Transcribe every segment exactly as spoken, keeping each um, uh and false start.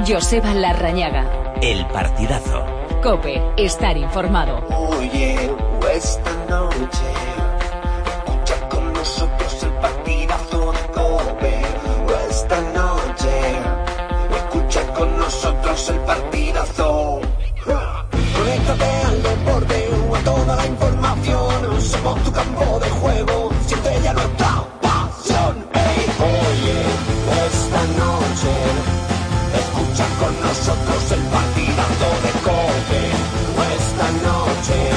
Joseba Larrañaga. El partidazo. COPE, estar informado. Oye, esta noche escucha con nosotros el partidazo de COPE. Esta noche escucha con nosotros el partidazo. Conéctate al deporte o a toda la información. Somos tu campo de juego, siente ya nuestra pasión. Hey, oye, esta noche escucha con nosotros el partidazo de COPE. Esta noche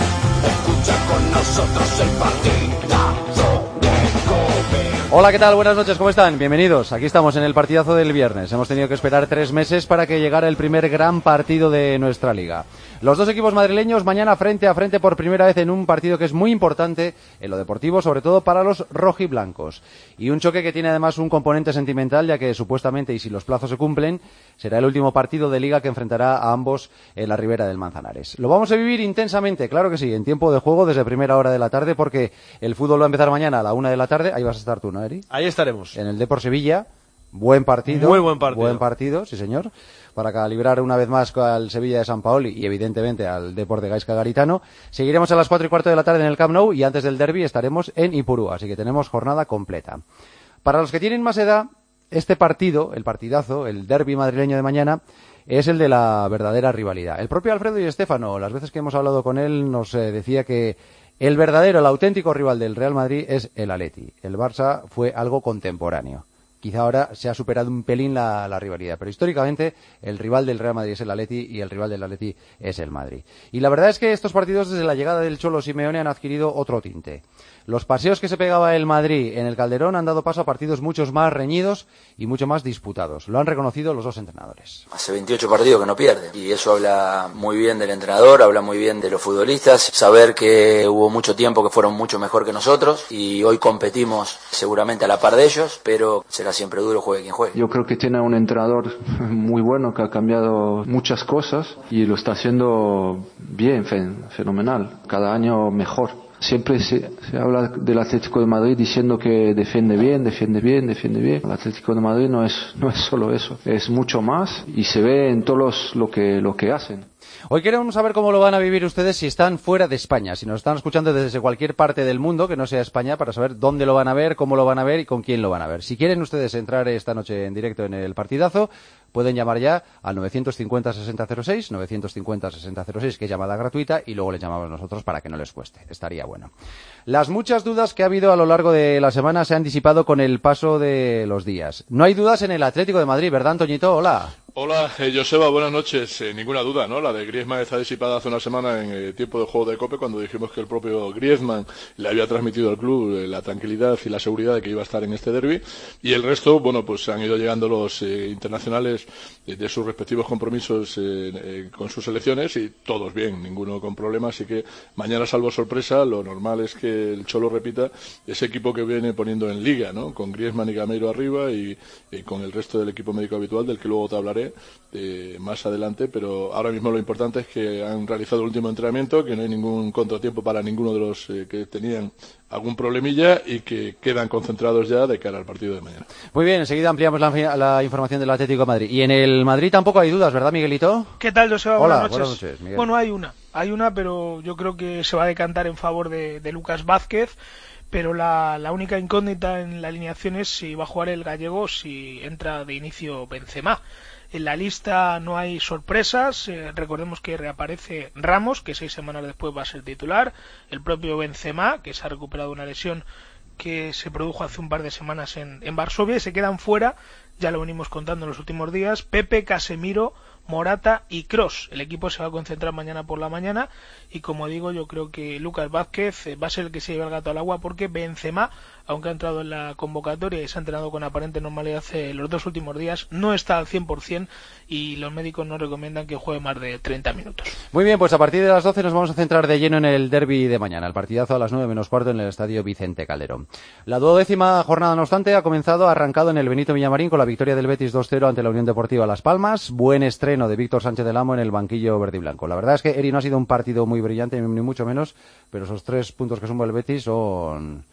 escucha con nosotros el partidazo de COPE. Hola, ¿qué tal? Buenas noches, ¿cómo están? Bienvenidos. Aquí estamos en el partidazo del viernes. Hemos tenido que esperar tres meses para que llegara el primer gran partido de nuestra liga. Los dos equipos madrileños mañana frente a frente por primera vez en un partido que es muy importante en lo deportivo, sobre todo para los rojiblancos. Y un choque que tiene además un componente sentimental, ya que supuestamente, y si los plazos se cumplen, será el último partido de liga que enfrentará a ambos en la Ribera del Manzanares. Lo vamos a vivir intensamente, claro que sí, en tiempo de juego desde primera hora de la tarde, porque el fútbol va a empezar mañana a la una de la tarde. Ahí vas a estar tú, ¿no, Eri? Ahí estaremos. En el Depor Sevilla. Buen partido. Muy buen partido. Buen partido, sí señor. Para calibrar una vez más al Sevilla de San Paoli y evidentemente al Depor de Gaisca Garitano. Seguiremos a las cuatro y cuarto de la tarde en el Camp Nou y antes del derbi estaremos en Ipurúa, así que tenemos jornada completa. Para los que tienen más edad, este partido, el partidazo, el derbi madrileño de mañana, es el de la verdadera rivalidad. El propio Alfredo Di Stéfano, las veces que hemos hablado con él, nos eh, decía que el verdadero, el auténtico rival del Real Madrid es el Atleti. El Barça fue algo contemporáneo. Quizá ahora se ha superado un pelín la, la rivalidad, pero históricamente el rival del Real Madrid es el Atleti y el rival del Atleti es el Madrid. Y la verdad es que estos partidos desde la llegada del Cholo Simeone han adquirido otro tinte. Los paseos que se pegaba el Madrid en el Calderón han dado paso a partidos muchos más reñidos y mucho más disputados. Lo han reconocido los dos entrenadores. Hace veintiocho partidos que no pierde y eso habla muy bien del entrenador, habla muy bien de los futbolistas. Saber que hubo mucho tiempo que fueron mucho mejor que nosotros y hoy competimos seguramente a la par de ellos, pero será siempre duro juegue quien juegue. Yo creo que tiene un entrenador muy bueno que ha cambiado muchas cosas y lo está haciendo bien, fenomenal, cada año mejor. Siempre se, se habla del Atlético de Madrid diciendo que defiende bien, defiende bien, defiende bien. El Atlético de Madrid no es no es solo eso, es mucho más y se ve en todos los, lo que lo que hacen. Hoy queremos saber cómo lo van a vivir ustedes si están fuera de España, si nos están escuchando desde cualquier parte del mundo que no sea España, para saber dónde lo van a ver, cómo lo van a ver y con quién lo van a ver. Si quieren ustedes entrar esta noche en directo en el partidazo, pueden llamar ya al novecientos cincuenta sesenta cero seis, novecientos cincuenta sesenta cero seis, que es llamada gratuita, y luego les llamamos nosotros para que no les cueste. Estaría bueno. Las muchas dudas que ha habido a lo largo de la semana se han disipado con el paso de los días. No hay dudas en el Atlético de Madrid, ¿verdad, Antoñito? Hola. Hola, eh, Joseba, buenas noches. Eh, ninguna duda, ¿no? La de Griezmann está disipada hace una semana en eh, tiempo de juego de COPE, cuando dijimos que el propio Griezmann le había transmitido al club eh, la tranquilidad y la seguridad de que iba a estar en este derbi. Y el resto, bueno, pues han ido llegando los eh, internacionales eh, de sus respectivos compromisos eh, eh, con sus selecciones y todos bien, ninguno con problemas. Así que mañana, salvo sorpresa, lo normal es que el Cholo repita ese equipo que viene poniendo en Liga, ¿no? Con Griezmann y Gameiro arriba y eh, con el resto del equipo médico habitual, del que luego te hablaré Eh, más adelante, pero ahora mismo lo importante es que han realizado el último entrenamiento, que no hay ningún contratiempo para ninguno de los eh, que tenían algún problemilla y que quedan concentrados ya de cara al partido de mañana. Muy bien, enseguida ampliamos la, la información del Atlético de Madrid. Y en el Madrid tampoco hay dudas, ¿verdad, Miguelito? ¿Qué tal, Joseba? Hola, buenas noches. buenas noches, Miguel. Bueno, hay una, hay una, pero yo creo que se va a decantar en favor de, de Lucas Vázquez. Pero la, la única incógnita en la alineación es si va a jugar el gallego, si entra de inicio Benzema. En la lista no hay sorpresas, eh, recordemos que reaparece Ramos, que seis semanas después va a ser titular, el propio Benzema, que se ha recuperado una lesión que se produjo hace un par de semanas en, en Varsovia, y se quedan fuera, ya lo venimos contando en los últimos días, Pepe, Casemiro, Morata y Kroos. El equipo se va a concentrar mañana por la mañana y, como digo, yo creo que Lucas Vázquez va a ser el que se lleve el gato al agua, porque Benzema, aunque ha entrado en la convocatoria y se ha entrenado con aparente normalidad los dos últimos días, no está al cien por ciento y los médicos no recomiendan que juegue más de treinta minutos. Muy bien, pues a partir de las doce nos vamos a centrar de lleno en el derbi de mañana, el partidazo a las nueve menos cuarto en el estadio Vicente Calderón. La duodécima jornada, no obstante, ha comenzado, ha arrancado en el Benito Villamarín con la victoria del Betis dos cero ante la Unión Deportiva Las Palmas. Buen estreno de Víctor Sánchez del Amo en el banquillo verde y blanco. La verdad es que, Eri, no ha sido un partido muy brillante, ni mucho menos, pero esos tres puntos que suma el Betis son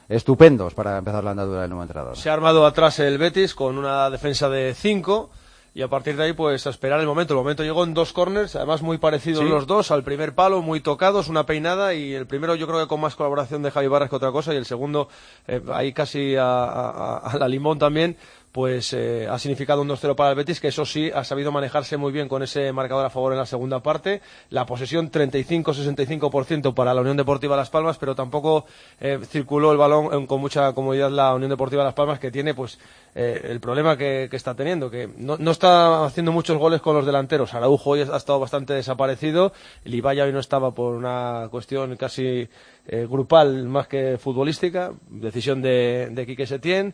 estupendos para empezar la andadura del nuevo entrenador. Se ha armado atrás el Betis con una defensa de cinco y a partir de ahí pues a esperar el momento. El momento llegó en dos corners, además muy parecidos ¿Sí? los dos, al primer palo, muy tocados, una peinada, y el primero yo creo que con más colaboración de Javi Barras que otra cosa, y el segundo eh, ahí casi a, a, a la limón también, pues eh, ha significado un dos cero para el Betis, que eso sí, ha sabido manejarse muy bien con ese marcador a favor en la segunda parte. La posesión treinta y cinco a sesenta y cinco por ciento para la Unión Deportiva Las Palmas, pero tampoco eh, circuló el balón en, con mucha comodidad la Unión Deportiva Las Palmas, que tiene pues eh, el problema que, que está teniendo, que no, no está haciendo muchos goles con los delanteros. Araujo hoy ha estado bastante desaparecido, Libaya hoy no estaba por una cuestión casi eh, grupal más que futbolística, decisión de, de Quique Setién.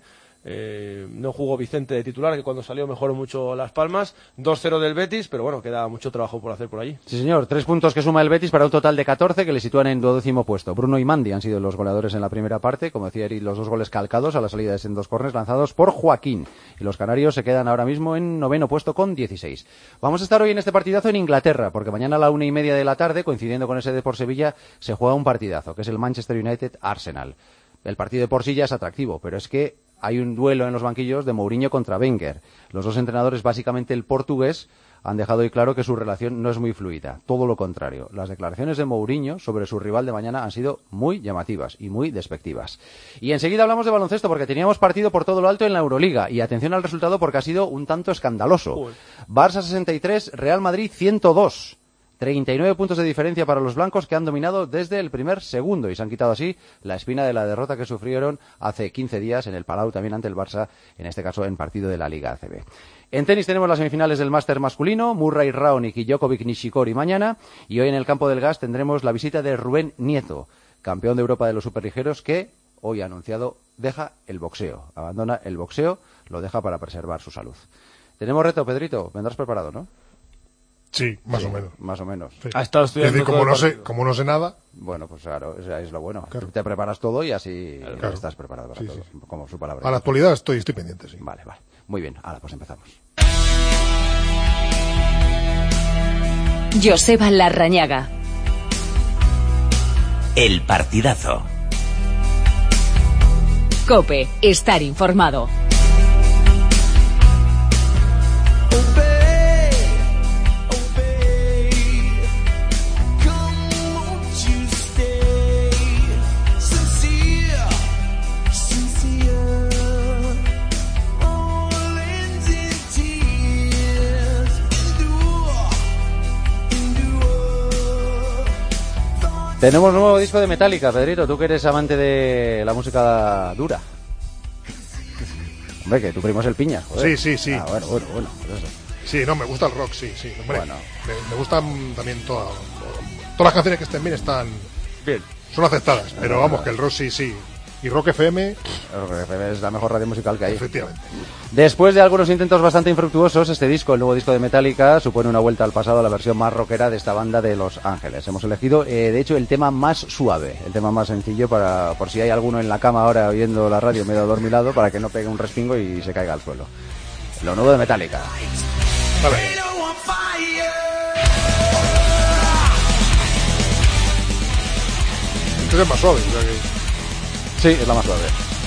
Eh, no jugó Vicente de titular, que cuando salió mejoró mucho Las Palmas. Dos cero del Betis, pero bueno, queda mucho trabajo por hacer por allí. Sí, señor, tres puntos que suma el Betis para un total de catorce, que le sitúan en duodécimo puesto. Bruno y Mandi han sido los goleadores en la primera parte, como decía Eric, los dos goles calcados a la salida de dos corners lanzados por Joaquín, y los canarios se quedan ahora mismo en noveno puesto con dieciséis. Vamos a estar hoy en este partidazo en Inglaterra, porque mañana a la una y media de la tarde, coincidiendo con ese de por Sevilla, se juega un partidazo, que es el Manchester United-Arsenal. El partido de por sí ya es atractivo, pero es que hay un duelo en los banquillos de Mourinho contra Wenger. Los dos entrenadores, básicamente el portugués, han dejado hoy claro que su relación no es muy fluida. Todo lo contrario. Las declaraciones de Mourinho sobre su rival de mañana han sido muy llamativas y muy despectivas. Y enseguida hablamos de baloncesto, porque teníamos partido por todo lo alto en la Euroliga. Y atención al resultado, porque ha sido un tanto escandaloso. Uy. Barça sesenta y tres, Real Madrid ciento dos. treinta y nueve puntos de diferencia para los blancos, que han dominado desde el primer segundo y se han quitado así la espina de la derrota que sufrieron hace quince días en el Palau, también ante el Barça, en este caso en partido de la Liga A C B. En tenis tenemos las semifinales del máster masculino, Murray, Raonic y Djokovic Nishikori mañana, y hoy en el campo del Gas tendremos la visita de Rubén Nieto, campeón de Europa de los superligeros, que hoy ha anunciado deja el boxeo, abandona el boxeo, lo deja para preservar su salud. Tenemos reto, Pedrito, vendrás preparado, ¿no? Sí, más sí, o menos. Más o menos. Sí. Ha estado estudiando. Es decir, como no sé, como no sé nada. Bueno, pues claro, eso es lo bueno. Claro. Te preparas todo y así claro. estás preparado para sí, todo, sí. como su palabra. A la actualidad estoy, estoy pendiente, sí. Vale, vale. Muy bien, ahora pues empezamos. Joseba Larrañaga. El partidazo. COPE, estar informado. Tenemos nuevo disco de Metallica, Pedrito, tú que eres amante de la música dura. Hombre, que tu primo es el Piña, joder. Sí, sí, sí. Ah, bueno, bueno, bueno, pues eso. Sí, no, me gusta el rock, sí, sí. Hombre, bueno. me, me gustan también todas, todas las canciones que estén bien están... Bien. Son aceptadas, pero no, vamos, no, que el rock sí, sí. Y Rock F M... Rock F M es la mejor radio musical que hay. Efectivamente. Después de algunos intentos bastante infructuosos, este disco, el nuevo disco de Metallica, supone una vuelta al pasado a la versión más rockera de esta banda de Los Ángeles. Hemos elegido, eh, de hecho, el tema más suave, el tema más sencillo, para por si hay alguno en la cama ahora oyendo la radio medio adormilado, para que no pegue un respingo y se caiga al suelo. Lo nuevo de Metallica. Vale. Este es más suave, o sea que... Sí, es la más suave.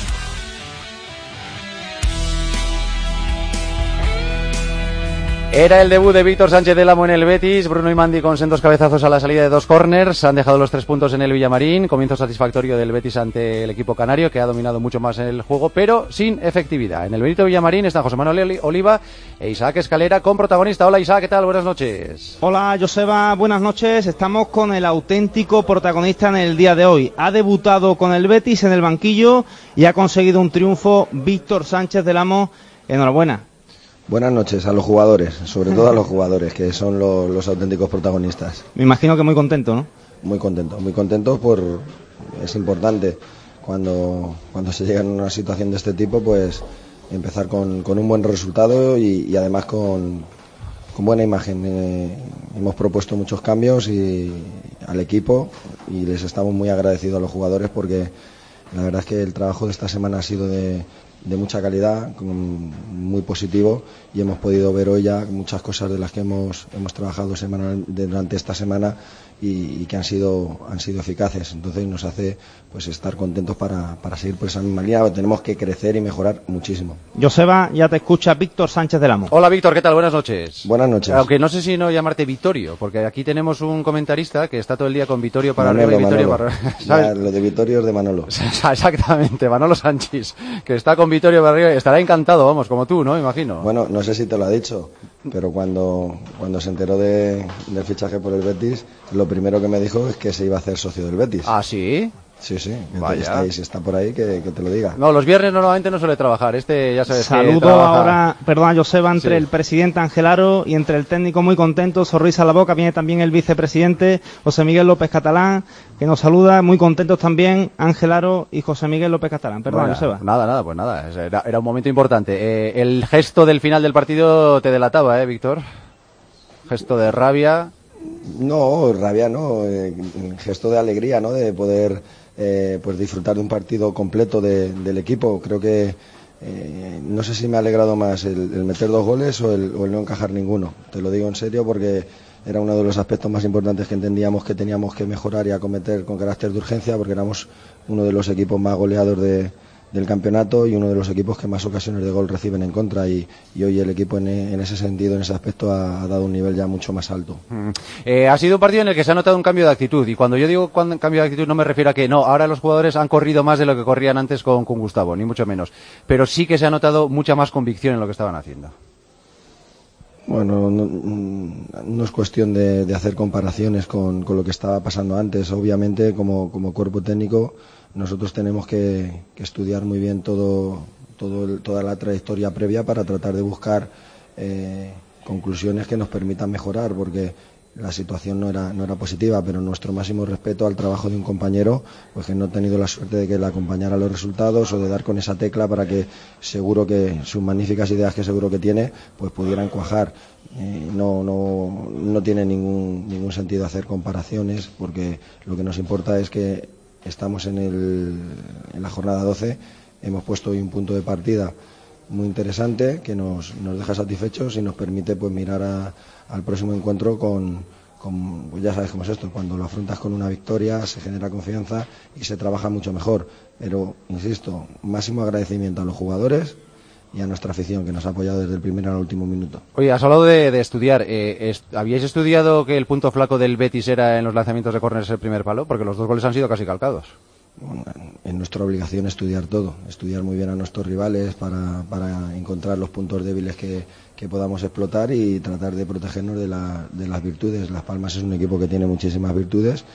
Era el debut de Víctor Sánchez del Amo en el Betis. Bruno y Mandi con sendos cabezazos a la salida de dos corners. Han dejado los tres puntos en el Villamarín. Comienzo satisfactorio del Betis ante el equipo canario, que ha dominado mucho más el juego, pero sin efectividad. En el Benito Villamarín están José Manuel Oliva e Isaac Escalera con protagonista. Hola Isaac, ¿qué tal? Buenas noches. Hola Joseba, buenas noches. Estamos con el auténtico protagonista en el día de hoy. Ha debutado con el Betis en el banquillo y ha conseguido un triunfo Víctor Sánchez del Amo. Enhorabuena. Buenas noches a los jugadores, sobre todo a los jugadores, que son los, los auténticos protagonistas. Me imagino que muy contento, ¿no? Muy contento, muy contento por... Es importante cuando, cuando se llega en una situación de este tipo, pues empezar con, con un buen resultado y, y además con, con buena imagen. Eh, hemos propuesto muchos cambios y, al equipo y les estamos muy agradecidos a los jugadores porque la verdad es que el trabajo de esta semana ha sido de... de mucha calidad, muy positivo, y hemos podido ver hoy ya muchas cosas de las que hemos, hemos trabajado semana, durante esta semana y, y que han sido, han sido eficaces. Entonces nos hace pues estar contentos para, para seguir por esa misma línea. Tenemos que crecer y mejorar muchísimo. Joseba, ya te escucha Víctor Sánchez del Amo. Hola Víctor, ¿qué tal? Buenas noches. Buenas noches. Aunque no sé si no llamarte Vittorio, porque aquí tenemos un comentarista que está todo el día con Vittorio para Manolo, arriba y Vittorio Manolo. para arriba. Ya, lo de Vittorio es de Manolo. Exactamente, Manolo Sánchez, que está con Vittorio para arriba, estará encantado, vamos, como tú, ¿no? Imagino. Bueno, no sé si te lo ha dicho, pero cuando, cuando se enteró de, del fichaje por el Betis, lo primero que me dijo es que se iba a hacer socio del Betis. ¿Ah, sí? Sí, sí, que Vaya. está ahí, si está por ahí, que, que te lo diga. No, los viernes normalmente no suele trabajar, este ya sabes. Saludo que trabaja... ahora, perdona Joseba, entre Sí. el presidente Ángel Aro y entre el técnico muy contento, sonrisa a la boca, viene también el vicepresidente José Miguel López Catalán, que nos saluda, muy contentos también Ángel Aro y José Miguel López Catalán. Perdona, Bueno, Joseba. Nada, nada, pues nada, era, era un momento importante. Eh, el gesto del final del partido te delataba, ¿eh, Víctor? Gesto de rabia. No, rabia no, eh, gesto de alegría, ¿no? De poder eh, pues disfrutar de un partido completo de, del equipo. Creo que eh, no sé si me ha alegrado más el, el meter dos goles o el, o el no encajar ninguno. Te lo digo en serio porque era uno de los aspectos más importantes que entendíamos que teníamos que mejorar y acometer con carácter de urgencia, porque éramos uno de los equipos más goleados de, del campeonato y uno de los equipos que más ocasiones de gol reciben en contra, y, y hoy el equipo en, en ese sentido, en ese aspecto, ha, ha dado un nivel ya mucho más alto. Mm. Eh, ha sido un partido en el que se ha notado un cambio de actitud, y cuando yo digo cuando, cambio de actitud no me refiero a que no, ahora los jugadores han corrido más de lo que corrían antes con, con Gustavo, ni mucho menos, pero sí que se ha notado mucha más convicción en lo que estaban haciendo. Bueno, no, no es cuestión de, de hacer comparaciones con, con lo que estaba pasando antes. Obviamente, como, como cuerpo técnico, nosotros tenemos que, que estudiar muy bien todo, todo el, toda la trayectoria previa para tratar de buscar eh, conclusiones que nos permitan mejorar, porque la situación no era, no era positiva, pero nuestro máximo respeto al trabajo de un compañero, pues que no he tenido la suerte de que le acompañara los resultados o de dar con esa tecla para que seguro que sus magníficas ideas que seguro que tiene, pues pudieran cuajar. Eh, no, no, no tiene ningún, ningún sentido hacer comparaciones, porque lo que nos importa es que estamos en, el, en la jornada doce, hemos puesto hoy un punto de partida muy interesante que nos, nos deja satisfechos y nos permite pues mirar a, al próximo encuentro con, con pues ya sabes cómo es esto, cuando lo afrontas con una victoria se genera confianza y se trabaja mucho mejor, pero insisto, máximo agradecimiento a los jugadores y a nuestra afición que nos ha apoyado desde el primer al último minuto. Oye, has hablado de, de estudiar. Eh, est ¿Habíais estudiado que el punto flaco del Betis era en los lanzamientos de córneres el primer palo? Porque los dos goles han sido casi calcados. Bueno, es nuestra obligación estudiar todo, estudiar muy bien a nuestros rivales para, para encontrar los puntos débiles que, que podamos explotar y tratar de protegernos de, la, de las virtudes. Las Palmas es un equipo que tiene muchísimas virtudes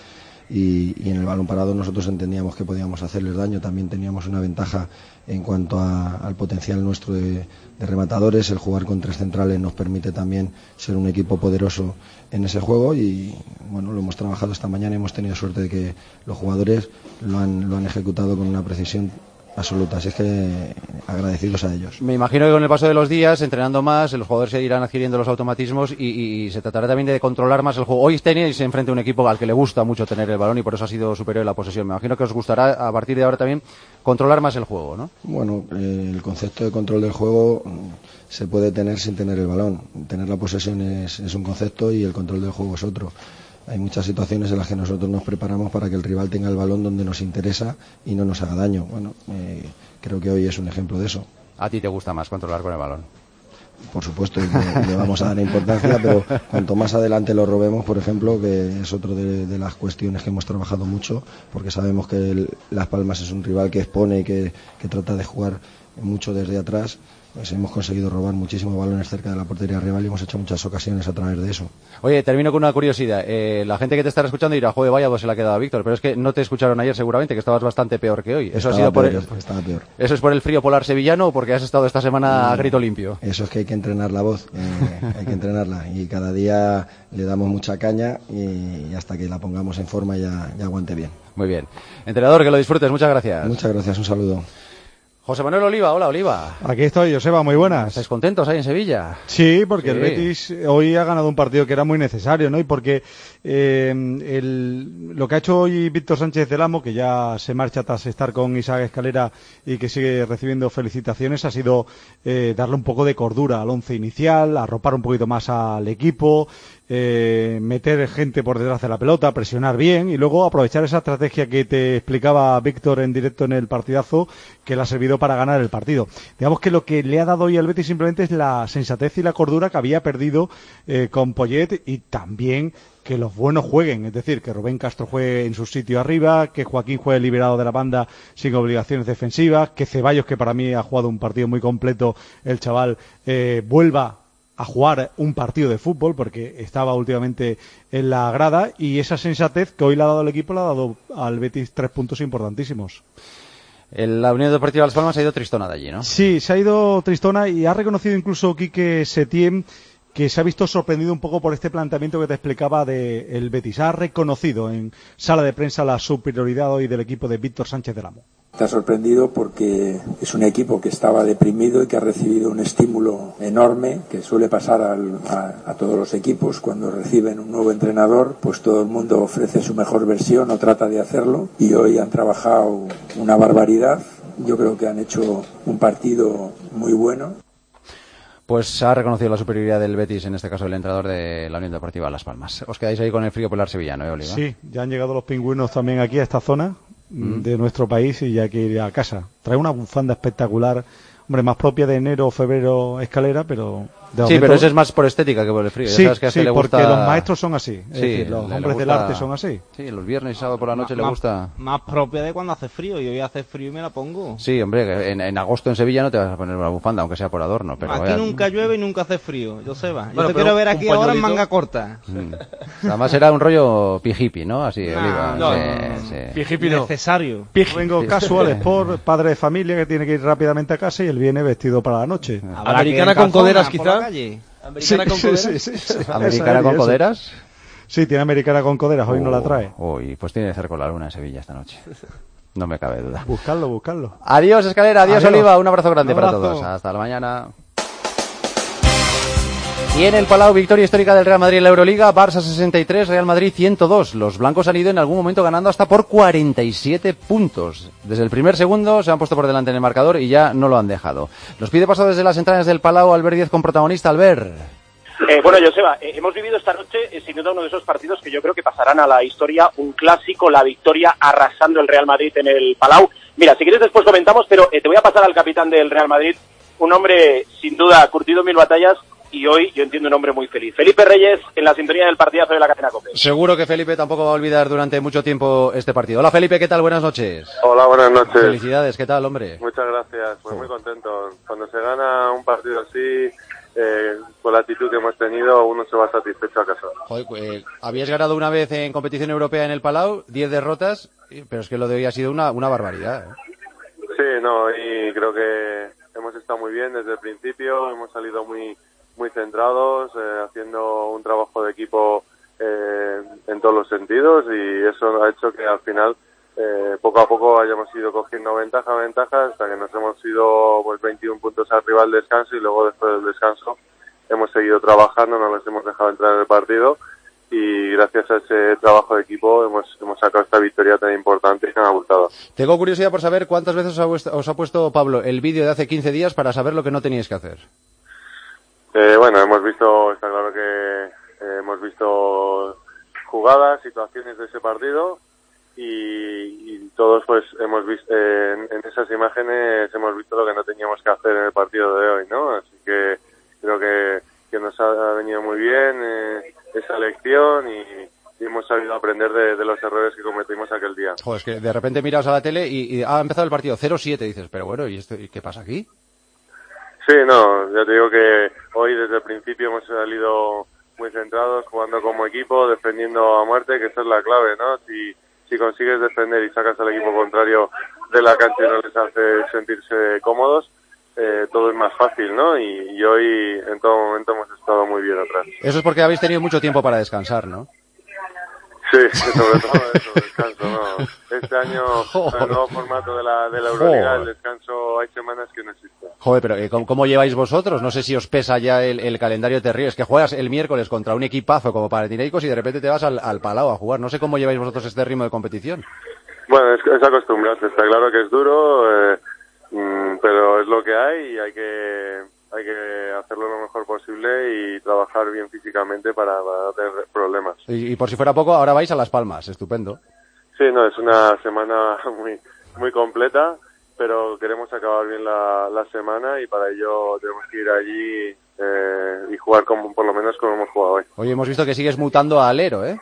y, y en el balón parado nosotros entendíamos que podíamos hacerles daño. También teníamos una ventaja en cuanto a, al potencial nuestro de, de rematadores. El jugar con tres centrales nos permite también ser un equipo poderoso en ese juego y bueno, lo hemos trabajado esta mañana y hemos tenido suerte de que los jugadores lo han, lo han ejecutado con una precisión absoluta, así es que agradecidos a ellos. Me imagino que con el paso de los días, entrenando más, los jugadores se irán adquiriendo los automatismos y, y, y se tratará también de controlar más el juego. Hoy tenéis enfrente a un equipo al que le gusta mucho tener el balón y por eso ha sido superior en la posesión. Me imagino que os gustará a partir de ahora también controlar más el juego, ¿no? Bueno, eh, el concepto de control del juego se puede tener sin tener el balón. Tener la posesión es, es un concepto y el control del juego es otro. Hay muchas situaciones en las que nosotros nos preparamos para que el rival tenga el balón donde nos interesa y no nos haga daño. Bueno, eh, creo que hoy es un ejemplo de eso. ¿A ti te gusta más controlar con el balón? Por supuesto, le, le vamos a dar importancia, pero cuanto más adelante lo robemos, por ejemplo, que es otro de, de las cuestiones que hemos trabajado mucho, porque sabemos que el, Las Palmas es un rival que expone y que, que trata de jugar mucho desde atrás, pues hemos conseguido robar muchísimos balones cerca de la portería rival y hemos hecho muchas ocasiones a través de eso. Oye, termino con una curiosidad. Eh, la gente que te estará escuchando dirá, joder, vaya, pues se la ha quedado a Víctor, pero es que no te escucharon ayer seguramente, que estabas bastante peor que hoy. ¿Eso estaba ha sido por peor, el... estaba peor. ¿Eso es por el frío polar sevillano o porque has estado esta semana no, a grito limpio? Eso es que hay que entrenar la voz, eh, hay que entrenarla y cada día le damos mucha caña y, y hasta que la pongamos en forma ya, ya aguante bien. Muy bien. Entrenador, que lo disfrutes, muchas gracias. Muchas gracias, un saludo. José Manuel Oliva, hola Oliva. Aquí estoy, Joseba, muy buenas. ¿Estáis contentos ahí en Sevilla? Sí, porque sí. el Betis hoy ha ganado un partido que era muy necesario, ¿no? Y porque eh, el, lo que ha hecho hoy Víctor Sánchez del Amo, que ya se marcha tras estar con Isaac Escalera y que sigue recibiendo felicitaciones, ha sido eh, darle un poco de cordura al once inicial, arropar un poquito más al equipo, eh, meter gente por detrás de la pelota, presionar bien y luego aprovechar esa estrategia que te explicaba Víctor en directo en el partidazo, que le ha servido para ganar el partido. Digamos que lo que le ha dado hoy al Betis simplemente es la sensatez y la cordura que había perdido eh, con Poyet, y también que los buenos jueguen, es decir, que Rubén Castro juegue en su sitio arriba, que Joaquín juegue liberado de la banda sin obligaciones defensivas, que Ceballos, que para mí ha jugado un partido muy completo, el chaval, eh, vuelva a jugar un partido de fútbol, porque estaba últimamente en la grada, y esa sensatez que hoy le ha dado el equipo le ha dado al Betis tres puntos importantísimos. La Unión Deportiva Las Palmas ha ido tristona de allí, ¿no? Sí, se ha ido tristona, y ha reconocido incluso Quique Setién que se ha visto sorprendido un poco por este planteamiento que te explicaba de el Betis. Ha reconocido en sala de prensa la superioridad hoy del equipo de Víctor Sánchez del Amo. Está sorprendido porque es un equipo que estaba deprimido y que ha recibido un estímulo enorme, que suele pasar al, a, a todos los equipos cuando reciben un nuevo entrenador, pues todo el mundo ofrece su mejor versión o trata de hacerlo, y hoy han trabajado una barbaridad. Yo creo que han hecho un partido muy bueno. Pues ha reconocido la superioridad del Betis, en este caso el entrenador de la Unión Deportiva Las Palmas. Os quedáis ahí con el frío polar sevillano, ¿eh, Oliva? Sí, ya han llegado los pingüinos también aquí a esta zona mm. de nuestro país, y ya hay que ir a casa. Trae una bufanda espectacular, hombre, más propia de enero o febrero Escalera, pero... Sí, momento... pero eso es más por estética que por el frío. Sí, ya sabes que a sí, este le gusta... porque los maestros son así, es sí, decir, los le, hombres le gusta... del arte son así. Sí, los viernes y sábado por la noche más, le gusta... Más propia de cuando hace frío, y hoy hace frío y me la pongo. Sí, hombre, en, en agosto en Sevilla no te vas a poner una bufanda, aunque sea por adorno. Pero aquí vaya... nunca llueve y nunca hace frío, Joseba. Yo bueno, te quiero ver aquí ahora en manga corta. Mm. Además era un rollo pijipi, ¿no? Así, nah, Oliva. No, sí, no, sí. Pijipi no. Necesario. Pij... Vengo casual, sport, padre de familia que tiene que ir rápidamente a casa, y él viene vestido para la noche. Americana con coderas, quizá. ¿Americana sí, con coderas? Sí, sí, sí, sí. ¿Americana con coderas? Sí, tiene americana con coderas, hoy uh, no la trae. Uy, pues tiene que hacer con la luna en Sevilla esta noche. No me cabe duda. Buscarlo, buscarlo. Adiós, Escalera, adiós, adiós. Oliva, un abrazo grande un abrazo. para todos. Hasta la mañana. Y en el Palau, victoria histórica del Real Madrid en la Euroliga, Barça sesenta y tres, Real Madrid ciento dos. Los blancos han ido en algún momento ganando hasta por cuarenta y siete puntos. Desde el primer segundo se han puesto por delante en el marcador y ya no lo han dejado. Los pide paso desde las entrañas del Palau, Albert Díez con protagonista. Albert. Eh, bueno, Joseba, eh, hemos vivido esta noche eh, sin duda uno de esos partidos que yo creo que pasarán a la historia, un clásico, la victoria arrasando el Real Madrid en el Palau. Mira, si quieres después comentamos, pero eh, te voy a pasar al capitán del Real Madrid, un hombre sin duda curtido en mil batallas, y hoy yo entiendo un hombre muy feliz. Felipe Reyes en la sintonía del partidazo de la cadena COPE. Seguro que Felipe tampoco va a olvidar durante mucho tiempo este partido. Hola Felipe, ¿qué tal? Buenas noches. Hola, buenas noches. Felicidades, ¿qué tal, hombre? Muchas gracias, pues muy contento. Cuando se gana un partido así, eh, con la actitud que hemos tenido, uno se va satisfecho a casa. Joder, eh, habías ganado una vez en competición europea en el Palau, diez derrotas, pero es que lo de hoy ha sido una, una barbaridad, ¿eh? Sí, no, y creo que hemos estado muy bien desde el principio, hemos salido muy muy centrados, eh, haciendo un trabajo de equipo eh, en todos los sentidos, y eso ha hecho que al final eh, poco a poco hayamos ido cogiendo ventaja, ventaja, hasta que nos hemos ido pues veintiún puntos arriba al descanso, y luego después del descanso hemos seguido trabajando, no nos hemos dejado entrar en el partido, y gracias a ese trabajo de equipo hemos, hemos sacado esta victoria tan importante y tan abultada. Tengo curiosidad por saber cuántas veces os ha, os ha puesto Pablo el vídeo de hace quince días para saber lo que no teníais que hacer. Eh, bueno, hemos visto, está claro que eh, hemos visto jugadas, situaciones de ese partido, y, y todos pues hemos visto eh, en, en esas imágenes hemos visto lo que no teníamos que hacer en el partido de hoy, ¿no? Así que creo que, que nos ha venido muy bien eh, esa lección, y, y hemos sabido aprender de, de los errores que cometimos aquel día. Joder, es que de repente miras a la tele y, y ha empezado el partido cero siete, dices, pero bueno, ¿y esto, y qué pasa aquí? Sí, no, ya te digo que hoy desde el principio hemos salido muy centrados, jugando como equipo, defendiendo a muerte, que esa es la clave, ¿no? Si, si consigues defender y sacas al equipo contrario de la cancha y no les hace sentirse cómodos, eh, todo es más fácil, ¿no? Y, y hoy en todo momento hemos estado muy bien atrás. Eso es porque habéis tenido mucho tiempo para descansar, ¿no? Sí, sobre todo eso, descanso, ¿no? Este año, con el nuevo formato de la, de la Euroliga, el descanso hay semanas que no existe. Joder, pero ¿cómo, cómo lleváis vosotros? No sé si os pesa ya el, el calendario terrible. Es que juegas el miércoles contra un equipazo como Panathinaikos y de repente te vas al, al Palau a jugar. No sé cómo lleváis vosotros este ritmo de competición. Bueno, es, es acostumbrarse. Está claro que es duro, eh, mm, pero es lo que hay y hay que... hay que hacerlo lo mejor posible y trabajar bien físicamente para, para no tener problemas. Y, y por si fuera poco, ahora vais a Las Palmas, estupendo. Sí, no, es una semana muy muy completa, pero queremos acabar bien la, la semana y para ello tenemos que ir allí eh, y jugar como, por lo menos como hemos jugado hoy. Oye, hemos visto que sigues mutando a alero, ¿eh?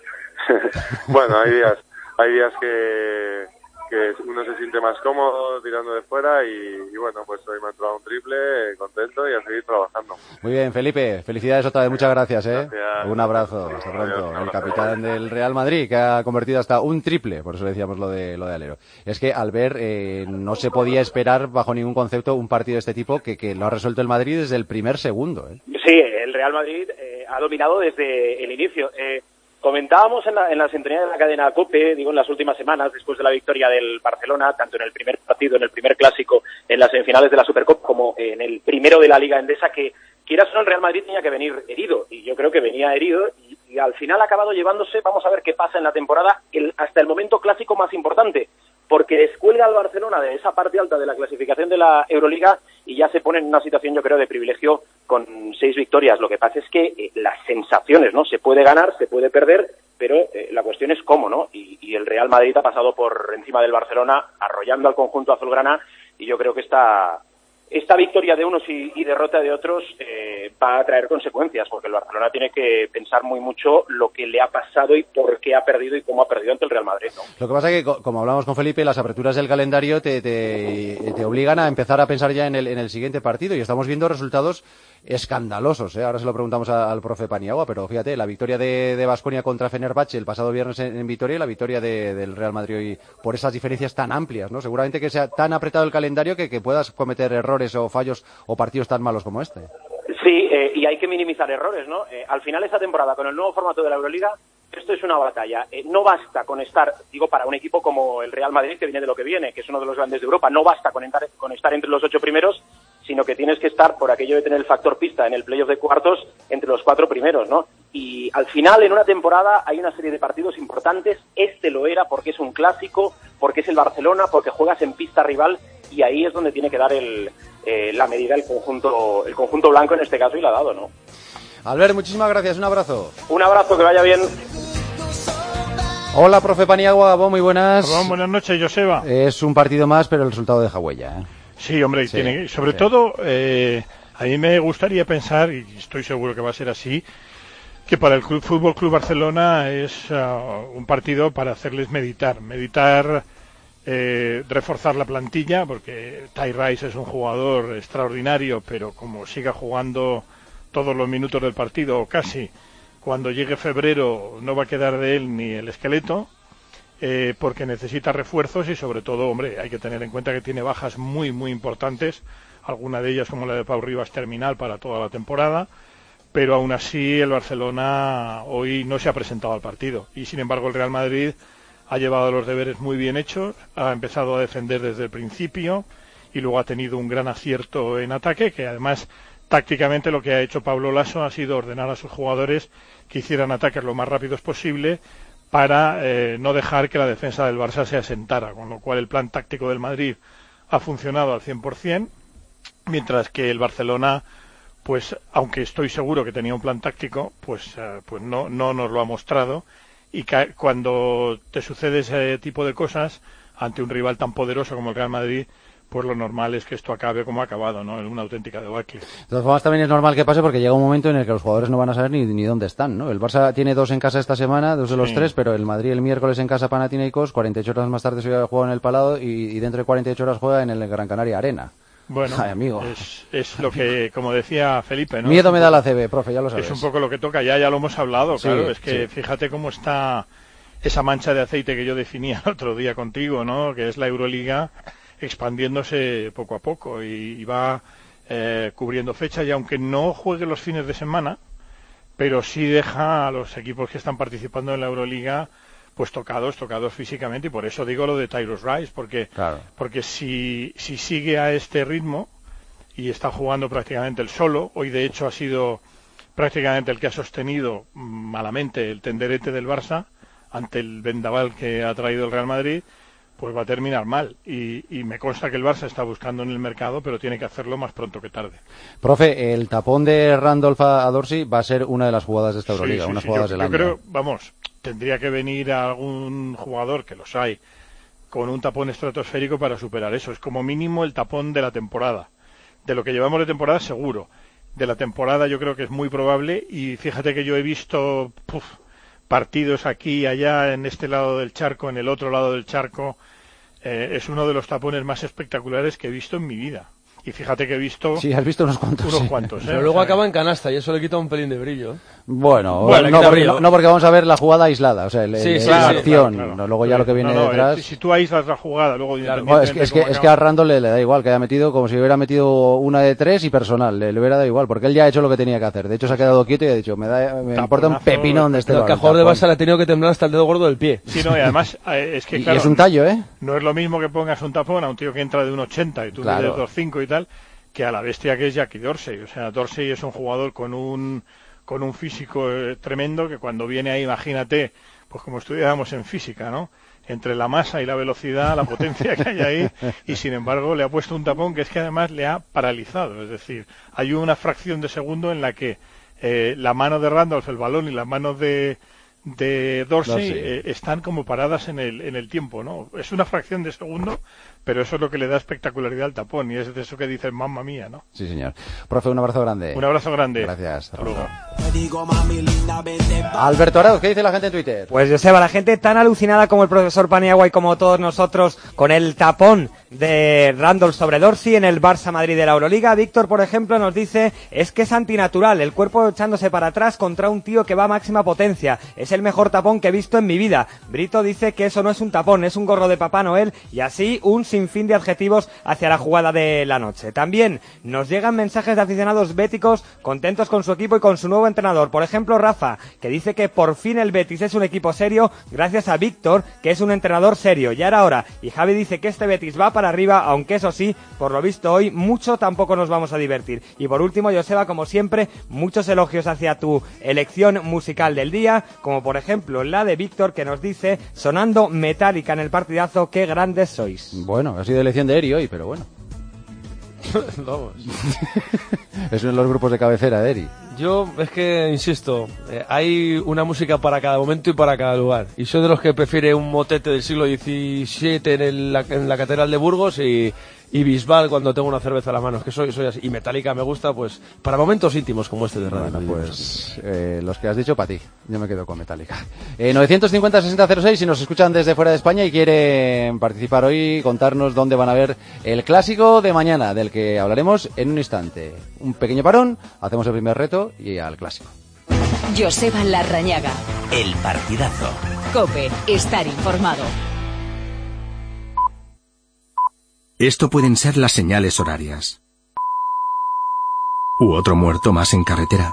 Bueno, hay días, hay días que... que uno se siente más cómodo tirando de fuera y, y bueno, pues hoy me ha entrado un triple, eh, contento y a seguir trabajando. Muy bien, Felipe, felicidades otra vez, muchas gracias, ¿eh? Gracias. Un abrazo, hasta pronto. El capitán del Real Madrid que ha convertido hasta un triple, por eso decíamos lo de lo de alero. Es que al ver, eh, no se podía esperar bajo ningún concepto un partido de este tipo que, que lo ha resuelto el Madrid desde el primer segundo, ¿eh? Sí, el Real Madrid eh, ha dominado desde el inicio. Eh, Comentábamos en la, en la sintonía de la cadena COPE, digo, en las últimas semanas, después de la victoria del Barcelona, tanto en el primer partido, en el primer clásico, en las semifinales de la Supercopa, como en el primero de la Liga Endesa, que quieras o no, el Real Madrid tenía que venir herido, y yo creo que venía herido, y, y al final ha acabado llevándose, vamos a ver qué pasa en la temporada, el, hasta el momento clásico más importante, porque descuelga al Barcelona de esa parte alta de la clasificación de la Euroliga y ya se pone en una situación, yo creo, de privilegio con seis victorias. Lo que pasa es que eh, las sensaciones, ¿no? Se puede ganar, se puede perder, pero eh, la cuestión es cómo, ¿no? Y, y el Real Madrid ha pasado por encima del Barcelona, arrollando al conjunto azulgrana, y yo creo que esta, esta victoria de unos y, y derrota de otros eh, va a traer consecuencias, porque el Barcelona tiene que pensar muy mucho lo que le ha pasado y por qué ha perdido y cómo ha perdido ante el Real Madrid, ¿no? Lo que pasa es que, como hablamos con Felipe, las aperturas del calendario te, te, te obligan a empezar a pensar ya en el, en el siguiente partido y estamos viendo resultados escandalosos, ¿eh? Ahora se lo preguntamos a, al profe Paniagua, pero fíjate, la victoria de Baskonia contra Fenerbahce el pasado viernes en, en Vitoria y la victoria de, del Real Madrid hoy por esas diferencias tan amplias, ¿no? Seguramente que sea tan apretado el calendario que, que puedas cometer errores o fallos o partidos tan malos como este. Sí, eh, y hay que minimizar errores, ¿no? Eh, al final esta temporada, con el nuevo formato de la Euroliga, esto es una batalla. Eh, no basta con estar, digo, para un equipo como el Real Madrid, que viene de lo que viene, que es uno de los grandes de Europa, no basta con estar, con estar entre los ocho primeros, sino que tienes que estar, por aquello de tener el factor pista en el playoff de cuartos, entre los cuatro primeros, ¿no? Y al final, en una temporada, hay una serie de partidos importantes. Este lo era porque es un clásico, porque es el Barcelona, porque juegas en pista rival, y ahí es donde tiene que dar el, eh, la medida el conjunto, el conjunto blanco en este caso, y la ha dado, ¿no? Albert, muchísimas gracias, un abrazo. Un abrazo, que vaya bien. Hola, profe Paniagua, muy buenas. Hola, buenas noches, Joseba. Es un partido más, pero el resultado deja huella, ¿eh? Sí, hombre, sí, tiene, sobre sí. todo, eh, a mí me gustaría pensar, y estoy seguro que va a ser así, que para el Club, Fútbol Club Barcelona es uh, un partido para hacerles meditar, meditar, eh, reforzar la plantilla, porque Ty Rice es un jugador extraordinario, pero como siga jugando todos los minutos del partido, o casi, cuando llegue febrero no va a quedar de él ni el esqueleto. Eh, porque necesita refuerzos y sobre todo, hombre, hay que tener en cuenta que tiene bajas muy, muy importantes, alguna de ellas como la de Pau Rivas terminal para toda la temporada, pero aún así el Barcelona hoy no se ha presentado al partido y sin embargo el Real Madrid ha llevado los deberes muy bien hechos, ha empezado a defender desde el principio y luego ha tenido un gran acierto en ataque, que además tácticamente lo que ha hecho Pablo Laso ha sido ordenar a sus jugadores que hicieran ataques lo más rápidos posible para eh, no dejar que la defensa del Barça se asentara, con lo cual el plan táctico del Madrid ha funcionado al cien por ciento, mientras que el Barcelona, pues aunque estoy seguro que tenía un plan táctico, pues, eh, pues no, no nos lo ha mostrado, y ca- cuando te sucede ese tipo de cosas ante un rival tan poderoso como el Real Madrid, pues lo normal es que esto acabe como ha acabado, ¿no? En una auténtica debacle. De todas formas, también es normal que pase porque llega un momento en el que los jugadores no van a saber ni, ni dónde están, ¿no? El Barça tiene dos en casa esta semana, dos de los sí. tres, pero el Madrid el miércoles en casa Panathinaikos, cuarenta y ocho horas más tarde se juega en el Palau y, y dentro de cuarenta y ocho horas juega en el Gran Canaria Arena. Bueno, Ay, amigo. Es, es lo que, como decía Felipe, ¿no? Miedo me da la C B, profe, ya lo sabes. Es un poco lo que toca, ya, ya lo hemos hablado, sí, claro, es que sí. fíjate cómo está esa mancha de aceite que yo definía el otro día contigo, ¿no? Que es la Euroliga expandiéndose poco a poco y, y va eh, cubriendo fecha, y aunque no juegue los fines de semana, pero sí deja a los equipos que están participando en la Euroliga pues tocados, tocados físicamente, y por eso digo lo de Tyrus Rice, porque, claro. porque si, si sigue a este ritmo y está jugando prácticamente el solo, hoy de hecho ha sido prácticamente el que ha sostenido malamente el tenderete del Barça ante el vendaval que ha traído el Real Madrid, pues va a terminar mal. Y, y me consta que el Barça está buscando en el mercado, pero tiene que hacerlo más pronto que tarde. Profe, el tapón de Randolph a Dorsey va a ser una de las jugadas de esta Euroliga, sí, sí, unas sí, jugadas yo, del yo año. creo, vamos, tendría que venir algún jugador, que los hay, con un tapón estratosférico para superar eso. Es como mínimo el tapón de la temporada. De lo que llevamos de temporada, seguro. De la temporada yo creo que es muy probable, y fíjate que yo he visto puf, partidos aquí y allá, en este lado del charco, en el otro lado del charco. Eh, es uno de los tapones más espectaculares que he visto en mi vida. Y fíjate que he visto... Sí, has visto unos cuantos. Unos sí. cuantos, ¿eh? Pero luego acaba en canasta y eso le quita un pelín de brillo. Bueno, bueno no, porque, no, no porque vamos a ver la jugada aislada, o sea, el, sí, el, sí, la sí, acción, claro, claro. no, luego ya lo que viene no, no, detrás... Eh, si tú aíslas la jugada, luego... Claro, bueno, es que, es que, es que a Randall le, le da igual, que haya metido como si hubiera metido una de tres y personal, le, le hubiera dado igual, porque él ya ha hecho lo que tenía que hacer. De hecho, se ha quedado quieto y ha dicho, me, da, me importa un pepinón de este balón. El jugador de Barça le ha tenido que temblar hasta el dedo gordo del pie. Sí, no, y además, eh, es que y, claro... y es un tallo, ¿eh? No es lo mismo que pongas un tapón a un tío que entra de un ochenta y tú claro. mides dos cinco y tal, que a la bestia que es Jackie Dorsey. O sea, Dorsey es un jugador con un con un físico eh, tremendo, que cuando viene ahí, imagínate, pues como estudiábamos en física, ¿no? Entre la masa y la velocidad, la potencia que hay ahí, y sin embargo le ha puesto un tapón que es que además le ha paralizado. Es decir, hay una fracción de segundo en la que eh, la mano de Randolph, el balón, y las manos de de Dorsey, Dorsey. Eh, están como paradas en el en el tiempo, ¿no? Es una fracción de segundo, pero eso es lo que le da espectacularidad al tapón, y es de eso que dicen, mamma mía, ¿no? Sí, señor. Profe, un abrazo grande. Un abrazo grande. Gracias. Hasta luego. Alberto Arauz, ¿qué dice la gente en Twitter? Pues Joseba, la gente tan alucinada como el profesor Paniagua y como todos nosotros con el tapón de Randolph sobre Dorsey en el Barça Madrid de la Euroliga. Víctor, por ejemplo, nos dice, es que es antinatural, el cuerpo echándose para atrás contra un tío que va a máxima potencia. Es el mejor tapón que he visto en mi vida. Brito dice que eso no es un tapón, es un gorro de Papá Noel, y así un sinfín de adjetivos hacia la jugada de la noche. También nos llegan mensajes de aficionados béticos contentos con su equipo y con su nuevo entrenador. Por ejemplo, Rafa, que dice que por fin el Betis es un equipo serio gracias a Víctor, que es un entrenador serio. Ya era hora. Y Javi dice que este Betis va para arriba, aunque eso sí, por lo visto hoy mucho tampoco nos vamos a divertir. Y por último, Joseba, como siempre, muchos elogios hacia tu elección musical del día, como por ejemplo la de Víctor, que nos dice, sonando Metallica en el partidazo, qué grandes sois. Bueno, ha sido elección de Eri hoy, pero bueno. Vamos. Es uno de los grupos de cabecera de Eri. Yo, es que, insisto, eh, hay una música para cada momento y para cada lugar. Y soy de los que prefiere un motete del siglo diecisiete en, el, la, en la Catedral de Burgos y, y Bisbal cuando tengo una cerveza a la mano. Es que soy, soy así. Y Metallica me gusta, pues, para momentos íntimos como este de Radio. Bueno, pues, eh, los que has dicho, para ti. Yo me quedo con Metallica. Eh, novecientos cincuenta, sesenta cero seis, si nos escuchan desde fuera de España y quieren participar hoy, contarnos dónde van a ver el clásico de mañana, del que hablaremos en un instante. Un pequeño parón, hacemos el primer reto y al clásico. Joseba Larrañaga. El partidazo. COPE. Estar informado. Esto pueden ser las señales horarias. U otro muerto más en carretera.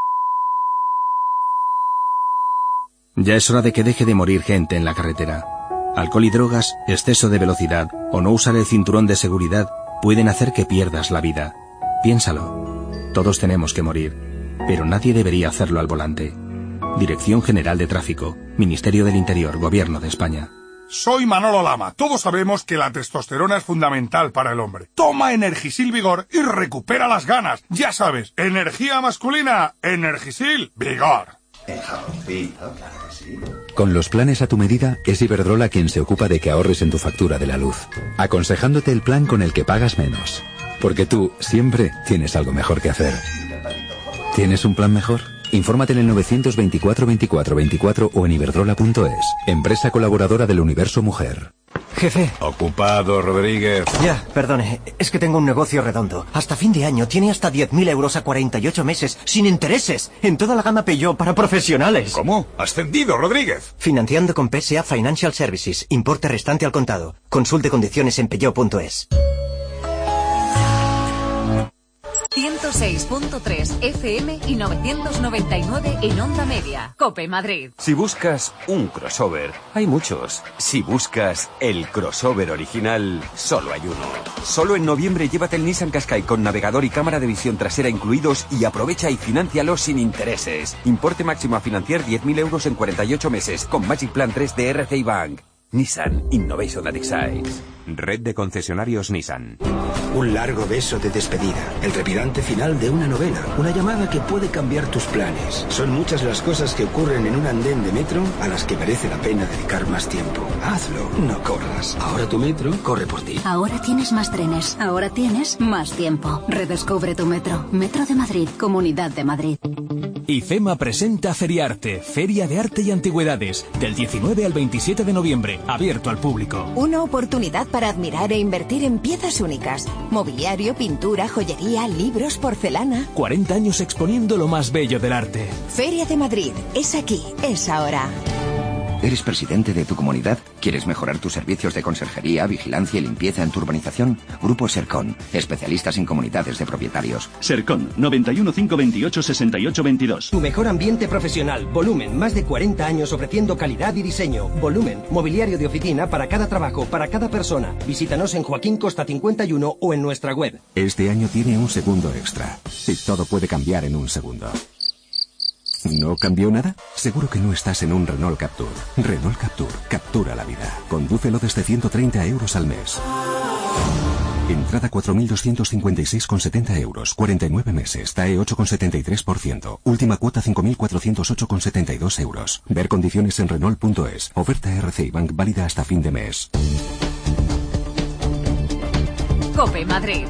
Ya es hora de que deje de morir gente en la carretera. Alcohol y drogas, exceso de velocidad o no usar el cinturón de seguridad pueden hacer que pierdas la vida. Piénsalo. Todos tenemos que morir, pero nadie debería hacerlo al volante. Dirección General de Tráfico, Ministerio del Interior, Gobierno de España. Soy Manolo Lama. Todos sabemos que la testosterona es fundamental para el hombre. Toma Energisil Vigor y recupera las ganas. Ya sabes, energía masculina, Energisil Vigor. El jamoncito, claro que sí. Con los planes a tu medida, es Iberdrola quien se ocupa de que ahorres en tu factura de la luz, aconsejándote el plan con el que pagas menos. Porque tú siempre tienes algo mejor que hacer. ¿Tienes un plan mejor? Infórmate en el novecientos veinticuatro veinticuatro veinticuatro o en iberdrola punto es. Empresa colaboradora del Universo Mujer. Jefe. Ocupado, Rodríguez. Ya, perdone, es que tengo un negocio redondo. Hasta fin de año tiene hasta diez mil euros a cuarenta y ocho meses, sin intereses, en toda la gama Peugeot para profesionales. ¿Cómo? Ascendido, Rodríguez. Financiando con P S A Financial Services. Importe restante al contado. Consulte condiciones en peugeot punto es. ciento seis punto tres F M y novecientos noventa y nueve en Onda Media. COPE Madrid. Si buscas un crossover, hay muchos. Si buscas el crossover original, solo hay uno. Solo en noviembre llévate el Nissan Qashqai con navegador y cámara de visión trasera incluidos y aprovecha y financialo sin intereses. Importe máximo a financiar diez mil euros en cuarenta y ocho meses con Magic Plan tres de R C I Bank. Nissan Innovation that excites. Red de concesionarios Nissan. Un largo beso de despedida, el trepidante final de una novela, una llamada que puede cambiar tus planes. Son muchas las cosas que ocurren en un andén de metro a las que merece la pena dedicar más tiempo. Hazlo, no corras. Ahora tu metro corre por ti. Ahora tienes más trenes, ahora tienes más tiempo. Redescubre tu metro. Metro de Madrid, Comunidad de Madrid. IFEMA presenta Feriarte, Feria de Arte y Antigüedades, del diecinueve al veintisiete de noviembre, abierto al público. Una oportunidad para admirar e invertir en piezas únicas. Mobiliario, pintura, joyería, libros, porcelana. cuarenta años exponiendo lo más bello del arte. Feria de Madrid, es aquí, es ahora. ¿Eres presidente de tu comunidad? ¿Quieres mejorar tus servicios de conserjería, vigilancia y limpieza en tu urbanización? Grupo Sercon, especialistas en comunidades de propietarios. Sercon, noventa y uno, cinco veintiocho, sesenta y ocho veintidós. Tu mejor ambiente profesional. Volumen, más de cuarenta años ofreciendo calidad y diseño. Volumen, mobiliario de oficina para cada trabajo, para cada persona. Visítanos en Joaquín Costa cincuenta y uno o en nuestra web. Este año tiene un segundo extra. Y todo puede cambiar en un segundo. ¿No cambió nada? Seguro que no estás en un Renault Captur. Renault Captur, captura la vida. Condúcelo desde ciento treinta euros al mes. Entrada cuatro mil doscientos cincuenta y seis con setenta euros. cuarenta y nueve meses. T A E ocho coma setenta y tres por ciento. Última cuota cinco mil cuatrocientos ocho con setenta y dos euros. Ver condiciones en Renault punto es. Oferta R C I Bank válida hasta fin de mes. COPE Madrid.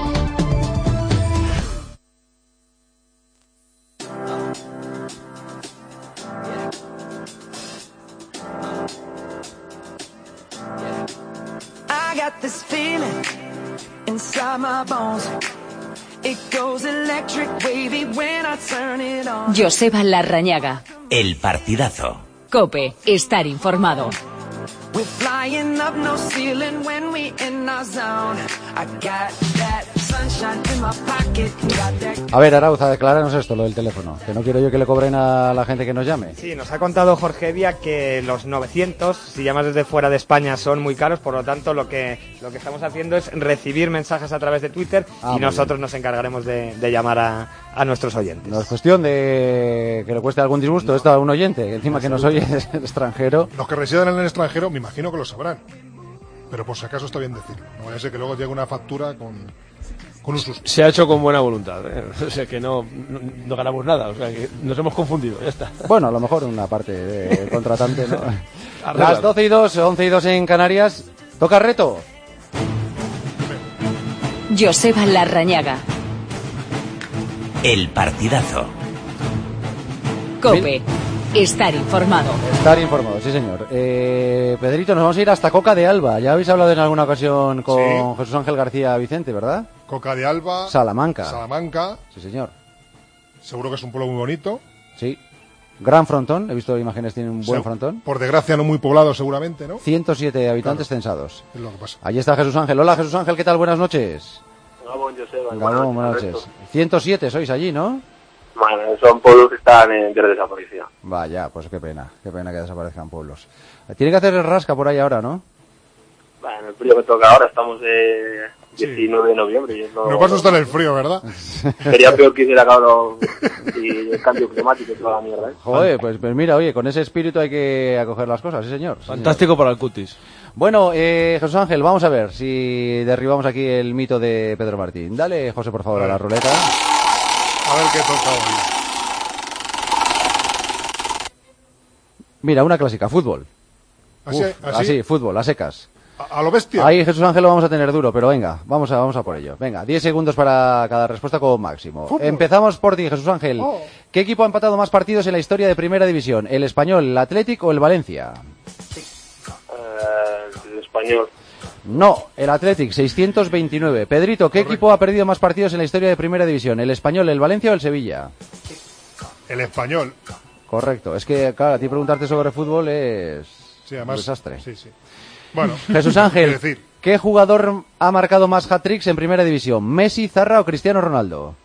This feeling inside my bones. It goes electric wavy when I turn it on. Joseba Larrañaga. El partidazo. COPE, estar informado. We're flying up no ceiling when we in our zone. I got that sunshine in my pocket. Got that... A ver, Arauza, decláranos esto, lo del teléfono. Que no quiero yo que le cobren a la gente que nos llame. Sí, nos ha contado Jorge Evia que los novecientos, si llamas desde fuera de España, son muy caros. Por lo tanto, lo que lo que estamos haciendo es recibir mensajes a través de Twitter ah, y nosotros bien. nos encargaremos de, de llamar a, a nuestros oyentes. No es cuestión de que le cueste algún disgusto no. esto a un oyente, que encima no, que nos oye es el extranjero. Los que residen en el extranjero, me imagino que lo sabrán. Pero por si acaso está bien decirlo. No vaya a ser que luego llegue una factura con, con un susto. Se ha hecho con buena voluntad, ¿eh? O sea que no, no, no ganamos nada. O sea que nos hemos confundido, ya está. Bueno, a lo mejor una parte de contratante, ¿no? Las doce y dos, once y dos en Canarias. Toca reto. Joseba Larrañaga. El partidazo. COPE. Estar informado. Estar informado, sí señor. Eh, Pedrito, nos vamos a ir hasta Coca de Alba. Ya habéis hablado en alguna ocasión con sí. Jesús Ángel García Vicente, ¿verdad? Coca de Alba. Salamanca. Salamanca. Sí señor. Seguro que es un pueblo muy bonito. Sí. Gran frontón, he visto imágenes, tiene un buen sí. frontón. Por desgracia no muy poblado seguramente, ¿no? ciento siete habitantes claro. censados. Es lo que pasa. Allí está Jesús Ángel. Hola Jesús Ángel, ¿qué tal? Buenas noches. Gabón, Joseba. Gabón, buenas noches. ciento siete sois allí, ¿no? Bueno, son pueblos que están en vías de desaparición. Vaya, pues qué pena, qué pena que desaparezcan pueblos. Tiene que hacer el rasca por ahí ahora, ¿no? Bueno, el frío que toca ahora, estamos eh, diecinueve de noviembre. Y no, no paso estar en el frío, ¿verdad? Sería peor que hiciera, cabrón, y el cambio climático y toda la mierda, ¿eh? Joder, pues, pues mira, oye, con ese espíritu hay que acoger las cosas, sí señor. Sí, Fantástico señor. Para el cutis. Bueno, eh, Jesús Ángel, vamos a ver si derribamos aquí el mito de Pedro Martín. Dale, José, por favor, a la ruleta. A ver qué toca hoy. Mira, una clásica, fútbol. ¿Así? Uf, ¿Así? así, fútbol, a secas. A, a lo bestia. Ahí Jesús Ángel lo vamos a tener duro, pero venga, vamos a, vamos a por ello. Venga, diez segundos para cada respuesta como máximo. Fútbol. Empezamos por ti, Jesús Ángel. Oh. ¿Qué equipo ha empatado más partidos en la historia de Primera División? ¿El Español, el Athletic o el Valencia? Uh, el Español. No, el Athletic, seiscientos veintinueve. Pedrito, ¿qué Correcto. equipo ha perdido más partidos en la historia de Primera División? ¿El Español, el Valencia o el Sevilla? El Español. Correcto, es que, claro, a ti preguntarte sobre fútbol es sí, además, un desastre. Sí, sí. Bueno, Jesús Ángel, ¿Qué jugador ha marcado más hat-tricks en primera división? ¿Messi, Zarra o Cristiano Ronaldo?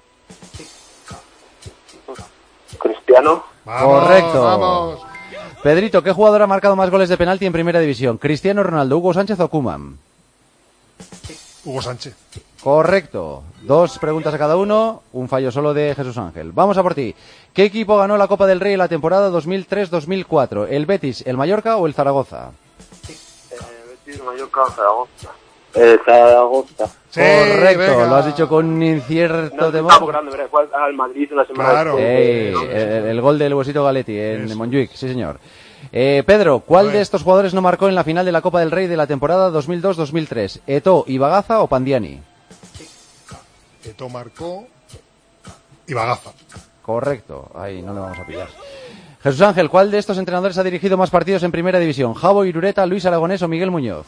Cristiano. Vamos, Correcto. Vamos. Pedrito, ¿qué jugador ha marcado más goles de penalti en primera división? ¿Cristiano Ronaldo, Hugo Sánchez o Koeman? Hugo Sánchez. Correcto. Dos preguntas a cada uno, un fallo solo de Jesús Ángel. Vamos a por ti. ¿Qué equipo ganó la Copa del Rey en la temporada dos mil tres dos mil cuatro? ¿El Betis, el Mallorca o el Zaragoza? Eh, Betis, Mallorca, Zaragoza. Eh, Zaragoza. Sí, Correcto, venga. lo has dicho con un incierto No, temor. estamos grande, ¿verdad? Fue al Madrid una semana Claro. después. Ey, el, el gol del Huesito Galetti en Eso. Montjuic, sí señor. Eh, Pedro, ¿cuál A ver. de estos jugadores no marcó en la final de la Copa del Rey de la temporada dos mil dos dos mil tres? ¿Eto'o, Ibagaza o Pandiani? Eto'o marcó y Bagaza. Correcto, ahí no le vamos a pillar. Jesús Ángel, ¿cuál de estos entrenadores ha dirigido más partidos en primera división? ¿Javo Irureta, Luis Aragonés o Miguel Muñoz?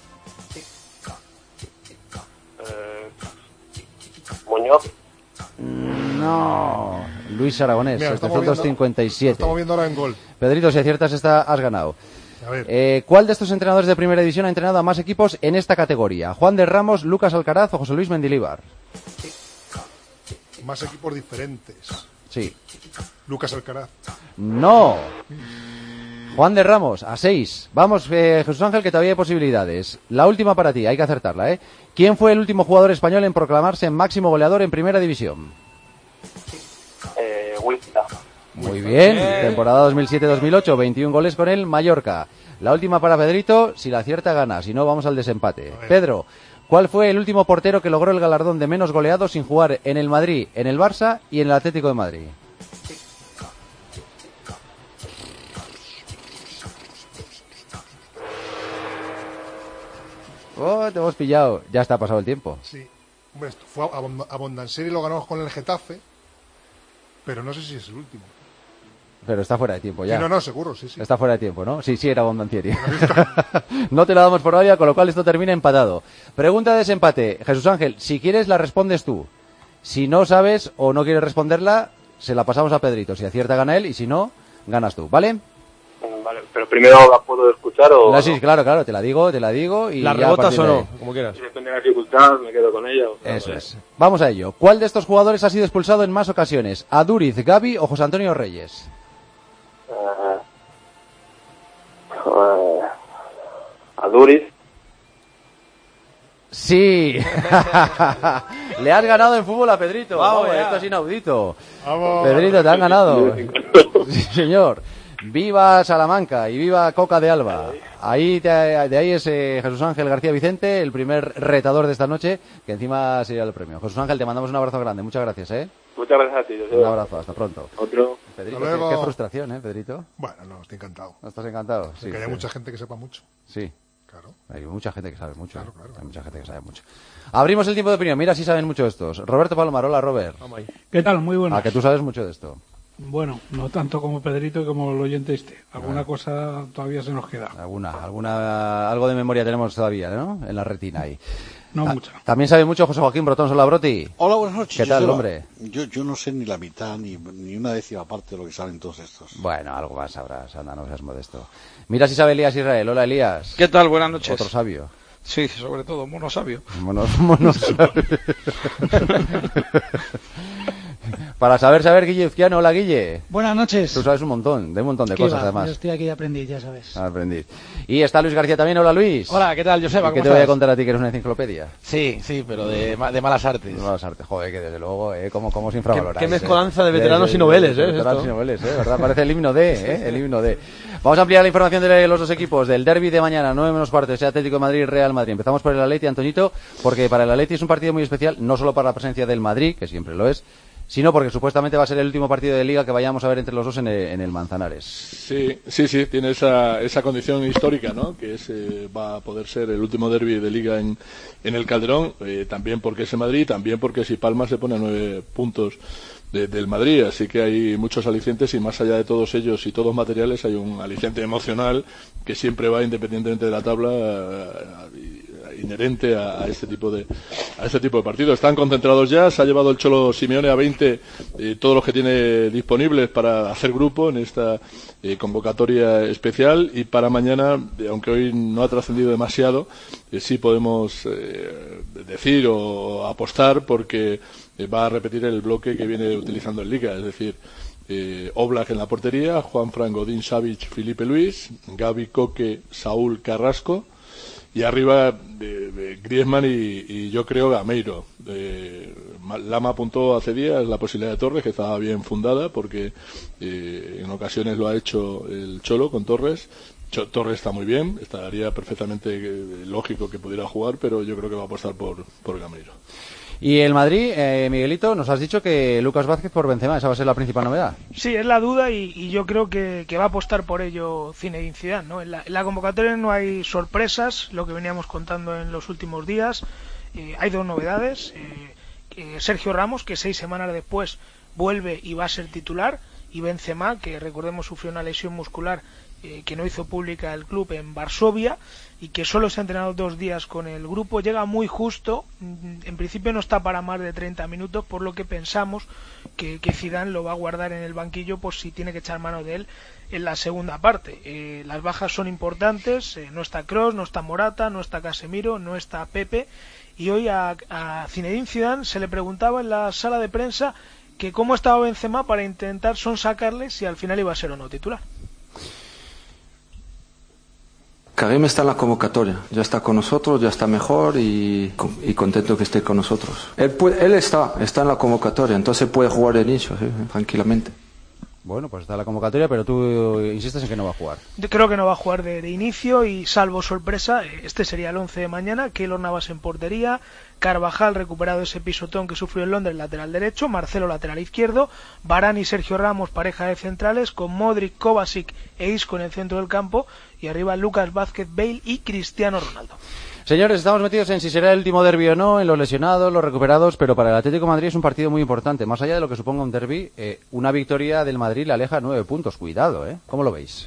Eh, Muñoz. No, Luis Aragonés, Mira, lo estamos setecientos viendo- cincuenta y Lo siete. estamos viendo ahora en gol. Pedrito, si aciertas esta, has ganado. A ver. Eh, ¿Cuál de estos entrenadores de primera división ha entrenado a más equipos en esta categoría? ¿Juan de Ramos, Lucas Alcaraz o José Luis Mendilíbar? Más equipos diferentes. Sí. Lucas Alcaraz. No. Juan de Ramos, a seis. Vamos, eh, Jesús Ángel, que todavía hay posibilidades. La última para ti, hay que acertarla, ¿eh? ¿Quién fue el último jugador español en proclamarse máximo goleador en primera división? Eh, Huizta. Muy bien, temporada dos mil siete dos mil ocho, veintiún goles con el Mallorca. La última para Pedrito, si la acierta gana, si no vamos al desempate. Pedro, ¿cuál fue el último portero que logró el galardón de menos goleados sin jugar en el Madrid, en el Barça y en el Atlético de Madrid? Oh, te hemos pillado. Ya está pasado el tiempo. Sí. Hombre, esto fue a, Abond- a Bondanseri lo ganamos con el Getafe, pero no sé si es el último. Pero está fuera de tiempo ya. Sí, no, no, seguro, sí, sí. Está fuera de tiempo, ¿no? Sí, sí, era Bondancieri. No te la damos por válida, con lo cual esto termina empatado. Pregunta de desempate. Jesús Ángel, si quieres la respondes tú. Si no sabes o no quieres responderla, se la pasamos a Pedrito. Si acierta gana él y si no, ganas tú, ¿vale? Mm, Vale, pero primero la puedo escuchar o... No, sí, claro, claro, te la digo, te la digo y ¿La ya a rebotas partir o de no? ahí. Como quieras. Si depende de la dificultad, me quedo con ella. O... Eso es. Vamos a ello. ¿Cuál de estos jugadores ha sido expulsado en más ocasiones? ¿Aduriz, Gavi o José Antonio Reyes? Eh, eh, Aduriz. Sí. Le has ganado en fútbol a Pedrito. Vamos, Vamos, ya. esto es inaudito. Vamos. Pedrito, te han ganado. Sí, señor. Viva Salamanca y viva Coca de Alba. Ahí te- de ahí es eh, Jesús Ángel García Vicente, el primer retador de esta noche, que encima sería el premio. Jesús Ángel, te mandamos un abrazo grande. Muchas gracias, ¿eh? Muchas gracias a ti. Un abrazo, hasta pronto. Otro. Pedrito, Hasta qué, luego. qué frustración, ¿eh, Pedrito? Bueno, no, estoy encantado. ¿No estás encantado? que haya sí. mucha gente que sepa mucho. Sí. Claro. Hay mucha gente que sabe mucho. Claro, ¿eh? claro, Hay claro. mucha gente que sabe mucho. Abrimos el tiempo de opinión. Mira si saben mucho estos. Roberto Palomar, hola Robert. ¿Qué tal? Muy bueno. A que tú sabes mucho de esto. Bueno, no tanto como Pedrito y como el oyente este. Alguna cosa todavía se nos queda. Alguna, alguna, algo de memoria tenemos todavía, ¿no? En la retina ahí. No Ta- mucha. También sabe mucho José Joaquín Brotón Solabroti. Hola, buenas noches. ¿Qué tal, Joseba. hombre? Yo, yo no sé ni la mitad ni, ni una décima parte de lo que saben todos estos. Bueno, algo más sabrás, anda, no seas modesto. Mira si sabe Elías Israel. Hola, Elías. ¿Qué tal? Buenas noches. Otro sabio. Sí, sobre todo, mono sabio. Mono, mono sabio. Para saber, saber, Guille Izquiano. Hola, Guille. Buenas noches. Tú sabes un montón, de un montón de ¿Qué cosas, va? además. Yo estoy aquí de aprendiz, ya sabes. Aprendí. Y está Luis García también. Hola, Luis. Hola, ¿qué tal, Joseba? ¿Y ¿Qué ¿Cómo te voy a estás? contar a ti que eres una enciclopedia? Sí, sí, pero de, ma- de malas artes. De malas artes, joder, que desde luego, ¿eh? ¿Cómo, cómo se infravaloráis? Qué- qué mezcolanza eh? de veteranos y noveles, ¿eh? Veteranos esto. y noveles, ¿eh? ¿Verdad? Parece el himno de, ¿eh? El himno de. Vamos a ampliar la información de los dos equipos, del derbi de mañana, nueve menos cuarto, ese Atlético de Madrid, Real Madrid. Empezamos por el Atleti, Antoñito, porque para el Atleti es un partido muy especial, no solo para la presencia del Madrid, que siempre lo es, sino porque supuestamente va a ser el último partido de Liga que vayamos a ver entre los dos en el, en el Manzanares. Sí, sí, sí, tiene esa, esa condición histórica, ¿no? Que es, eh, va a poder ser el último derbi de Liga en, en el Calderón, eh, también porque es en Madrid, también porque si Palma se pone a nueve puntos de- del Madrid, así que hay muchos alicientes y más allá de todos ellos y todos materiales hay un aliciente emocional que siempre va independientemente de la tabla eh, y, inherente a, a este tipo de a este tipo de partidos. Están concentrados ya, se ha llevado el Cholo Simeone a veinte eh, todos los que tiene disponibles para hacer grupo en esta eh, convocatoria especial, y para mañana, eh, aunque hoy no ha trascendido demasiado, eh, sí podemos eh, decir o apostar porque eh, va a repetir el bloque que viene utilizando en Liga, es decir, Eh, Oblak en la portería, Juanfran, Godín, Savic, Felipe Luis, Gavi, Coque, Saúl, Carrasco, y arriba eh, eh, Griezmann y, y yo creo Gameiro. Eh, Lama apuntó hace días la posibilidad de Torres, que estaba bien fundada porque eh, en ocasiones lo ha hecho el Cholo con Torres. Torres está muy bien, estaría perfectamente eh, lógico que pudiera jugar, pero yo creo que va a apostar por, por Gameiro. Y el Madrid, eh, Miguelito, nos has dicho que Lucas Vázquez por Benzema, esa va a ser la principal novedad. Sí, es la duda y, y yo creo que, que va a apostar por ello Zinedine Zidane, ¿no? En la, en la convocatoria no hay sorpresas, lo que veníamos contando en los últimos días. Eh, hay dos novedades. Eh, eh, Sergio Ramos, que seis semanas después vuelve y va a ser titular, y Benzema, que recordemos sufrió una lesión muscular eh, que no hizo pública el club en Varsovia, y que solo se ha entrenado dos días con el grupo, llega muy justo, en principio no está para más de treinta minutos, por lo que pensamos que, que Zidane lo va a guardar en el banquillo por si tiene que echar mano de él en la segunda parte. Eh, las bajas son importantes, eh, no está Kroos, no está Morata, no está Casemiro, no está Pepe, y hoy a, a Zinedine Zidane se le preguntaba en la sala de prensa que cómo estaba Benzema para intentar sonsacarle si al final iba a ser o no titular. Karim está en la convocatoria, ya está con nosotros, ya está mejor y, y contento que esté con nosotros. Él, puede, él está, está en la convocatoria, entonces puede jugar de inicio, ¿sí? Tranquilamente. Bueno, pues está en la convocatoria, pero tú insistes en que no va a jugar. Yo creo que no va a jugar de, de inicio y salvo sorpresa, este sería el once de mañana, Keylor Navas en portería, Carvajal recuperado ese pisotón que sufrió en Londres, lateral derecho, Marcelo lateral izquierdo, Varane y Sergio Ramos pareja de centrales, con Modric, Kovacic e Isco en el centro del campo, y arriba Lucas Vázquez, Bale y Cristiano Ronaldo. Señores, estamos metidos en si será el último derbi o no, en los lesionados, los recuperados, pero para el Atlético de Madrid es un partido muy importante. Más allá de lo que suponga un derbi, eh, una victoria del Madrid le aleja nueve puntos. Cuidado, ¿eh? ¿Cómo lo veis?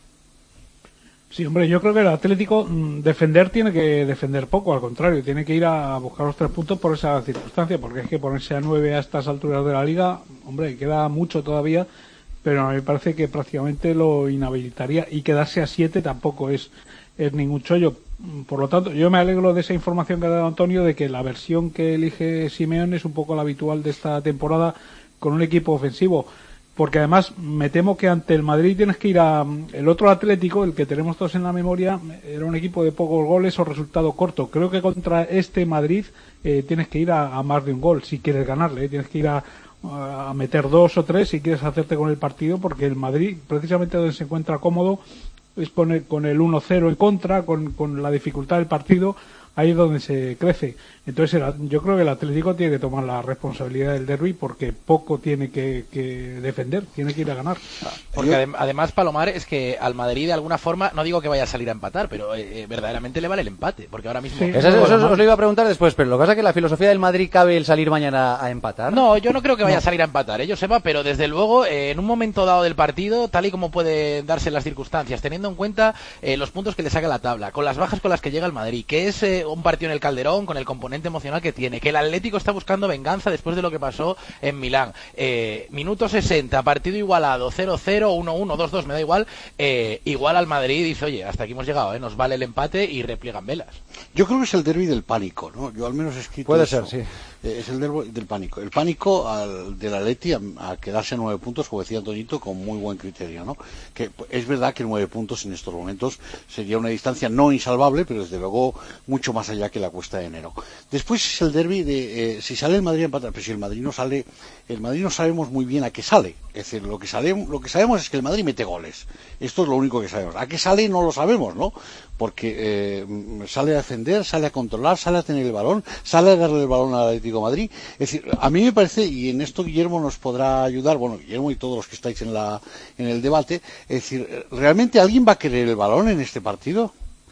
Sí, hombre, yo creo que el Atlético mmm, defender tiene que defender poco, al contrario, tiene que ir a buscar los tres puntos por esa circunstancia, porque es que ponerse a nueve a estas alturas de la Liga, hombre, queda mucho todavía, pero a mí me parece que prácticamente lo inhabilitaría, y quedarse a siete tampoco es, es ningún chollo. Por lo tanto, yo me alegro de esa información que ha dado Antonio, de que la versión que elige Simeone es un poco la habitual de esta temporada, con un equipo ofensivo, porque además me temo que ante el Madrid tienes que ir a... El otro Atlético, el que tenemos todos en la memoria, era un equipo de pocos goles o resultado corto. Creo que contra este Madrid eh, tienes que ir a, a más de un gol si quieres ganarle, ¿eh? Tienes que ir a, a meter dos o tres si quieres hacerte con el partido, porque el Madrid, precisamente donde se encuentra cómodo, es poner con el uno cero en contra, con, con la dificultad del partido, ahí es donde se crece. Entonces el, yo creo que el Atlético tiene que tomar la responsabilidad del derbi, porque poco tiene que, que defender, tiene que ir a ganar. Porque adem además, Palomar, es que al Madrid de alguna forma, no digo que vaya a salir a empatar, pero eh, verdaderamente le vale el empate, porque ahora mismo... Sí, eso, eso, eso os lo iba a preguntar después, pero lo que pasa es que la filosofía del Madrid cabe el salir mañana a empatar. No, yo no creo que vaya no. a salir a empatar, ¿eh? Yo sepa, pero desde luego, eh, en un momento dado del partido, tal y como puede darse las circunstancias, teniendo en cuenta eh, los puntos que le saca la tabla, con las bajas con las que llega el Madrid, que es eh, un partido en el Calderón, con el componente emocional que tiene, que el Atlético está buscando venganza después de lo que pasó en Milán. Eh, minuto sesenta, partido igualado, cero cero, uno uno, dos dos, me da igual, eh, igual al Madrid dice, oye, hasta aquí hemos llegado, ¿eh? Nos vale el empate y repliegan velas. Yo creo que es el derbi del pánico, ¿no? Yo al menos he escrito Puede eso. ser, sí. Eh, es el derbi del pánico. El pánico al, del Atleti a, a quedarse a nueve puntos, como decía Antonito, con muy buen criterio, ¿no? Que es verdad que nueve puntos en estos momentos sería una distancia no insalvable, pero desde luego mucho más allá que la cuesta de enero. Después es el derbi de eh, si sale el Madrid a empatar, pero si el Madrid no sale, el Madrid no sabemos muy bien a qué sale. Es decir, lo que sale, lo que sabemos es que el Madrid mete goles. Esto es lo único que sabemos. ¿A qué sale? No lo sabemos, ¿no? Porque eh, sale a defender, sale a controlar, sale a tener el balón, sale a darle el balón al Atlético de Madrid. Es decir, a mí me parece, y en esto Guillermo nos podrá ayudar, bueno, Guillermo y todos los que estáis en la en el debate, es decir, ¿realmente alguien va a querer el balón en este partido?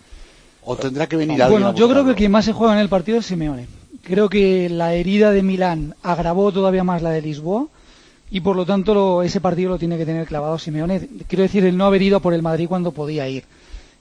¿O tendrá que venir alguien? Bueno, yo creo que quien más se juega en el partido es Simeone. Creo que la herida de Milán agravó todavía más la de Lisboa, y por lo tanto lo, ese partido lo tiene que tener clavado Simeone. Quiero decir, el no haber ido por el Madrid cuando podía ir.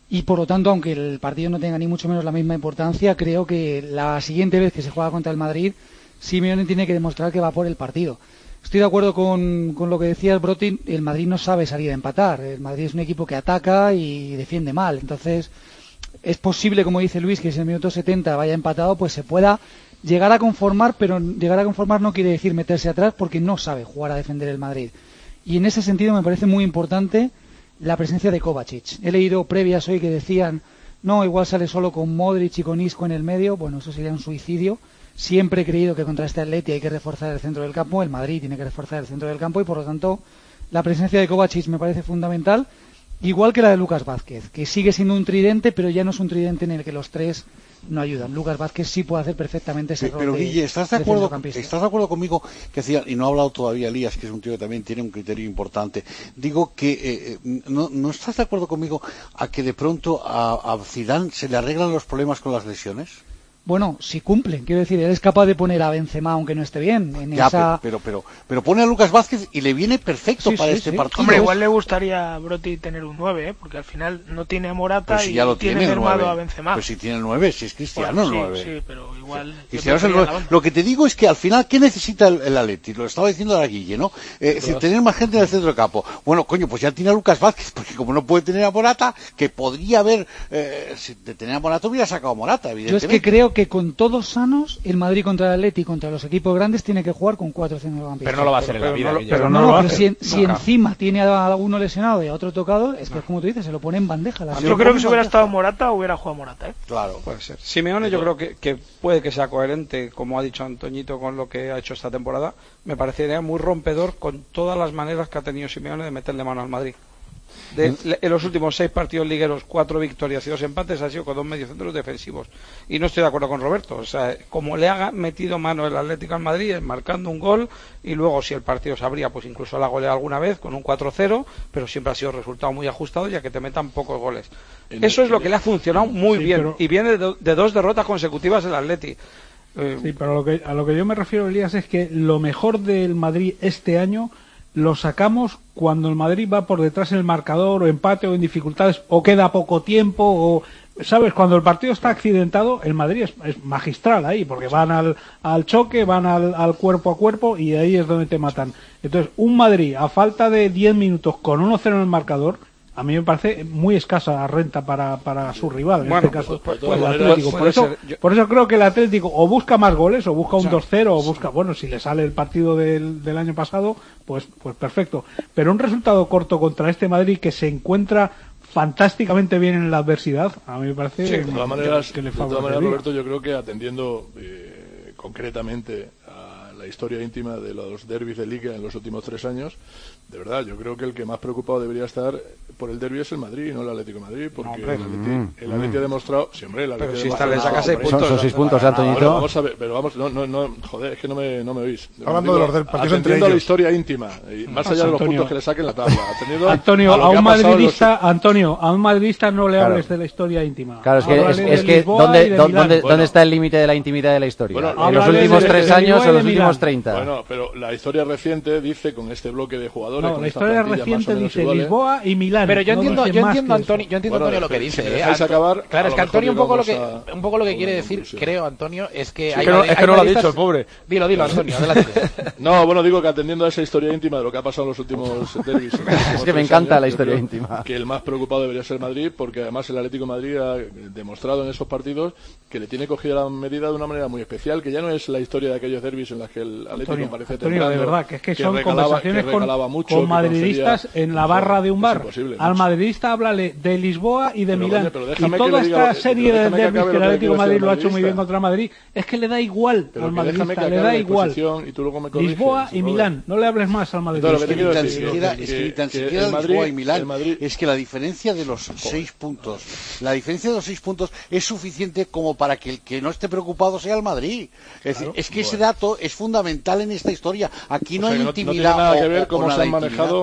y por lo tanto, aunque el partido no tenga ni mucho menos la misma importancia, creo que la siguiente vez que se juega contra el Madrid, Simeone tiene que demostrar que va por el partido. Estoy de acuerdo con, con lo que decías, Broti. El Madrid no sabe salir a empatar. El Madrid es un equipo que ataca y defiende mal. Entonces, es posible, como dice Luis, que si en el minuto setenta vaya empatado, pues se pueda llegar a conformar, pero llegar a conformar no quiere decir meterse atrás, porque no sabe jugar a defender el Madrid. Y en ese sentido me parece muy importante la presencia de Kovacic. He leído previas hoy que decían, no, igual sale solo con Modric y con Isco en el medio. Bueno, eso sería un suicidio. Siempre he creído que contra este Atleti hay que reforzar el centro del campo, el Madrid tiene que reforzar el centro del campo y por lo tanto la presencia de Kovacic me parece fundamental, igual que la de Lucas Vázquez, que sigue siendo un tridente, pero ya no es un tridente en el que los tres no ayudan. Lucas Vázquez sí puede hacer perfectamente ese pero, rol pero de, Guille, ¿estás de, de acuerdo, centrocampista. ¿estás de acuerdo conmigo que hacía, y no ha hablado todavía Elías, que es un tío que también tiene un criterio importante, digo que eh, no, no estás de acuerdo conmigo a que de pronto a, a Zidane se le arreglan los problemas con las lesiones? Bueno, si cumplen, quiero decir, él es capaz de poner a Benzema aunque no esté bien. En ya, esa... pero, pero, pero, pero pone a Lucas Vázquez y le viene perfecto sí, para sí, este sí. partido. Hombre, igual le gustaría a Broti tener un nueve, ¿eh? Porque al final no tiene a Morata pues si y ya lo tiene tiene mermado a Benzema. Pues si tiene el nueve, si es Cristiano bueno, el sí, nueve. Sí, pero igual... Sí. Cristiano es el nueve. Lo que te digo es que al final, ¿qué necesita el, el Atleti? Lo estaba diciendo ahora Guille, ¿no? Eh, es decir, tener más gente en el centro de campo. Bueno, coño, pues ya tiene a Lucas Vázquez, porque como no puede tener a Morata, que podría haber... Eh, si de tener a Morata hubiera sacado a Morata, evidentemente. Yo es que creo que con todos sanos, el Madrid contra el Atleti, contra los equipos grandes, tiene que jugar con cuatro centrocampistas. Pero no lo va a hacer en la vida. No, Guille. pero no, no, no, lo pero hace. si, si Nunca. encima tiene a uno lesionado y a otro tocado, es que es como tú dices, se lo pone en bandeja. La Yo creo que si hubiera estado Morata, hubiera jugado Morata, ¿eh? Claro. Puede ser. Simeone yo creo que, que puede que sea coherente, como ha dicho Antoñito, con lo que ha hecho esta temporada. Me parecería muy rompedor con todas las maneras que ha tenido Simeone de meterle mano al Madrid. De, en los últimos seis partidos ligueros, cuatro victorias y dos empates ha sido con dos mediocentros defensivos. Y no estoy de acuerdo con Roberto. O sea, como le ha metido mano el Atlético al Madrid, es marcando un gol y luego si el partido se abría, pues incluso la golea alguna vez con un cuatro cero, pero siempre ha sido resultado muy ajustado ya que te metan pocos goles. Eso es lo que le ha funcionado muy sí, bien pero... y viene de, de dos derrotas consecutivas del Atleti. Eh... Sí, pero a lo, que, a lo que yo me refiero, Elías, es que lo mejor del Madrid este año lo sacamos cuando el Madrid va por detrás en el marcador o empate o en dificultades o queda poco tiempo o sabes, cuando el partido está accidentado el Madrid es, es magistral ahí porque van al, al choque, van al, al cuerpo a cuerpo y ahí es donde te matan. Entonces un Madrid a falta de diez minutos con uno cero en el marcador a mí me parece muy escasa renta para, para su rival, en bueno, este caso pues, pues, pues, el puede, Atlético. puede Por eso, yo... por eso creo que el Atlético o busca más goles, o busca un o sea, dos cero, o busca, bueno, si le sale el partido del, del año pasado, pues, pues perfecto. Pero un resultado corto contra este Madrid que se encuentra fantásticamente bien en la adversidad, a mí me parece sí, de todas maneras, que le de todas maneras, Roberto, yo creo que atendiendo eh, concretamente a la historia íntima de los derbis de Liga en los últimos tres años, de verdad, yo creo que el que más preocupado debería estar por el derbi es el Madrid, no el Atlético de Madrid, porque no, el Atleti, el Atleti ha demostrado, siempre el Atleti pero ha si demostrado, le saca seis puntos, son, son seis puntos, Antoñito. Bueno, vamos a ver, pero vamos, no, no, no, joder, es que no me, no me oís. Hablando digo, de los del partidos entre atendiendo a la ellos. historia íntima, y más allá de los puntos que le saquen la tabla, atendiendo Antonio, a, lo a que un ha pasado madridista, los... Antonio, a un madridista no le Claro. hables de la historia íntima. Claro, es que, es, Háblale es de que Lisboa y ¿dónde, de dónde, Milán. ¿dónde Bueno. está el límite de la intimidad de la historia? Bueno, ¿En los háblale últimos de- tres de años Lisboa o en y los de últimos Milán. treinta? Bueno, pero la historia reciente dice, con este bloque de jugadores, No, con la esta historia plantilla más o reciente menos dice iguales, Lisboa y Milán. Pero yo no entiendo, dice yo más entiendo, que eso. Antonio, yo entiendo Bueno, Antonio lo que pero si dice. me ¿eh? dejáis Anto- acabar, claro, a es que lo Antonio un mejor poco lo que llegamos a- un poco lo que quiere una decir, conclusión. creo, Antonio, es que Es hay que no, hay es que no lo ha madridistas- dicho el pobre. Dilo, dilo, Antonio, adelante. No, bueno, digo que atendiendo a esa historia íntima de lo que ha pasado en los últimos derbis, en los últimos Es que me tres encanta años, la yo historia creo íntima. Que el más preocupado debería ser Madrid, porque además el Atlético de Madrid ha demostrado en esos partidos que le tiene cogida la medida de una manera muy especial, que ya no es la historia de aquellos derbis en las que el Atlético Antonio, parece Antonio, temblando, de verdad, que es que son regalaba- conversaciones que con, regalaba mucho, con que madridistas concedía- en la barra de un Es bar. imposible, Al mucho. madridista háblale de Lisboa y de Pero, Milán. coño, pero Y déjame que toda le diga esta lo que- serie pero de déjame que derbis acabe que lo el que Atlético de quiero Madrid decir lo ha al hecho muy bien madridista. contra Madrid, es que le da igual Pero al que déjame que madridista, le acabe da la igual. exposición y tú luego me corriges, Lisboa y Robert. Milán, no le hables más al madridista. Entonces, lo que te quiero Ni tan decir, siquiera, que- es que ni tan que siquiera el Madrid- Lisboa y Milán, el Madrid- es que la diferencia de los seis puntos, la diferencia de los seis puntos es suficiente como para que el que no esté preocupado sea el Madrid. Es decir, Claro, es que ese bueno. dato es fundamental en esta historia. Aquí no O sea, hay que no- intimidad no tiene nada o- que ver o- cómo o se nada han de manejado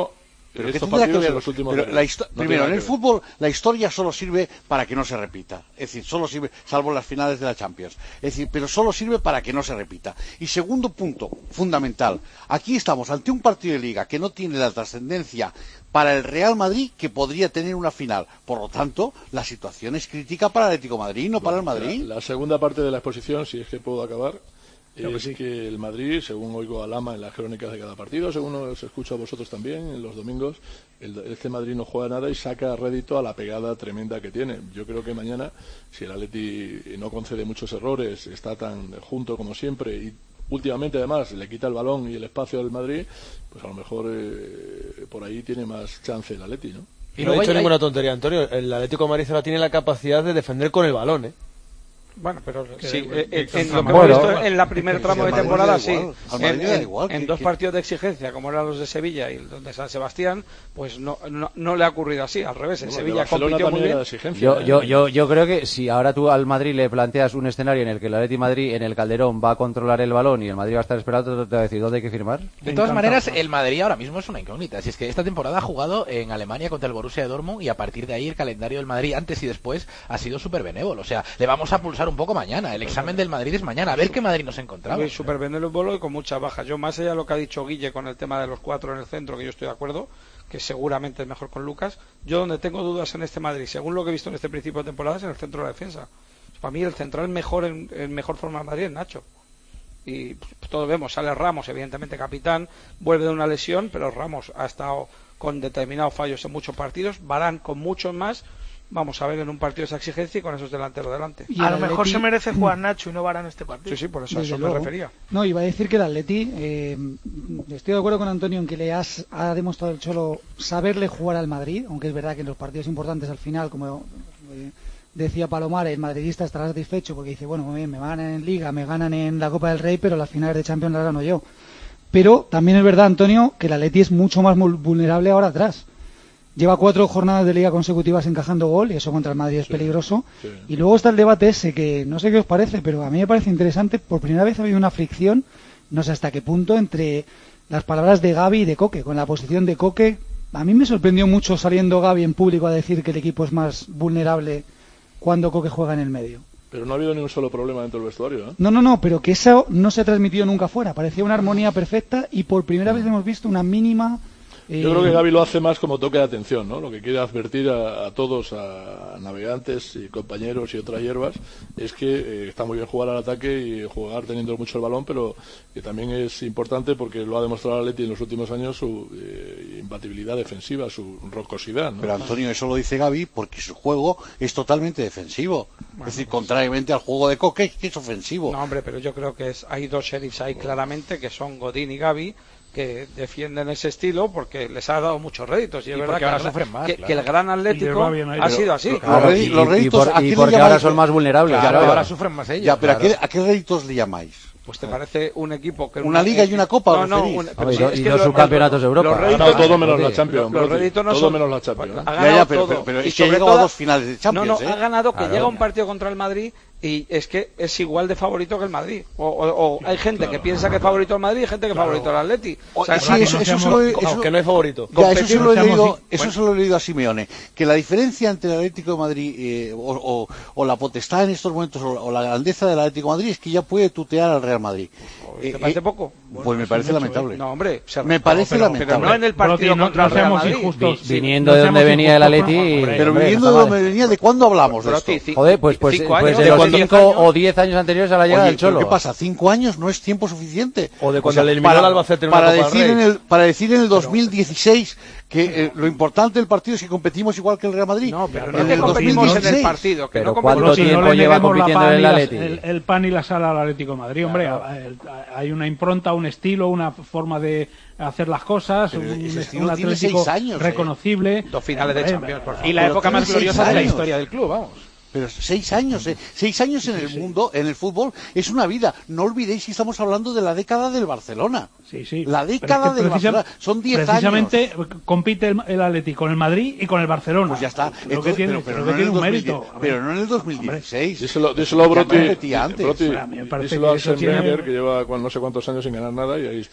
Pero ¿qué estos tendrá que partidos ver? en los últimos Pero años. la histo- No primero, tiene en nada el que ver. fútbol la historia solo sirve para que no se repita. Es decir, solo sirve, salvo las finales de la Champions. Es decir, pero solo sirve para que no se repita. Y segundo punto, fundamental. Aquí estamos ante un partido de Liga que no tiene la trascendencia para el Real Madrid que podría tener una final. Por lo tanto, la situación es crítica para el Atlético de Madrid, no para el Madrid. La, la segunda parte de la exposición, si es que puedo acabar, Creo que es sí. que el Madrid, según oigo a Lama en las crónicas de cada partido, según os escucho a vosotros también en los domingos, el, este Madrid no juega nada y saca rédito a la pegada tremenda que tiene. Yo creo que mañana, si el Atleti no concede muchos errores, está tan junto como siempre y últimamente además le quita el balón y el espacio al Madrid, pues a lo mejor eh, por ahí tiene más chance el Atleti, ¿no? Y no he dicho ninguna tontería, Antonio. El Atlético de Madrid ahora tiene la capacidad de defender con el balón, ¿eh? Bueno, pero Que- sí, que- eh, que- en lo que bueno, hemos visto en la primer que- tramo que de al Madrid temporada, le sí. da igual, al En, Madrid le da en- igual, en que- dos que- partidos de exigencia, como eran los de Sevilla y los de San Sebastián, pues no, no, no le ha ocurrido así, al revés. En Bueno, Sevilla de Barcelona compitió muy también bien. era de exigencia, Yo, ¿eh? yo, yo, yo creo que si ahora tú al Madrid le planteas un escenario en el que el Atleti Madrid en el Calderón va a controlar el balón y el Madrid va a estar esperando, te va a decir dónde hay que firmar. De todas maneras, el Madrid ahora mismo es una incógnita. Si es que esta temporada ha jugado en Alemania contra el Borussia Dortmund y a partir de ahí el calendario del Madrid antes y después ha sido súper benévolo. O sea, le vamos a pulsar un poco mañana. El examen del Madrid es mañana. A ver qué Madrid nos encontramos. Muy súper benévolo y con muchas bajas. Yo, más allá de lo que ha dicho Guille con el tema de los cuatro en el centro, que yo estoy de acuerdo, que seguramente es mejor con Lucas, yo donde tengo dudas en este Madrid, según lo que he visto en este principio de temporada, es en el centro de la defensa. Para mí el central mejor en, en mejor forma del Madrid es Nacho. Y pues, todos vemos, sale Ramos, evidentemente capitán, vuelve de una lesión, pero Ramos ha estado con determinados fallos en muchos partidos, Varane con muchos más. Vamos a ver en un partido esa exigencia y con esos delanteros delante. Y a lo mejor se merece jugar Nacho y no Varane este partido. Sí, sí, por eso, a Desde eso me luego. refería. No, iba a decir que el Atleti, eh, estoy de acuerdo con Antonio en que le has, ha demostrado el Cholo saberle jugar al Madrid, aunque es verdad que en los partidos importantes al final, como eh, decía Palomar, el madridista estará satisfecho porque dice, bueno, muy bien, me ganan en Liga, me ganan en la Copa del Rey, pero las finales de Champions las gano yo. Pero también es verdad, Antonio, que el Atleti es mucho más mul- vulnerable ahora atrás. Lleva cuatro jornadas de liga consecutivas encajando gol y eso contra el Madrid es peligroso. sí. Y luego está el debate ese que no sé qué os parece, pero a mí me parece interesante. Por primera vez ha habido una fricción, no sé hasta qué punto, entre las palabras de Gavi y de Coque. Con la posición de Coque, a mí me sorprendió mucho saliendo Gavi en público a decir que el equipo es más vulnerable cuando Coque juega en el medio. Pero no ha habido ni un solo problema dentro del vestuario, ¿eh? No, no, no, pero que eso no se ha transmitido nunca fuera. Parecía una armonía perfecta y por primera vez hemos visto una mínima... Yo creo que Gavi lo hace más como toque de atención, ¿no? Lo que quiere advertir a, a todos, a navegantes y compañeros y otras hierbas, es que eh, está muy bien jugar al ataque y jugar teniendo mucho el balón, pero que también es importante porque lo ha demostrado el Atleti en los últimos años su eh, imbatibilidad defensiva, su rocosidad, ¿no? Pero Antonio, eso lo dice Gavi porque su juego es totalmente defensivo. es decir, contrariamente al juego de Coque, que es ofensivo. No, hombre, pero yo creo que es, hay dos sheriffs ahí claramente, que son Godín y Gavi, que defienden ese estilo porque les ha dado muchos réditos. Y es Y verdad porque que, ahora el- sufren más, que, claro. que el gran Atlético ha sido así. Claro, y, y- y por- y porque ahora son más vulnerables. Claro, claro. ahora sufren más ellos. Ya, pero claro. ¿a, qué, ¿a qué réditos le llamáis? Pues te parece un equipo que... Una liga y una copa, No, ¿os no, referís? un- A pero ver, sí, y es dos que lo- subcampeonatos de Europa. los Ha réditos- ganado todo menos la los- Champions, Los Broti. réditos no Todo son... menos la Champions, ¿eh? Ha Ya, ganado ya, pero- todo. pero- pero Y es que ha sobre llegado a todo- dos finales de Champions, No, no, ¿eh? ha ganado que Claro. llega un partido contra el Madrid y es que es igual de favorito que el Madrid. O, o- o hay gente que piensa que es favorito el Madrid y gente que es favorito el Atleti. O sea, Sí, eso, eso se lo he- eso- Aunque no hay favorito. Ya, eso se lo he Competimos. leído, eso Bueno. se lo he leído a Simeone, que la diferencia entre el Atlético de Madrid eh, o, o- o la potestad en estos momentos o, o la grandeza del Atlético de Madrid es que ya puede tutear al Real Madrid. ¿Te Eh, parece eh, poco? Pues me parece lamentable. No, hombre, se- Me parece pero- lamentable. Pero no en el partido Broti, no- contra no el Real seamos Madrid. injustos. Vi- viniendo No de donde seamos venía el injustos, Atleti, hombre, Pero hombre, viviendo no de está donde mal. venía, ¿de cuándo hablamos de Broti, esto? ci- Joder, pues, pues, cinco pues años, de de los cuando- cinco diez o diez años anteriores a la llegada Oye, del ¿pero Cholo. ¿qué pasa? ¿Cinco años no es tiempo suficiente? O de O cuando sea, le eliminó para, al Albacete en una para Copa del decir Rey. en el Para decir en el dos mil dieciséis que eh, lo importante del partido es que competimos igual que el Real Madrid. No, pero En no el que competimos en el 2016. partido. Que Pero no ¿cuánto competimos- Si no tiempo le lleva neguemos la compitiendo pan el y las- Atleti? el, el pan y la sal al Atlético de Madrid, hombre. a- el- hay una impronta, un estilo, una forma de hacer las cosas, Pero un, ese un estilo tiene Atlético seis años, ¿eh? reconocible. Dos finales de Hombre, Champions, por favor. Y la Pero época más tiene seis gloriosa de la años. historia del club, vamos. Pero seis años, eh. seis años en el mundo, en el fútbol, es una vida. No olvidéis que estamos hablando de la década del Barcelona. Sí, sí. La Pero es década que del precisam- Barcelona. Son diez años. Precisamente compite el, el Atleti con el Madrid y con el Barcelona. Pues ya está. Creo que Entonces, tiene, pero, pero creo no que en tiene el un dos mil mérito. diez, pero no en el dos mil dieciséis. Díselo, díselo a Ya Broti, competía antes. Broti, A mí me parece díselo que a eso Arsène tiene- Wenger, que lleva cuan- no sé cuántos años sin ganar nada y ahí está.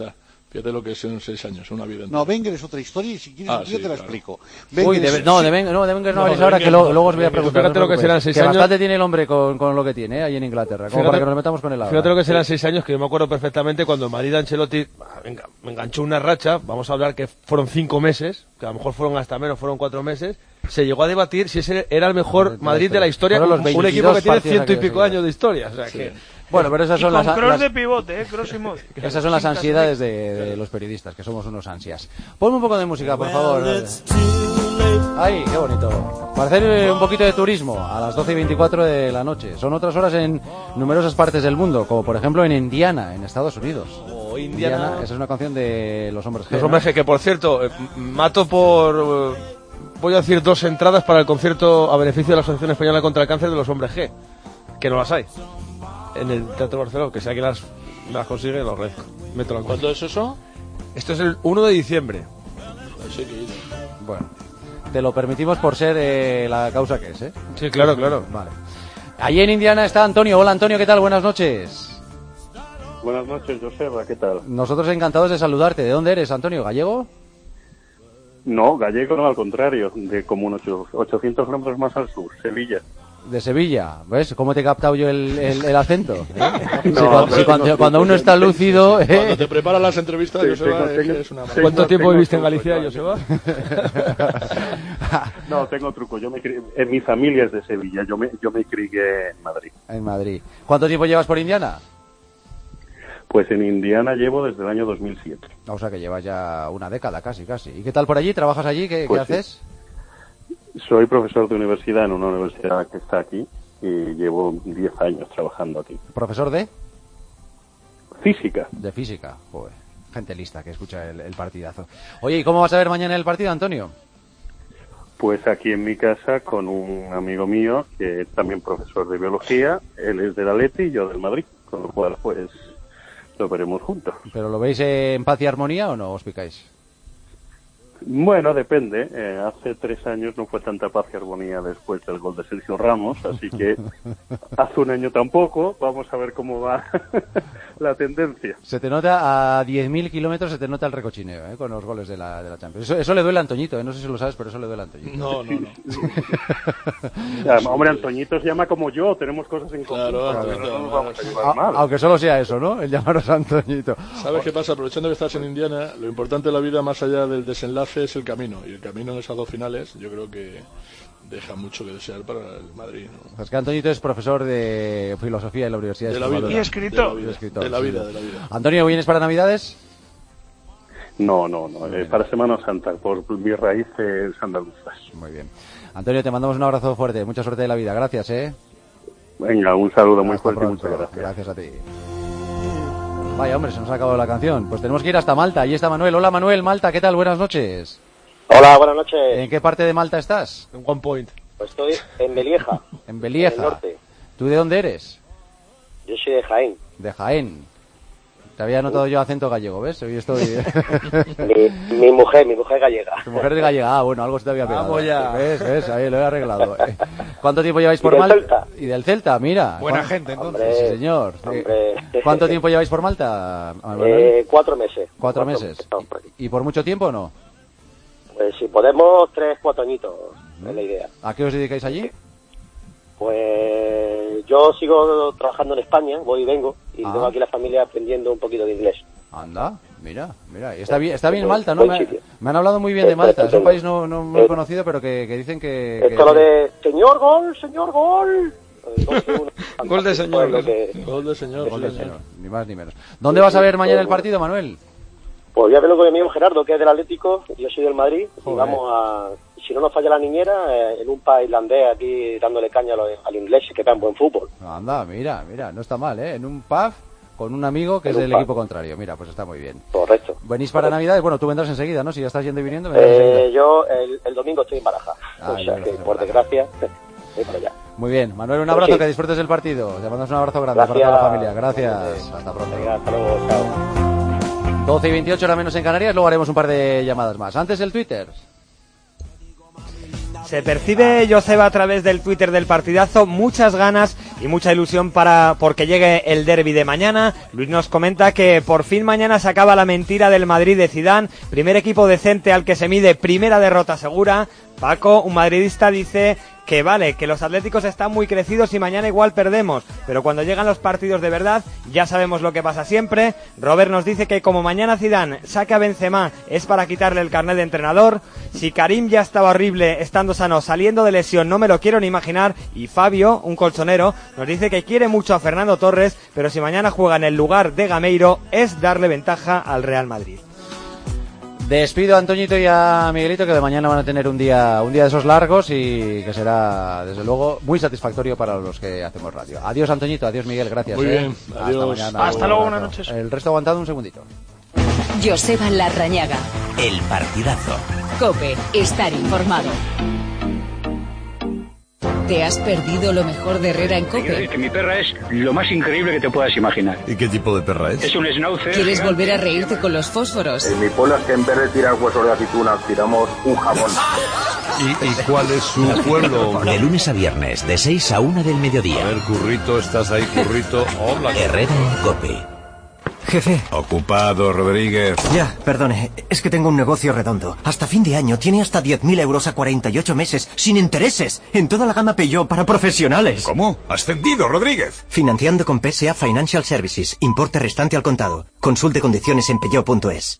Fíjate lo que son seis años, una vida entera. No, Wenger es otra historia y si quieres Ah, yo sí, te la claro. explico. Uy, de, no, de Wenger no, de Wenger no habléis ahora, que lo- luego os voy a preguntar. Fíjate lo que serán seis que años. bastante tiene el hombre con, con lo que tiene, ¿eh? Ahí en Inglaterra, como Fíjate- para que nos metamos con él ahora. Fíjate lo que serán seis años, que yo me acuerdo perfectamente cuando en Madrid Ancelotti ah, venga, me enganchó una racha, vamos a hablar que fueron cinco meses, que a lo mejor fueron hasta menos, fueron cuatro meses, se llegó a debatir si ese era el mejor Madrid de la historia, Fueron con los un equipo que veintidós tiene partidos ciento y aquellos, pico sí. años de historia. O sea, Sí. que... Bueno, pero esas Y son con las, cross las- de pivote, ¿eh? Cross y Modric. esas son las ansiedades de, de los periodistas, que somos unos ansias. Ponme un poco de música, por favor. Ay, qué bonito. Para hacer eh, un poquito de turismo a las doce y veinticuatro de la noche. Son otras horas en numerosas partes del mundo, como por ejemplo en Indiana, en Estados Unidos. O Indiana. Esa es una canción de Los Hombres G. Los ¿no? hombres G, que por cierto, eh, mato por, eh, voy a decir, dos entradas para el concierto a beneficio de la Asociación Española contra el Cáncer de los Hombres G, que no las hay, en el Teatro Barcelona, que si alguien las, las consigue, lo agradezco. Meto la ¿Cuándo es eso? Esto es el uno de diciembre. Sí, que ir. Bueno, te lo permitimos por ser eh, la causa que es, ¿eh? Sí, claro, claro. Vale. Allí en Indiana está Antonio. Hola, Antonio, ¿qué tal? Buenas noches. Buenas noches, Joseba, ¿qué tal? Nosotros encantados de saludarte. ¿De dónde eres, Antonio? ¿Gallego? No, gallego no, al contrario, de como unos ochocientos kilómetros más al sur, Sevilla. De Sevilla. ¿Ves cómo te he captado yo el, el, el acento? ¿Eh? Sí, No, cuando, pero sí, cuando, tengo- cuando uno está tengo- lúcido... ¿eh? Cuando te preparan las entrevistas, Sí, Joseba, tengo- es que tengo- es una tengo- maravilla. ¿Cuánto tiempo tengo viviste en truco, Galicia, yo, Joseba? No, tengo truco. Yo me cri- en mi familia es de Sevilla. Yo me, yo me crié en Madrid. En Madrid. ¿Cuánto tiempo llevas por Indiana? Pues en Indiana llevo desde el año dos mil siete. O sea que llevas ya una década casi, casi. ¿Y qué tal por allí? ¿Trabajas allí? ¿Qué, Pues qué sí. haces? Soy profesor de universidad en una universidad que está aquí y llevo diez años trabajando aquí. ¿Profesor de? Física. De física. Joder. Gente lista que escucha el, el partidazo. Oye, ¿y cómo vas a ver mañana el partido, Antonio? Pues aquí en mi casa con un amigo mío que es también profesor de biología. Él es del Atleti y yo del Madrid. Con lo cual, pues, lo veremos juntos. ¿Pero lo veis en paz y armonía o no os picáis? Bueno, depende. Eh, hace tres años no fue tanta paz y armonía después del gol de Sergio Ramos, así que hace un año tampoco. Vamos a ver cómo va la tendencia. Se te nota a diez mil kilómetros, se te nota el recochineo, ¿eh? Con los goles de la, de la Champions. Eso, eso le duele a Antoñito, ¿eh? No sé si lo sabes, pero eso le duele a Antoñito. No, no, no. Ya, hombre, Antoñito se llama como yo, tenemos cosas en común. Claro, pero Antoñito, no nos vamos a llevar A- mal. aunque solo sea eso, ¿no? El llamaros a Antoñito. ¿Sabes qué pasa? Aprovechando que estás en Indiana, lo importante de la vida, más allá del desenlace, es el camino. Y el camino en esas dos finales, yo creo que deja mucho que desear para el Madrid, ¿no? Es que Antoñito es profesor de filosofía en la Universidad De la Extremadura. vida. Y escritor. De la vida, escritor, de la sí. vida, de la vida. Antonio, ¿vienes para Navidades? No, no, no. eh, para Semana Santa, por mis raíces andaluzas. Muy bien. Antonio, te mandamos un abrazo fuerte. Mucha suerte de la vida. Gracias, ¿eh? Venga, un saludo muy Hasta fuerte y pronto. muchas gracias. Gracias a ti. Vaya, hombre, se nos ha acabado la canción. Pues tenemos que ir hasta Malta. Ahí está Manuel. Hola, Manuel. Malta, ¿qué tal? Buenas noches. Hola, buenas noches. ¿En qué parte de Malta estás? En One Point. Pues estoy en Melieja, En Belieja. en el norte. ¿Tú de dónde eres? Yo soy de Jaén. De Jaén. Te había notado yo acento gallego, ¿ves? Hoy estoy... Mi, mi mujer, mi mujer gallega. Tu mujer es gallega. Ah, bueno, algo se te había pegado. Vamos ya. ¿Ves? ¿Ves? Ahí lo he arreglado. Eh, ¿Cuánto tiempo lleváis por Y del Malta? Celta. Y del Celta, mira. Buena ¿Cuán- gente, entonces. Sí, Hombre, señor. hombre. Eh, ¿Cuánto tiempo lleváis por Malta, Manuel? Eh, cuatro meses. Cuatro meses. estamos por aquí. ¿Y por mucho tiempo o no? Pues si podemos, tres, cuatro añitos, es la idea. ¿A qué os dedicáis allí? Pues yo sigo trabajando en España, voy y vengo, y Ah. tengo aquí la familia aprendiendo un poquito de inglés. Anda, mira, mira. Y está bien, está bien Buen- Malta, ¿no? buen Me, sitio. me han hablado muy bien de Está Malta. Es un estupendo. país no, no muy Eh, conocido, pero que, que dicen que... que- Esto lo de, señor gol, señor gol. Eh, dos y uno. Gol de señor, Pues lo que- Gol de señor, Gol sí, de señor. señor, ni más ni menos. ¿Dónde vas a ver mañana el partido, Manuel? Pues voy a verlo con mi amigo Gerardo, que es del Atlético, y yo soy del Madrid, y Joder. vamos a, si no nos falla la niñera, eh, en un país irlandés aquí dándole caña a los, al inglés, que vean buen fútbol. Anda, mira, mira, no está mal, ¿eh? En un pub con un amigo que En es un del pub. equipo contrario. Mira, pues está muy bien. Correcto. ¿Venís para Navidades? Bueno, tú vendrás enseguida, ¿no? Si ya estás yendo y viniendo, vendrás enseguida. Eh, yo el, el domingo estoy en Baraja, Ah, o ya sea lo que sé, por desgracia, voy para allá. Muy bien, Manuel, un Pues abrazo, sí. que disfrutes del partido. Te mandamos un abrazo grande Gracias. para toda la familia. Gracias, hasta pronto. Venga, hasta luego, chao. doce y veintiocho, hora menos en Canarias, luego haremos un par de llamadas más. Antes el Twitter. Se percibe, Joseba, a través del Twitter del partidazo, muchas ganas y mucha ilusión para porque llegue el derbi de mañana. Luis nos comenta que por fin mañana se acaba la mentira del Madrid de Zidane, primer equipo decente al que se mide, primera derrota segura. Paco, un madridista, dice que vale, que los atléticos están muy crecidos y mañana igual perdemos, pero cuando llegan los partidos de verdad ya sabemos lo que pasa siempre. Robert nos dice que como mañana Zidane saque a Benzema es para quitarle el carnet de entrenador. Si Karim ya estaba horrible estando sano, saliendo de lesión no me lo quiero ni imaginar. Y Fabio, un colchonero, nos dice que quiere mucho a Fernando Torres, pero si mañana juega en el lugar de Gameiro es darle ventaja al Real Madrid. Despido a Antoñito y a Miguelito, que de mañana van a tener un día un día de esos largos y que será, desde luego, muy satisfactorio para los que hacemos radio. Adiós, Antoñito, adiós, Miguel, gracias. Muy eh. bien, Hasta adiós. mañana. Hasta luego, buenas noches. El resto aguantado un segundito. Joseba Larrañaga. El partidazo. COPE. Estar informado. ¿Te has perdido lo mejor de Herrera en COPE? Que mi perra es lo más increíble que te puedas imaginar. ¿Y qué tipo de perra es? Es un schnauzer. ¿Quieres volver a reírte con los fósforos? En mi pueblo es que en vez de tirar huesos de aceituna, tiramos un jamón. ¿Y, y cuál es su pueblo? De lunes a viernes, de seis a una del mediodía. A ver, Currito, ¿estás ahí, Currito? Hola. Herrera en COPE. Jefe. Ocupado, Rodríguez. Ya, perdone, es que tengo un negocio redondo. Hasta fin de año tiene hasta diez mil euros a cuarenta y ocho meses, sin intereses, en toda la gama Peugeot para profesionales. ¿Cómo? ¿Ascendido, Rodríguez? Financiando con P S A Financial Services, importe restante al contado. Consulte condiciones en peugeot punto es.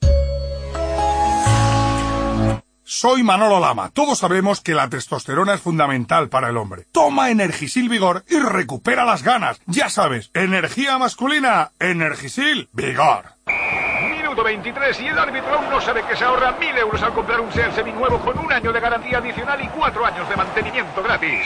Soy Manolo Lama. Todos sabemos que la testosterona es fundamental para el hombre. Toma Energisil Vigor y recupera las ganas. Ya sabes, energía masculina, Energisil Vigor. Minuto veintitrés y el árbitro aún no sabe que se ahorra mil euros al comprar un SEAT seminuevo con un año de garantía adicional y cuatro años de mantenimiento gratis.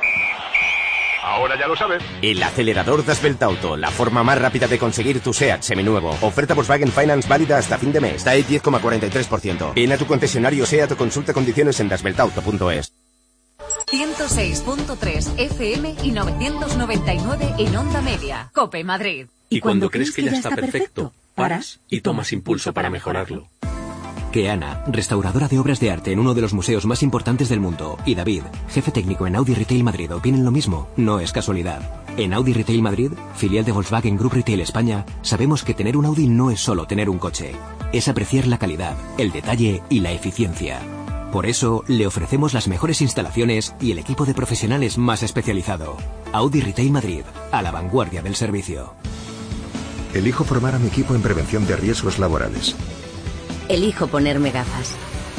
Ahora ya lo sabes. El acelerador Dasveltauto, la forma más rápida de conseguir tu SEAT seminuevo. Oferta Volkswagen Finance válida hasta fin de mes. T A E diez coma cuarenta y tres por ciento. Ven a tu concesionario SEAT o consulta condiciones en dasveltauto punto es. ciento seis punto tres F M y novecientos noventa y nueve en Onda Media. COPE Madrid. Y cuando crees que ya está perfecto, paras y tomas impulso para mejorarlo. Keana, restauradora de obras de arte en uno de los museos más importantes del mundo, y David, jefe técnico en Audi Retail Madrid, opinen lo mismo. No es casualidad. En Audi Retail Madrid, filial de Volkswagen Group Retail España, sabemos que tener un Audi no es solo tener un coche, es apreciar la calidad, el detalle y la eficiencia. Por eso, le ofrecemos las mejores instalaciones y el equipo de profesionales más especializado. Audi Retail Madrid, a la vanguardia del servicio. Elijo formar a mi equipo en prevención de riesgos laborales. Elijo ponerme gafas.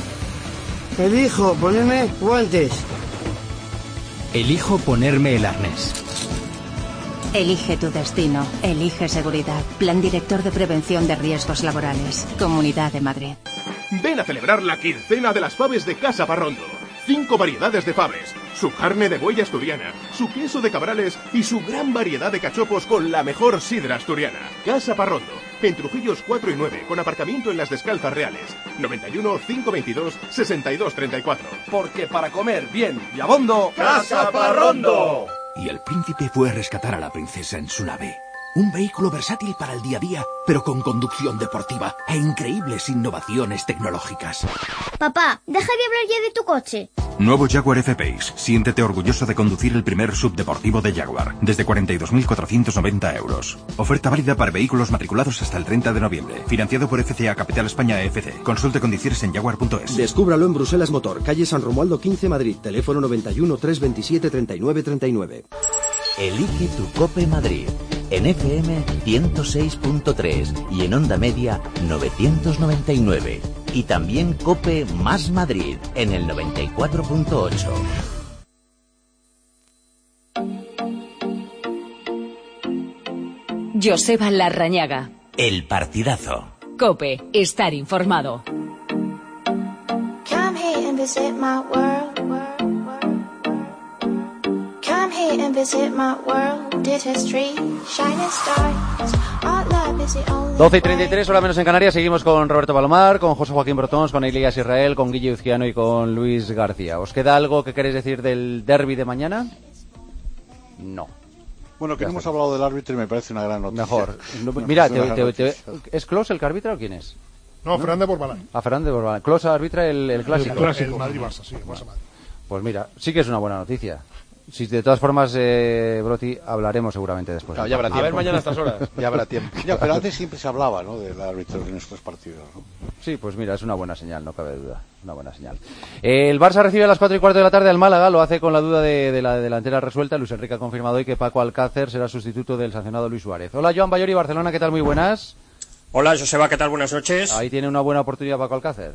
Elijo ponerme guantes. Elijo ponerme el arnés. Elige tu destino. Elige seguridad. Plan Director de Prevención de Riesgos Laborales. Comunidad de Madrid. Ven a celebrar la quincena de las faves de Casa Parrondo. Cinco variedades de faves, su carne de buey asturiana, su queso de cabrales y su gran variedad de cachopos con la mejor sidra asturiana. Casa Parrondo, en Trujillos cuatro y nueve, con aparcamiento en Las Descalzas Reales. noventa y uno, cinco veintidós, sesenta y dos treinta y cuatro. Porque para comer bien y abondo, Casa Parrondo. Y el príncipe fue a rescatar a la princesa en su nave. Un vehículo versátil para el día a día, pero con conducción deportiva e increíbles innovaciones tecnológicas. Papá, deja de hablar ya de tu coche. Nuevo Jaguar F-Pace. Siéntete orgulloso de conducir el primer subdeportivo de Jaguar. Desde cuarenta y dos mil cuatrocientos noventa euros. Oferta válida para vehículos matriculados hasta el treinta de noviembre. Financiado por F C A Capital España F C. Consulte condiciones en jaguar punto es. Descúbralo en Bruselas Motor, calle San Romualdo quince, Madrid. Teléfono noventa y uno, trescientos veintisiete, treinta y nueve treinta y nueve. Elige tu COPE Madrid. En F M ciento seis punto tres y en Onda Media novecientos noventa y nueve. Y también COPE más Madrid en el noventa y cuatro punto ocho. Joseba Larrañaga. El partidazo. COPE. Estar informado. Come here and visit my world. Come here and visit my world. It has trees, shining stars. Our love is the only doce y treinta y tres, hora menos en Canarias. Seguimos con Roberto Palomar, con José Joaquín Brotons, con Elías Israel, con Guille Uzquiano y con Luis García. ¿Os queda algo que queréis decir del derbi de mañana? No. Bueno, que no hemos hablado del árbitro y me parece una gran noticia. Mejor. No, mira, te, te, te, ¿es Klos el que arbitra o quién es? No, ¿no? Fernández Borbalán. Ah, Fernández Borbalán. Klos arbitra el, el clásico. El, el Madrid-Barça, sí, el Barça-Madrid. Pues mira, sí que es una buena noticia. Si de todas formas, eh, Broti, hablaremos seguramente después. Claro, ya habrá tiempo. A ver mañana a estas horas. Ya habrá tiempo. Ya, pero antes siempre se hablaba, ¿no?, del árbitro en estos partidos, ¿no? Sí, pues mira, es una buena señal, no cabe duda. Una buena señal. Eh, el Barça recibe a las cuatro y cuarto de la tarde al Málaga, lo hace con la duda de, de la delantera resuelta. Luis Enrique ha confirmado hoy que Paco Alcácer será sustituto del sancionado Luis Suárez. Hola, Joan Bayori, Barcelona, ¿qué tal? Muy buenas. Hola, Joseba, ¿qué tal? Buenas noches. Ahí tiene una buena oportunidad Paco Alcácer.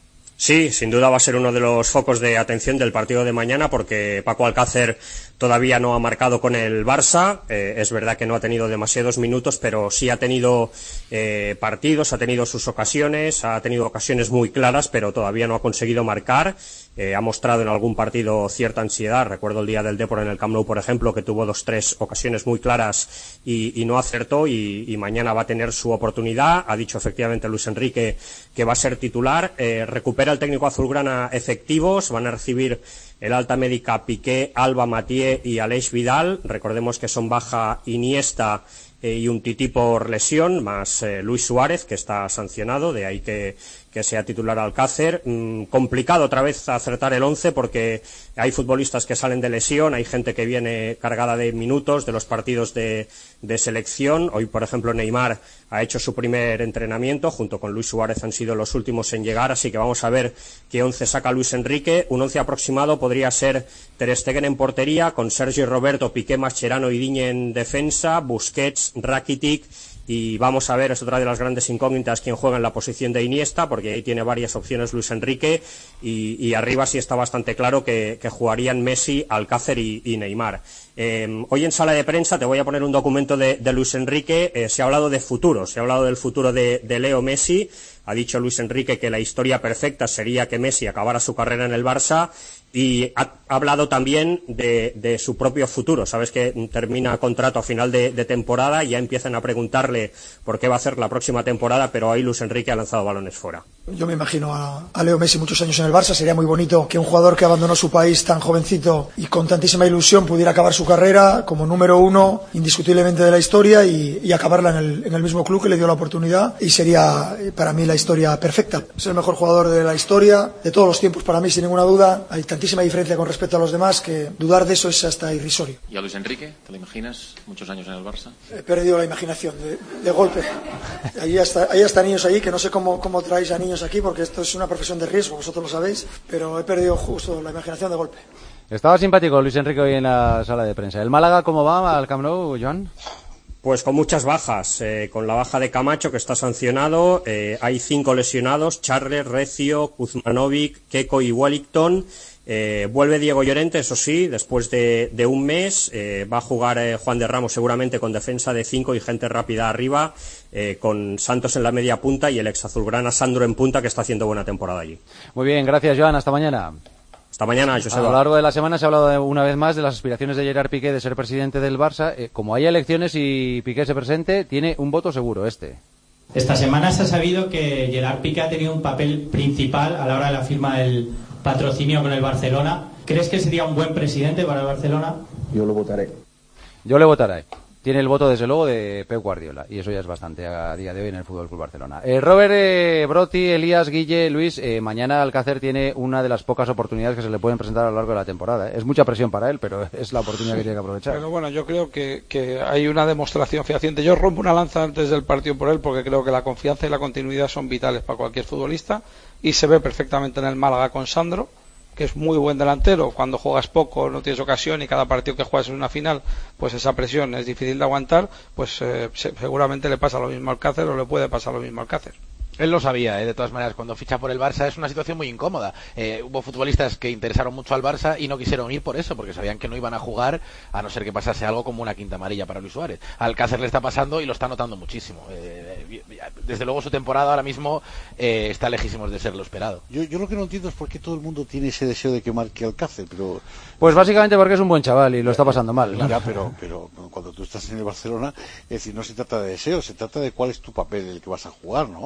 Sí, sin duda va a ser uno de los focos de atención del partido de mañana, porque Paco Alcácer todavía no ha marcado con el Barça. Eh, es verdad que no ha tenido demasiados minutos, pero sí ha tenido eh, partidos, ha tenido sus ocasiones, ha tenido ocasiones muy claras, pero todavía no ha conseguido marcar. Eh, ha mostrado en algún partido cierta ansiedad. Recuerdo el día del Depor en el Camp Nou, por ejemplo, que tuvo dos, tres ocasiones muy claras y, y no acertó, y, y mañana va a tener su oportunidad. Ha dicho efectivamente Luis Enrique que va a ser titular. Eh, recupera el técnico azulgrana efectivos. Van a recibir el alta médica Piqué, Alba, Mathieu y Aleix Vidal. Recordemos que son baja Iniesta eh, y un Tití por lesión, más eh, Luis Suárez, que está sancionado, de ahí que, que sea titular Alcácer. Mm, complicado otra vez acertar el once, porque hay futbolistas que salen de lesión, hay gente que viene cargada de minutos de los partidos de, de selección. Hoy, por ejemplo, Neymar ha hecho su primer entrenamiento, junto con Luis Suárez han sido los últimos en llegar, así que vamos a ver qué once saca Luis Enrique. Un once aproximado podría ser Ter Stegen en portería, con Sergio Roberto, Piqué, Mascherano y Digne en defensa, Busquets, Rakitic. Y vamos a ver, es otra de las grandes incógnitas, quién juega en la posición de Iniesta, porque ahí tiene varias opciones Luis Enrique, y, y arriba sí está bastante claro que, que jugarían Messi, Alcácer y, y Neymar. Eh, hoy en sala de prensa te voy a poner un documento de, de Luis Enrique. Eh, se ha hablado de futuro, se ha hablado del futuro de, de Leo Messi. Ha dicho Luis Enrique que la historia perfecta sería que Messi acabara su carrera en el Barça, y ha hablado también de, de su propio futuro. Sabes que termina contrato a final de, de temporada y ya empiezan a preguntarle por qué va a hacer la próxima temporada, pero ahí Luis Enrique ha lanzado balones fuera. Yo me imagino a, a Leo Messi muchos años en el Barça. Sería muy bonito que un jugador que abandonó su país tan jovencito y con tantísima ilusión pudiera acabar su carrera como número uno indiscutiblemente de la historia y, y acabarla en el, en el mismo club que le dio la oportunidad, y sería para mí la historia perfecta. Es el mejor jugador de la historia, de todos los tiempos para mí, sin ninguna duda. Hay tantísima diferencia con respecto a los demás que dudar de eso es hasta irrisorio. ¿Y a Luis Enrique? ¿Te lo imaginas muchos años en el Barça? He perdido la imaginación de, de golpe. Hay hasta, hay hasta niños allí, que no sé cómo, cómo traéis a niños aquí, porque esto es una profesión de riesgo, vosotros lo sabéis, pero he perdido justo la imaginación de golpe. Estaba simpático Luis Enrique hoy en la sala de prensa. ¿El Málaga cómo va al Camp Nou, Joan? Pues con muchas bajas, eh, con la baja de Camacho, que está sancionado. Eh, hay cinco lesionados: Charles, Recio, Kuzmanovic, Keko y Wellington. Eh, vuelve Diego Llorente, eso sí, después de, de un mes. Eh, va a jugar eh, Juan de Ramos seguramente con defensa de cinco y gente rápida arriba, eh, con Santos en la media punta y el ex azulgrana Sandro en punta, que está haciendo buena temporada allí. Muy bien, gracias Joan, hasta mañana. Hasta mañana, Joseba. A lo largo de la semana se ha hablado de, una vez más de las aspiraciones de Gerard Piqué de ser presidente del Barça. Eh, como hay elecciones y Piqué se presente, tiene un voto seguro este. Esta semana se ha sabido que Gerard Piqué ha tenido un papel principal a la hora de la firma del patrocinio con el Barcelona. ¿Crees que sería un buen presidente para el Barcelona? Yo lo votaré. Yo le votaré. Tiene el voto, desde luego, de Pep Guardiola, y eso ya es bastante a día de hoy en el Fútbol Club Barcelona. Eh, Robert, eh, Broti, Elías, Guille, Luis, eh, mañana Alcácer tiene una de las pocas oportunidades que se le pueden presentar a lo largo de la temporada. ¿eh? Es mucha presión para él, pero es la oportunidad que tiene que aprovechar. Pero bueno, yo creo que, que hay una demostración fehaciente. Yo rompo una lanza antes del partido por él, porque creo que la confianza y la continuidad son vitales para cualquier futbolista, y se ve perfectamente en el Málaga con Sandro, que es muy buen delantero. Cuando juegas poco, no tienes ocasión, y cada partido que juegas es una final, pues esa presión es difícil de aguantar. Pues eh, seguramente le pasa lo mismo al Alcácer, o le puede pasar lo mismo al Alcácer. Él lo sabía, ¿eh? De todas maneras, cuando ficha por el Barça es una situación muy incómoda. Eh, hubo futbolistas que interesaron mucho al Barça y no quisieron ir por eso, porque sabían que no iban a jugar, a no ser que pasase algo como una quinta amarilla para Luis Suárez. Al Alcácer le está pasando y lo está notando muchísimo. Eh, desde luego su temporada ahora mismo eh, está lejísimos de ser lo esperado. Yo, yo lo que no entiendo es por qué todo el mundo tiene ese deseo de que marque Alcácer, pero... Pues básicamente porque es un buen chaval y lo está pasando mal. ¿no? Ya, pero, pero cuando tú estás en el Barcelona, es decir, no se trata de deseo, se trata de cuál es tu papel, el que vas a jugar, ¿no?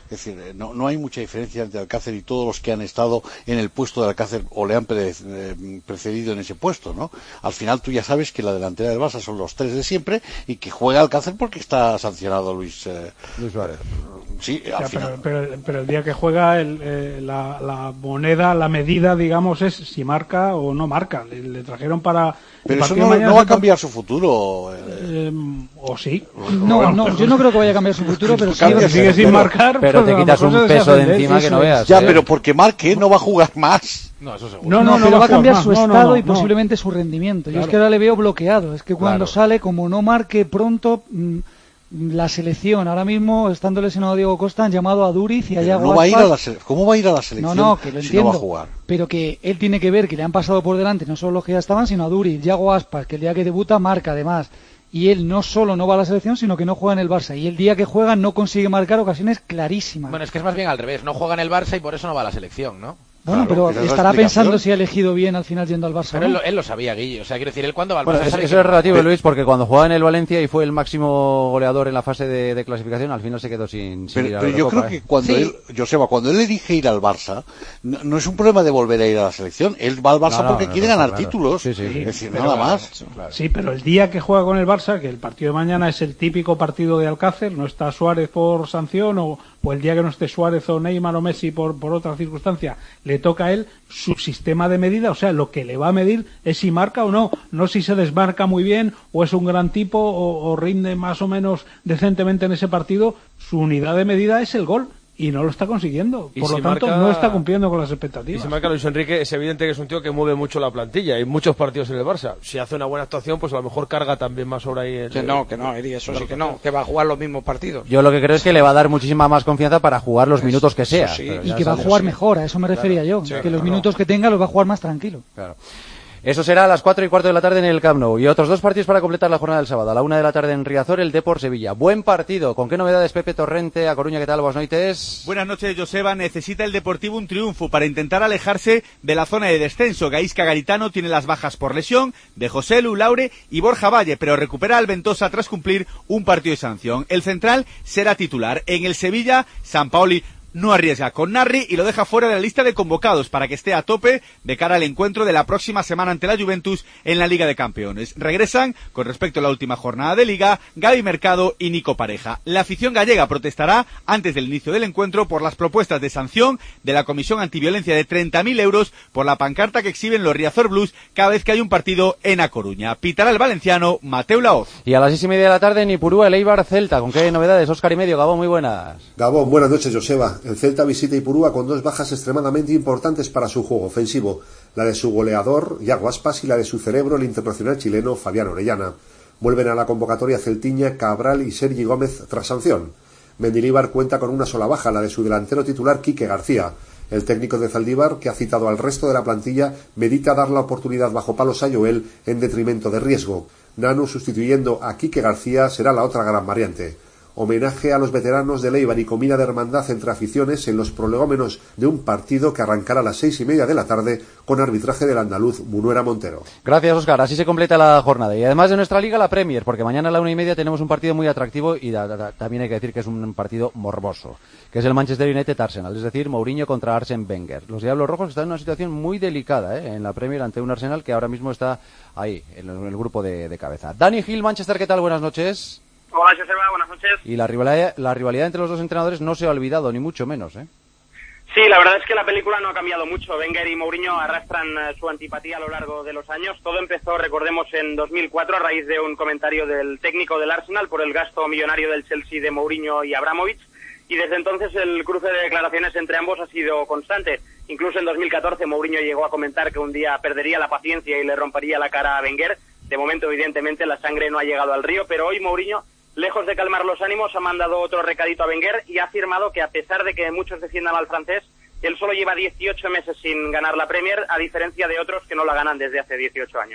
Es decir, no, no hay mucha diferencia entre Alcácer y todos los que han estado en el puesto de Alcácer o le han pre, eh, precedido en ese puesto, ¿no? Al final tú ya sabes que la delantera del Barça son los tres de siempre y que juega Alcácer porque está sancionado Luis, eh, Luis Suárez. Sí, o sea, al final. Pero, pero, pero el día que juega el, eh, la, la moneda, la medida, digamos, es si marca o no marca. Le, le trajeron para... Pero eso no, no va a cambiar su futuro. Eh. Eh, ¿O sí? No, no, yo no creo que vaya a cambiar su futuro, pero sí. Cambia, sigue sin marcar. Pero te quitas un peso de encima que no veas. Ya, pero porque marque no va a jugar más. No, eso seguro. No, no, no, pero va a cambiar su no, estado no, no, y posiblemente no. su rendimiento. Claro. Yo es que ahora le veo bloqueado. Es que cuando claro. sale, como no marque pronto... Mmm, la selección, ahora mismo, estando lesionado Diego Costa, han llamado a Duriz y a Yago no va a ir a la Aspas. ¿Cómo va a ir a la selección no, no, que lo si entiendo, no va a jugar? Pero que él tiene que ver que le han pasado por delante no solo los que ya estaban, sino a Duriz, Yago Aspas, que el día que debuta marca además. Y él no solo no va a la selección, sino que no juega en el Barça. Y el día que juega no consigue marcar ocasiones clarísimas. Bueno, es que es más bien al revés. No juega en el Barça y por eso no va a la selección, ¿no? Bueno, claro, pero estará pensando si ha elegido bien al final yendo al Barça. Pero ¿no? él, lo, él lo sabía, Guille. O sea, quiero decir, él cuando va al bueno, Barça... Eso, eso es relativo, pero... Luis, porque cuando jugaba en el Valencia y fue el máximo goleador en la fase de, de clasificación, al final se quedó sin, sin pero, ir a pero la yo Copa, creo ¿eh? que cuando sí. él, Joseba, cuando él elige ir al Barça, no, no es un problema de volver a ir a la selección. Él va al Barça no, no, porque no, quiere no, ganar claro. títulos. Sí, sí, sí. Es decir, pero, nada más. Claro. Sí, pero el día que juega con el Barça, que el partido de mañana es el típico partido de Alcácer, no está Suárez por sanción o, o el día que no esté Suárez o Neymar o Messi por, por otra circunstancia, le toca a él su sistema de medida, o sea, lo que le va a medir es si marca o no, no si se desmarca muy bien o es un gran tipo o, o rinde más o menos decentemente en ese partido. Su unidad de medida es el gol y no lo está consiguiendo, por si lo tanto marca... no está cumpliendo con las expectativas. Y si marca Luis Enrique, es evidente que es un tío que mueve mucho la plantilla, hay muchos partidos en el Barça. Si hace una buena actuación, pues a lo mejor carga también más sobre ahí. En que el... no, que no, Eri, eso sí que no, que va a jugar los mismos partidos. Yo lo que creo es que le va a dar muchísima más confianza para jugar los minutos que sea. Sí, y que va a jugar sí. mejor, a eso me refería claro, yo, sí, que claro. los minutos que tenga los va a jugar más tranquilo. Claro. Eso será a las cuatro y cuarto de la tarde en el Camp Nou. Y otros dos partidos para completar la jornada del sábado. A la una de la tarde en Riazor, el Depor Sevilla. Buen partido. ¿Con qué novedades, Pepe Torrente? A Coruña, ¿qué tal? Buenas noches. Buenas noches, Joseba. Necesita el Deportivo un triunfo para intentar alejarse de la zona de descenso. Gaisca Garitano tiene las bajas por lesión de José Lu, Laure y Borja Valle, pero recupera al Ventosa tras cumplir un partido de sanción. El central será titular. En el Sevilla, Sampaoli no arriesga con Narri y lo deja fuera de la lista de convocados para que esté a tope de cara al encuentro de la próxima semana ante la Juventus en la Liga de Campeones. Regresan, con respecto a la última jornada de Liga, Gaby Mercado y Nico Pareja. La afición gallega protestará antes del inicio del encuentro por las propuestas de sanción de la Comisión Antiviolencia de treinta mil euros por la pancarta que exhiben los Riazor Blues cada vez que hay un partido en A Coruña. Pitará el valenciano Mateu Laoz. Y a las seis y media de la tarde en Ipurúa, el Eibar Celta. ¿Con qué novedades? Óscar y medio. Gabón, muy buenas. Gabón, buenas noches, Joseba. El Celta visita Ipurúa con dos bajas extremadamente importantes para su juego ofensivo, la de su goleador, Yago Aspas, y la de su cerebro, el internacional chileno, Fabián Orellana. Vuelven a la convocatoria celtiña Cabral y Sergi Gómez tras sanción. Mendilibar cuenta con una sola baja, la de su delantero titular, Quique García. El técnico de Zaldívar, que ha citado al resto de la plantilla, medita dar la oportunidad bajo palos a Joel en detrimento de Riesgo. Nanu, sustituyendo a Quique García, será la otra gran variante. Homenaje a los veteranos de Eibar y comida de hermandad entre aficiones en los prolegómenos de un partido que arrancará a las seis y media de la tarde con arbitraje del andaluz Munuera Montero. Gracias, Óscar. Así se completa la jornada. Y además de nuestra liga, la Premier, porque mañana a la una y media tenemos un partido muy atractivo y da, da, da, también hay que decir que es un partido morboso, que es el Manchester United-Arsenal, es decir, Mourinho contra Arsene Wenger. Los Diablos Rojos están en una situación muy delicada ¿eh? en la Premier ante un Arsenal que ahora mismo está ahí, en el, en el grupo de, de cabeza. Dani Gil, Manchester, ¿qué tal? Buenas noches. Hola, Joseba, buenas noches. Y la rivalidad, la rivalidad entre los dos entrenadores no se ha olvidado, ni mucho menos, ¿eh? Sí, la verdad es que la película no ha cambiado mucho. Wenger y Mourinho arrastran su antipatía a lo largo de los años. Todo empezó, recordemos, en dos mil cuatro a raíz de un comentario del técnico del Arsenal por el gasto millonario del Chelsea de Mourinho y Abramovich. Y desde entonces el cruce de declaraciones entre ambos ha sido constante. Incluso en dos mil catorce Mourinho llegó a comentar que un día perdería la paciencia y le rompería la cara a Wenger. De momento, evidentemente, la sangre no ha llegado al río, pero hoy Mourinho, lejos de calmar los ánimos, ha mandado otro recadito a Wenger y ha afirmado que, a pesar de que muchos defiendan al francés, él solo lleva dieciocho meses sin ganar la Premier, a diferencia de otros que no la ganan desde hace dieciocho años.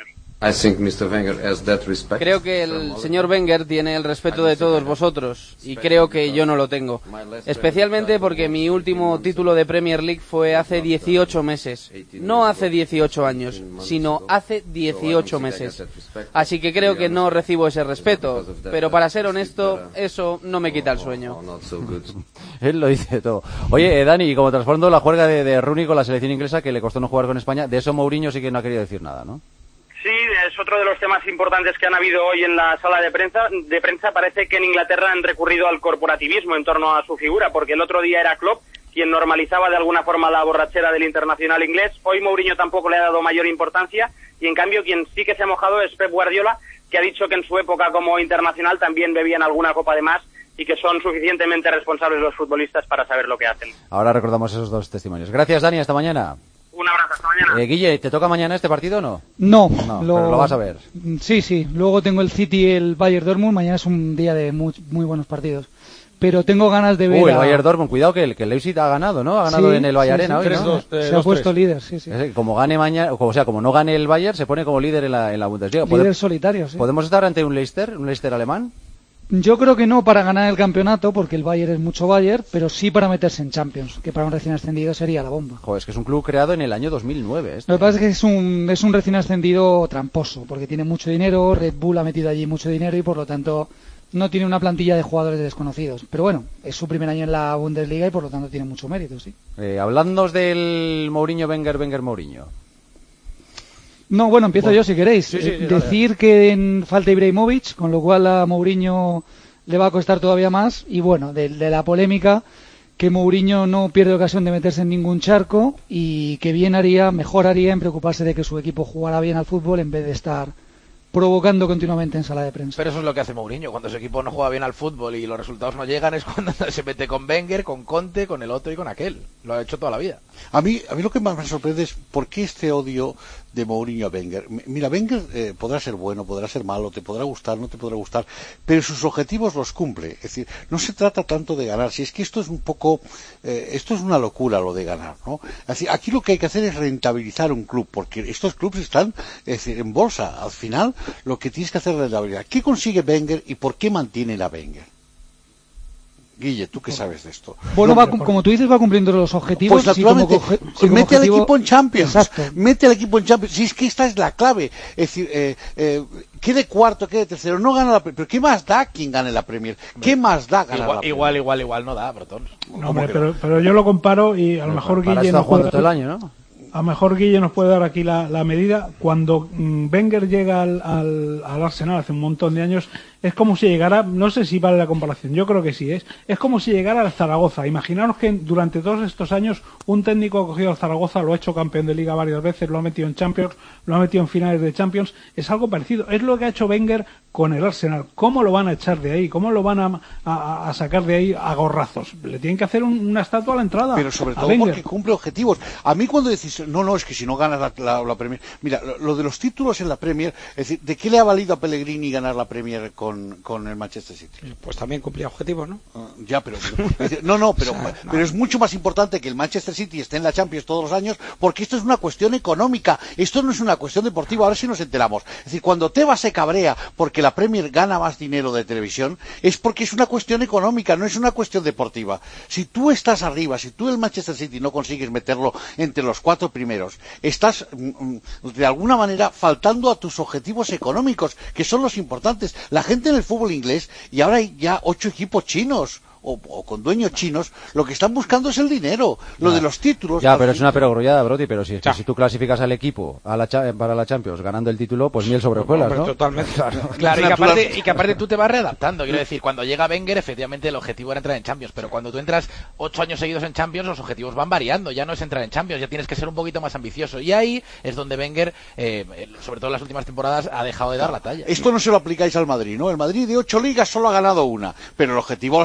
Creo que el señor Wenger tiene el respeto de todos vosotros y creo que yo no lo tengo. Especialmente porque mi último título de Premier League fue hace dieciocho meses. No hace dieciocho años, sino hace dieciocho meses. Así que creo que no recibo ese respeto. Pero para ser honesto, eso no me quita el sueño. Él lo dice todo. Oye, eh, Dani, y como trasfondo la juerga de, de Rooney con la selección inglesa, que le costó no jugar con España, de eso Mourinho sí que no ha querido decir nada, ¿no? Sí, es otro de los temas importantes que han habido hoy en la sala de prensa. De prensa parece que en Inglaterra han recurrido al corporativismo en torno a su figura, porque el otro día era Klopp quien normalizaba de alguna forma la borrachera del internacional inglés. Hoy Mourinho tampoco le ha dado mayor importancia y en cambio quien sí que se ha mojado es Pep Guardiola, que ha dicho que en su época como internacional también bebían alguna copa de más y que son suficientemente responsables los futbolistas para saber lo que hacen. Ahora recordamos esos dos testimonios. Gracias, Dani, hasta mañana. Un abrazo, hasta mañana. Eh, Guille, ¿te toca mañana este partido o no? No, no lo... pero lo vas a ver. Sí, sí, luego tengo el City y el Bayern Dortmund, mañana es un día de muy, muy buenos partidos. Pero tengo ganas de ver. Uy, el a... Bayern Dortmund, cuidado que el, que el Leipzig ha ganado, ¿no? Ha ganado sí, en el Bayern Arena sí, sí, hoy, ¿no? tres, dos, eh, Se ha puesto tres. líder, sí, sí. Como gane mañana, o sea, como no gane el Bayern, se pone como líder en la, en la Bundesliga. Líder ¿Podemos, solitario, sí. ¿Podemos estar ante un Leicester, un Leicester alemán? Yo creo que no para ganar el campeonato, porque el Bayern es mucho Bayern, pero sí para meterse en Champions, que para un recién ascendido sería la bomba. Joder, es que es un club creado en el año dos mil nueve. Este. Lo que pasa es que es un, es un recién ascendido tramposo, porque tiene mucho dinero, Red Bull ha metido allí mucho dinero y por lo tanto no tiene una plantilla de jugadores desconocidos. Pero bueno, es su primer año en la Bundesliga y por lo tanto tiene mucho mérito, sí. Eh, hablándonos del Mourinho, Wenger, Wenger, Mourinho. No, bueno, empiezo bueno. yo si queréis. Sí, sí, sí, Decir dale. que en falta Ibrahimovic, con lo cual a Mourinho le va a costar todavía más. Y bueno, de, de la polémica, que Mourinho no pierde ocasión de meterse en ningún charco y que bien haría, mejor haría en preocuparse de que su equipo jugara bien al fútbol en vez de estar provocando continuamente en sala de prensa. Pero eso es lo que hace Mourinho, cuando su equipo no juega bien al fútbol y los resultados no llegan es cuando se mete con Wenger, con Conte, con el otro y con aquel. Lo ha hecho toda la vida. A mí, a mí lo que más me sorprende es por qué este odio de Mourinho a Wenger. Mira, Wenger eh, podrá ser bueno, podrá ser malo, te podrá gustar, no te podrá gustar, pero sus objetivos los cumple. Es decir, no se trata tanto de ganar, si es que esto es un poco, eh, esto es una locura lo de ganar, ¿no? Es decir, aquí lo que hay que hacer es rentabilizar un club, porque estos clubes están, es decir, en bolsa. Al final, lo que tienes que hacer es rentabilidad. ¿Qué consigue Wenger y por qué mantiene a Wenger? Guille, ¿tú qué sabes de esto? Bueno, va, como tú dices, va cumpliendo los objetivos. Pues naturalmente, sí, como, sí, como mete objetivo... al equipo en Champions. Exacto. Mete al equipo en Champions. Si es que esta es la clave. Es decir, eh, eh, quede cuarto, quede tercero, no gana la Premier. ¿Pero qué más da quien gane la Premier? ¿Qué más da ganar igual, la Premier? Igual, igual, igual no da, Brotón. No, hombre, pero, pero yo lo comparo y a lo mejor Guille no puede... todo el año, ¿no? A lo mejor Guille nos puede dar aquí la, la medida. Cuando mmm, Wenger llega al, al, al Arsenal hace un montón de años, es como si llegara, no sé si vale la comparación, yo creo que sí, es es como si llegara al Zaragoza. Imaginaros que durante todos estos años un técnico ha cogido al Zaragoza, lo ha hecho campeón de Liga varias veces, lo ha metido en Champions, lo ha metido en finales de Champions, es algo parecido. Es lo que ha hecho Wenger con el Arsenal. ¿Cómo lo van a echar de ahí? ¿Cómo lo van a, a, a sacar de ahí a gorrazos? Le tienen que hacer un, una estatua a la entrada. Pero sobre todo porque cumple objetivos. A mí cuando decís, no, no, es que si no ganas la, la, la Premier... Mira, lo, lo de los títulos en la Premier, es decir, ¿de qué le ha valido a Pellegrini ganar la Premier con, con el Manchester City? Pues también cumplía objetivos, ¿no? Uh, ya, pero... pero no, no, pero, o sea, no. pero es mucho más importante que el Manchester City esté en la Champions todos los años, porque esto es una cuestión económica. Esto no es una cuestión deportiva. Ahora sí nos enteramos. Es decir, cuando Tebas se cabrea porque la Premier gana más dinero de televisión, es porque es una cuestión económica, no es una cuestión deportiva. Si tú estás arriba, si tú el Manchester City no consigues meterlo entre los cuatro primeros, estás de alguna manera faltando a tus objetivos económicos, que son los importantes. La gente en el fútbol inglés, y ahora hay ya ocho equipos chinos o, o con dueños chinos, lo que están buscando es el dinero, lo ya. de los títulos. Ya, pero es una perogrullada, Broti, pero si, es que si tú clasificas al equipo a la cha para la Champions ganando el título, pues miel sobre hojuelas, ¿no? Totalmente. Claro, claro y, que aparte, y que aparte tú te vas readaptando. Quiero decir, cuando llega Wenger, efectivamente el objetivo era entrar en Champions, pero cuando tú entras ocho años seguidos en Champions, los objetivos van variando. Ya no es entrar en Champions, ya tienes que ser un poquito más ambicioso. Y ahí es donde Wenger, eh, sobre todo en las últimas temporadas, ha dejado de dar la talla. Esto no se lo aplicáis al Madrid, ¿no? El Madrid de ocho ligas solo ha ganado una, pero el objetivo lo está cumpliendo.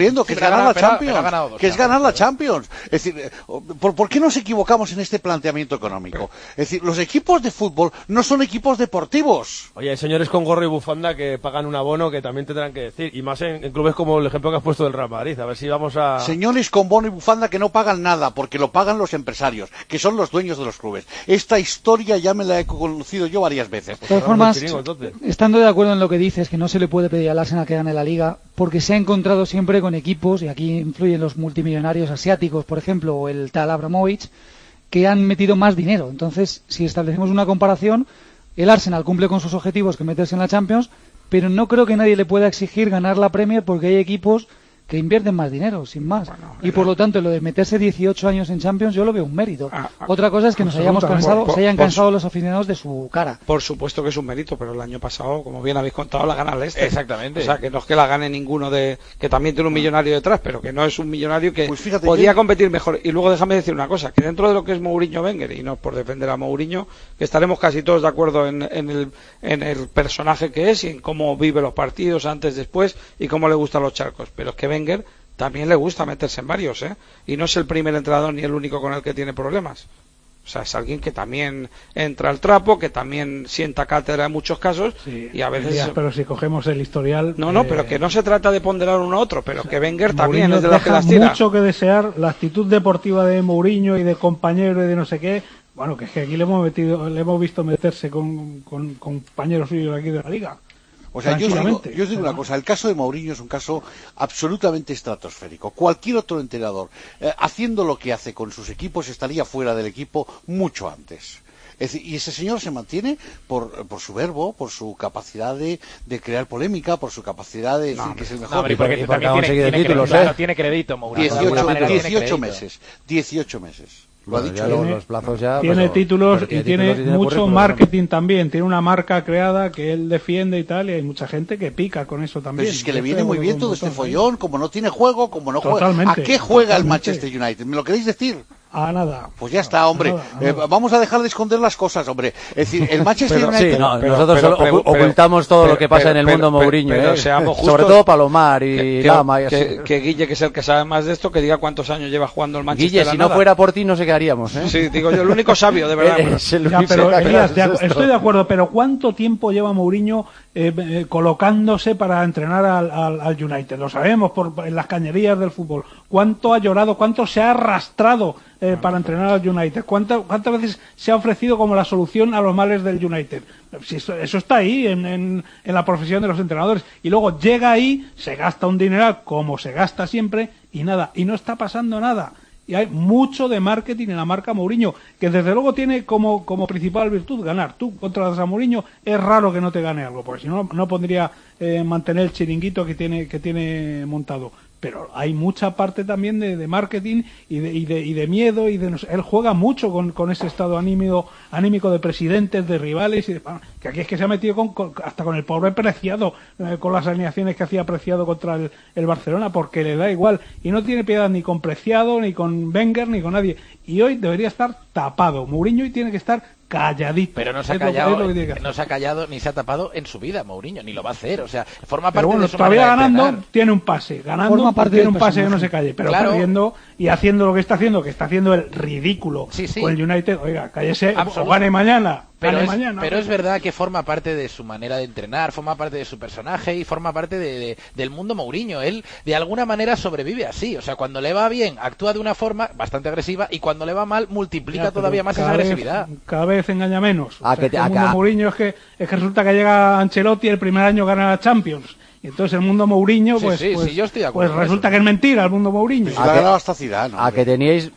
diciendo, que Sí, es ganar la pero- Champions, pero ha ganado dos que es ganar la Champions. Es decir, ¿por, ¿por qué nos equivocamos en este planteamiento económico? Es decir, los equipos de fútbol no son equipos deportivos. Oye, hay señores con gorro y bufanda que pagan un abono que también tendrán que decir, y más en, en clubes como el ejemplo que has puesto del Real Madrid. A ver si vamos a... Señores con bono y bufanda que no pagan nada, porque lo pagan los empresarios, que son los dueños de los clubes. Esta historia ya me la he conocido yo varias veces. De todas formas, estando de acuerdo en lo que dices, que no se le puede pedir al Arsenal que gane la Liga, porque se ha encontrado siempre con equipos, y aquí influyen los multimillonarios asiáticos, por ejemplo, o el tal Abramovich, que han metido más dinero. Entonces, si establecemos una comparación, el Arsenal cumple con sus objetivos, que meterse en la Champions, pero no creo que nadie le pueda exigir ganar la Premier porque hay equipos que invierten más dinero, sin más. Bueno, y por lo tanto, lo de meterse dieciocho años en Champions yo lo veo un mérito. Ah, ah, Otra cosa es que nos hayamos cansado, por, por, se hayan cansado por, los aficionados de su cara. Por supuesto que es un mérito, pero el año pasado, como bien habéis contado, la gana el Leicester. Exactamente. O sea, que no es que la gane ninguno de... que también tiene un millonario detrás, pero que no es un millonario que pues fíjate, podía yo... competir mejor. Y luego déjame decir una cosa, que dentro de lo que es Mourinho Wenger, y no por defender a Mourinho, que estaremos casi todos de acuerdo en, en, el, en el personaje que es y en cómo vive los partidos antes, después, y cómo le gustan los charcos. Pero es que Wenger también le gusta meterse en varios, ¿eh? Y no es el primer entrenador ni el único con el que tiene problemas. O sea, es alguien que también entra al trapo, que también sienta cátedra en muchos casos, sí, y a veces... Días, pero si cogemos el historial... No, no, eh... pero que no se trata de ponderar uno a otro, pero o sea, que Wenger también es de los que las tira. Mucho que desear, la actitud deportiva de Mourinho y de compañero y de no sé qué... Bueno, que es que aquí le hemos metido, le hemos visto meterse con, con, con compañeros suyos aquí de la Liga. O sea, yo os, digo, yo os digo una cosa, el caso de Mourinho es un caso absolutamente estratosférico. Cualquier otro entrenador, eh, haciendo lo que hace con sus equipos, estaría fuera del equipo mucho antes. Es decir, y ese señor se mantiene por, por su verbo, por su capacidad de, de crear polémica, por su capacidad de decir no, que es el mejor. No, porque, porque, porque también tiene, tiene, títulos, crédito, ¿eh? Tiene crédito, Mourinho. dieciocho meses. dieciocho meses. Lo bueno, ha dicho. Ya tiene, los plazos ya, tiene pero, títulos pero tiene y tiene, títulos y tiene mucho marketing también. Tiene una marca creada que él defiende y tal, y hay mucha gente que pica con eso también. Pero es que le viene muy bien todo este follón, como no tiene juego, como no juega. ¿A qué juega el Manchester United? ¿Me lo queréis decir? A nada. Pues ya está, hombre. Nada, nada. Eh, vamos a dejar de esconder las cosas, hombre. Es decir, el Manchester pero, United... Sí, no, pero, nosotros pero, solo pero, ocultamos todo pero, lo que pasa pero, en el pero, mundo Mourinho, pero, ¿eh? pero Sobre todo Palomar y que, Lama. Y así. Que, que Guille, que es el que sabe más de esto, que diga cuántos años lleva jugando el Manchester. Guille, si no nada. fuera por ti no sé qué haríamos, ¿eh? Sí, digo yo, el único sabio, de verdad. es el ya, pero, Elías, de, estoy de acuerdo, pero ¿cuánto tiempo lleva Mourinho eh, eh, colocándose para entrenar al, al, al United? Lo sabemos por en las cañerías del fútbol. ¿Cuánto ha llorado? ¿Cuánto se ha arrastrado eh, para entrenar al United? ¿Cuánta, ¿Cuántas veces se ha ofrecido como la solución a los males del United? Si eso, eso está ahí en, en, en la profesión de los entrenadores. Y luego llega ahí, se gasta un dineral como se gasta siempre y nada. Y no está pasando nada. Y hay mucho de marketing en la marca Mourinho, que desde luego tiene como, como principal virtud ganar. Tú contra a Mourinho es raro que no te gane algo, porque si no, no pondría eh, mantener el chiringuito que tiene, que tiene montado. Pero hay mucha parte también de, de marketing y de, y de y de miedo y de no sé, él juega mucho con, con ese estado anímico anímico de presidentes, de rivales y de, bueno, que aquí es que se ha metido con, con, hasta con el pobre Preciado, eh, con las alineaciones que hacía Preciado contra el, el Barcelona, porque le da igual y no tiene piedad ni con Preciado, ni con Wenger, ni con nadie. Y hoy debería estar tapado. Mourinho hoy tiene que estar calladito. Pero no se ha callado, que que no se ha callado ni se ha tapado en su vida, Mourinho, ni lo va a hacer. O sea, forma parte bueno, de su todavía manera de ganando, entrenar. tiene un pase. Ganando, Forma parte tiene un pase personaje. que no se calle. Pero Claro. perdiendo y haciendo lo que está haciendo, que está haciendo el ridículo Sí, sí. con el United. Oiga, cállese Absoluto. o gane mañana. Pero Gane es, mañana. pero es verdad que forma parte de su manera de entrenar, forma parte de su personaje y forma parte de, de, del mundo Mourinho. Él, de alguna manera, sobrevive así. O sea, cuando le va bien, actúa de una forma bastante agresiva y cuando le va mal, multiplica Ya, pero todavía más esa cada vez- agresividad. Cada vez engaña menos. Ah, O sea, que que te- el mundo acá- Mourinho es que, es que resulta que llega Ancelotti y el primer año gana la Champions. Y entonces el mundo Mourinho, Sí, pues, sí, pues, sí, yo estoy de pues acuerdo con resulta eso. que es mentira el mundo Mourinho. Pues ¿A la ha qué- ganado hasta Zidane, A que teníais...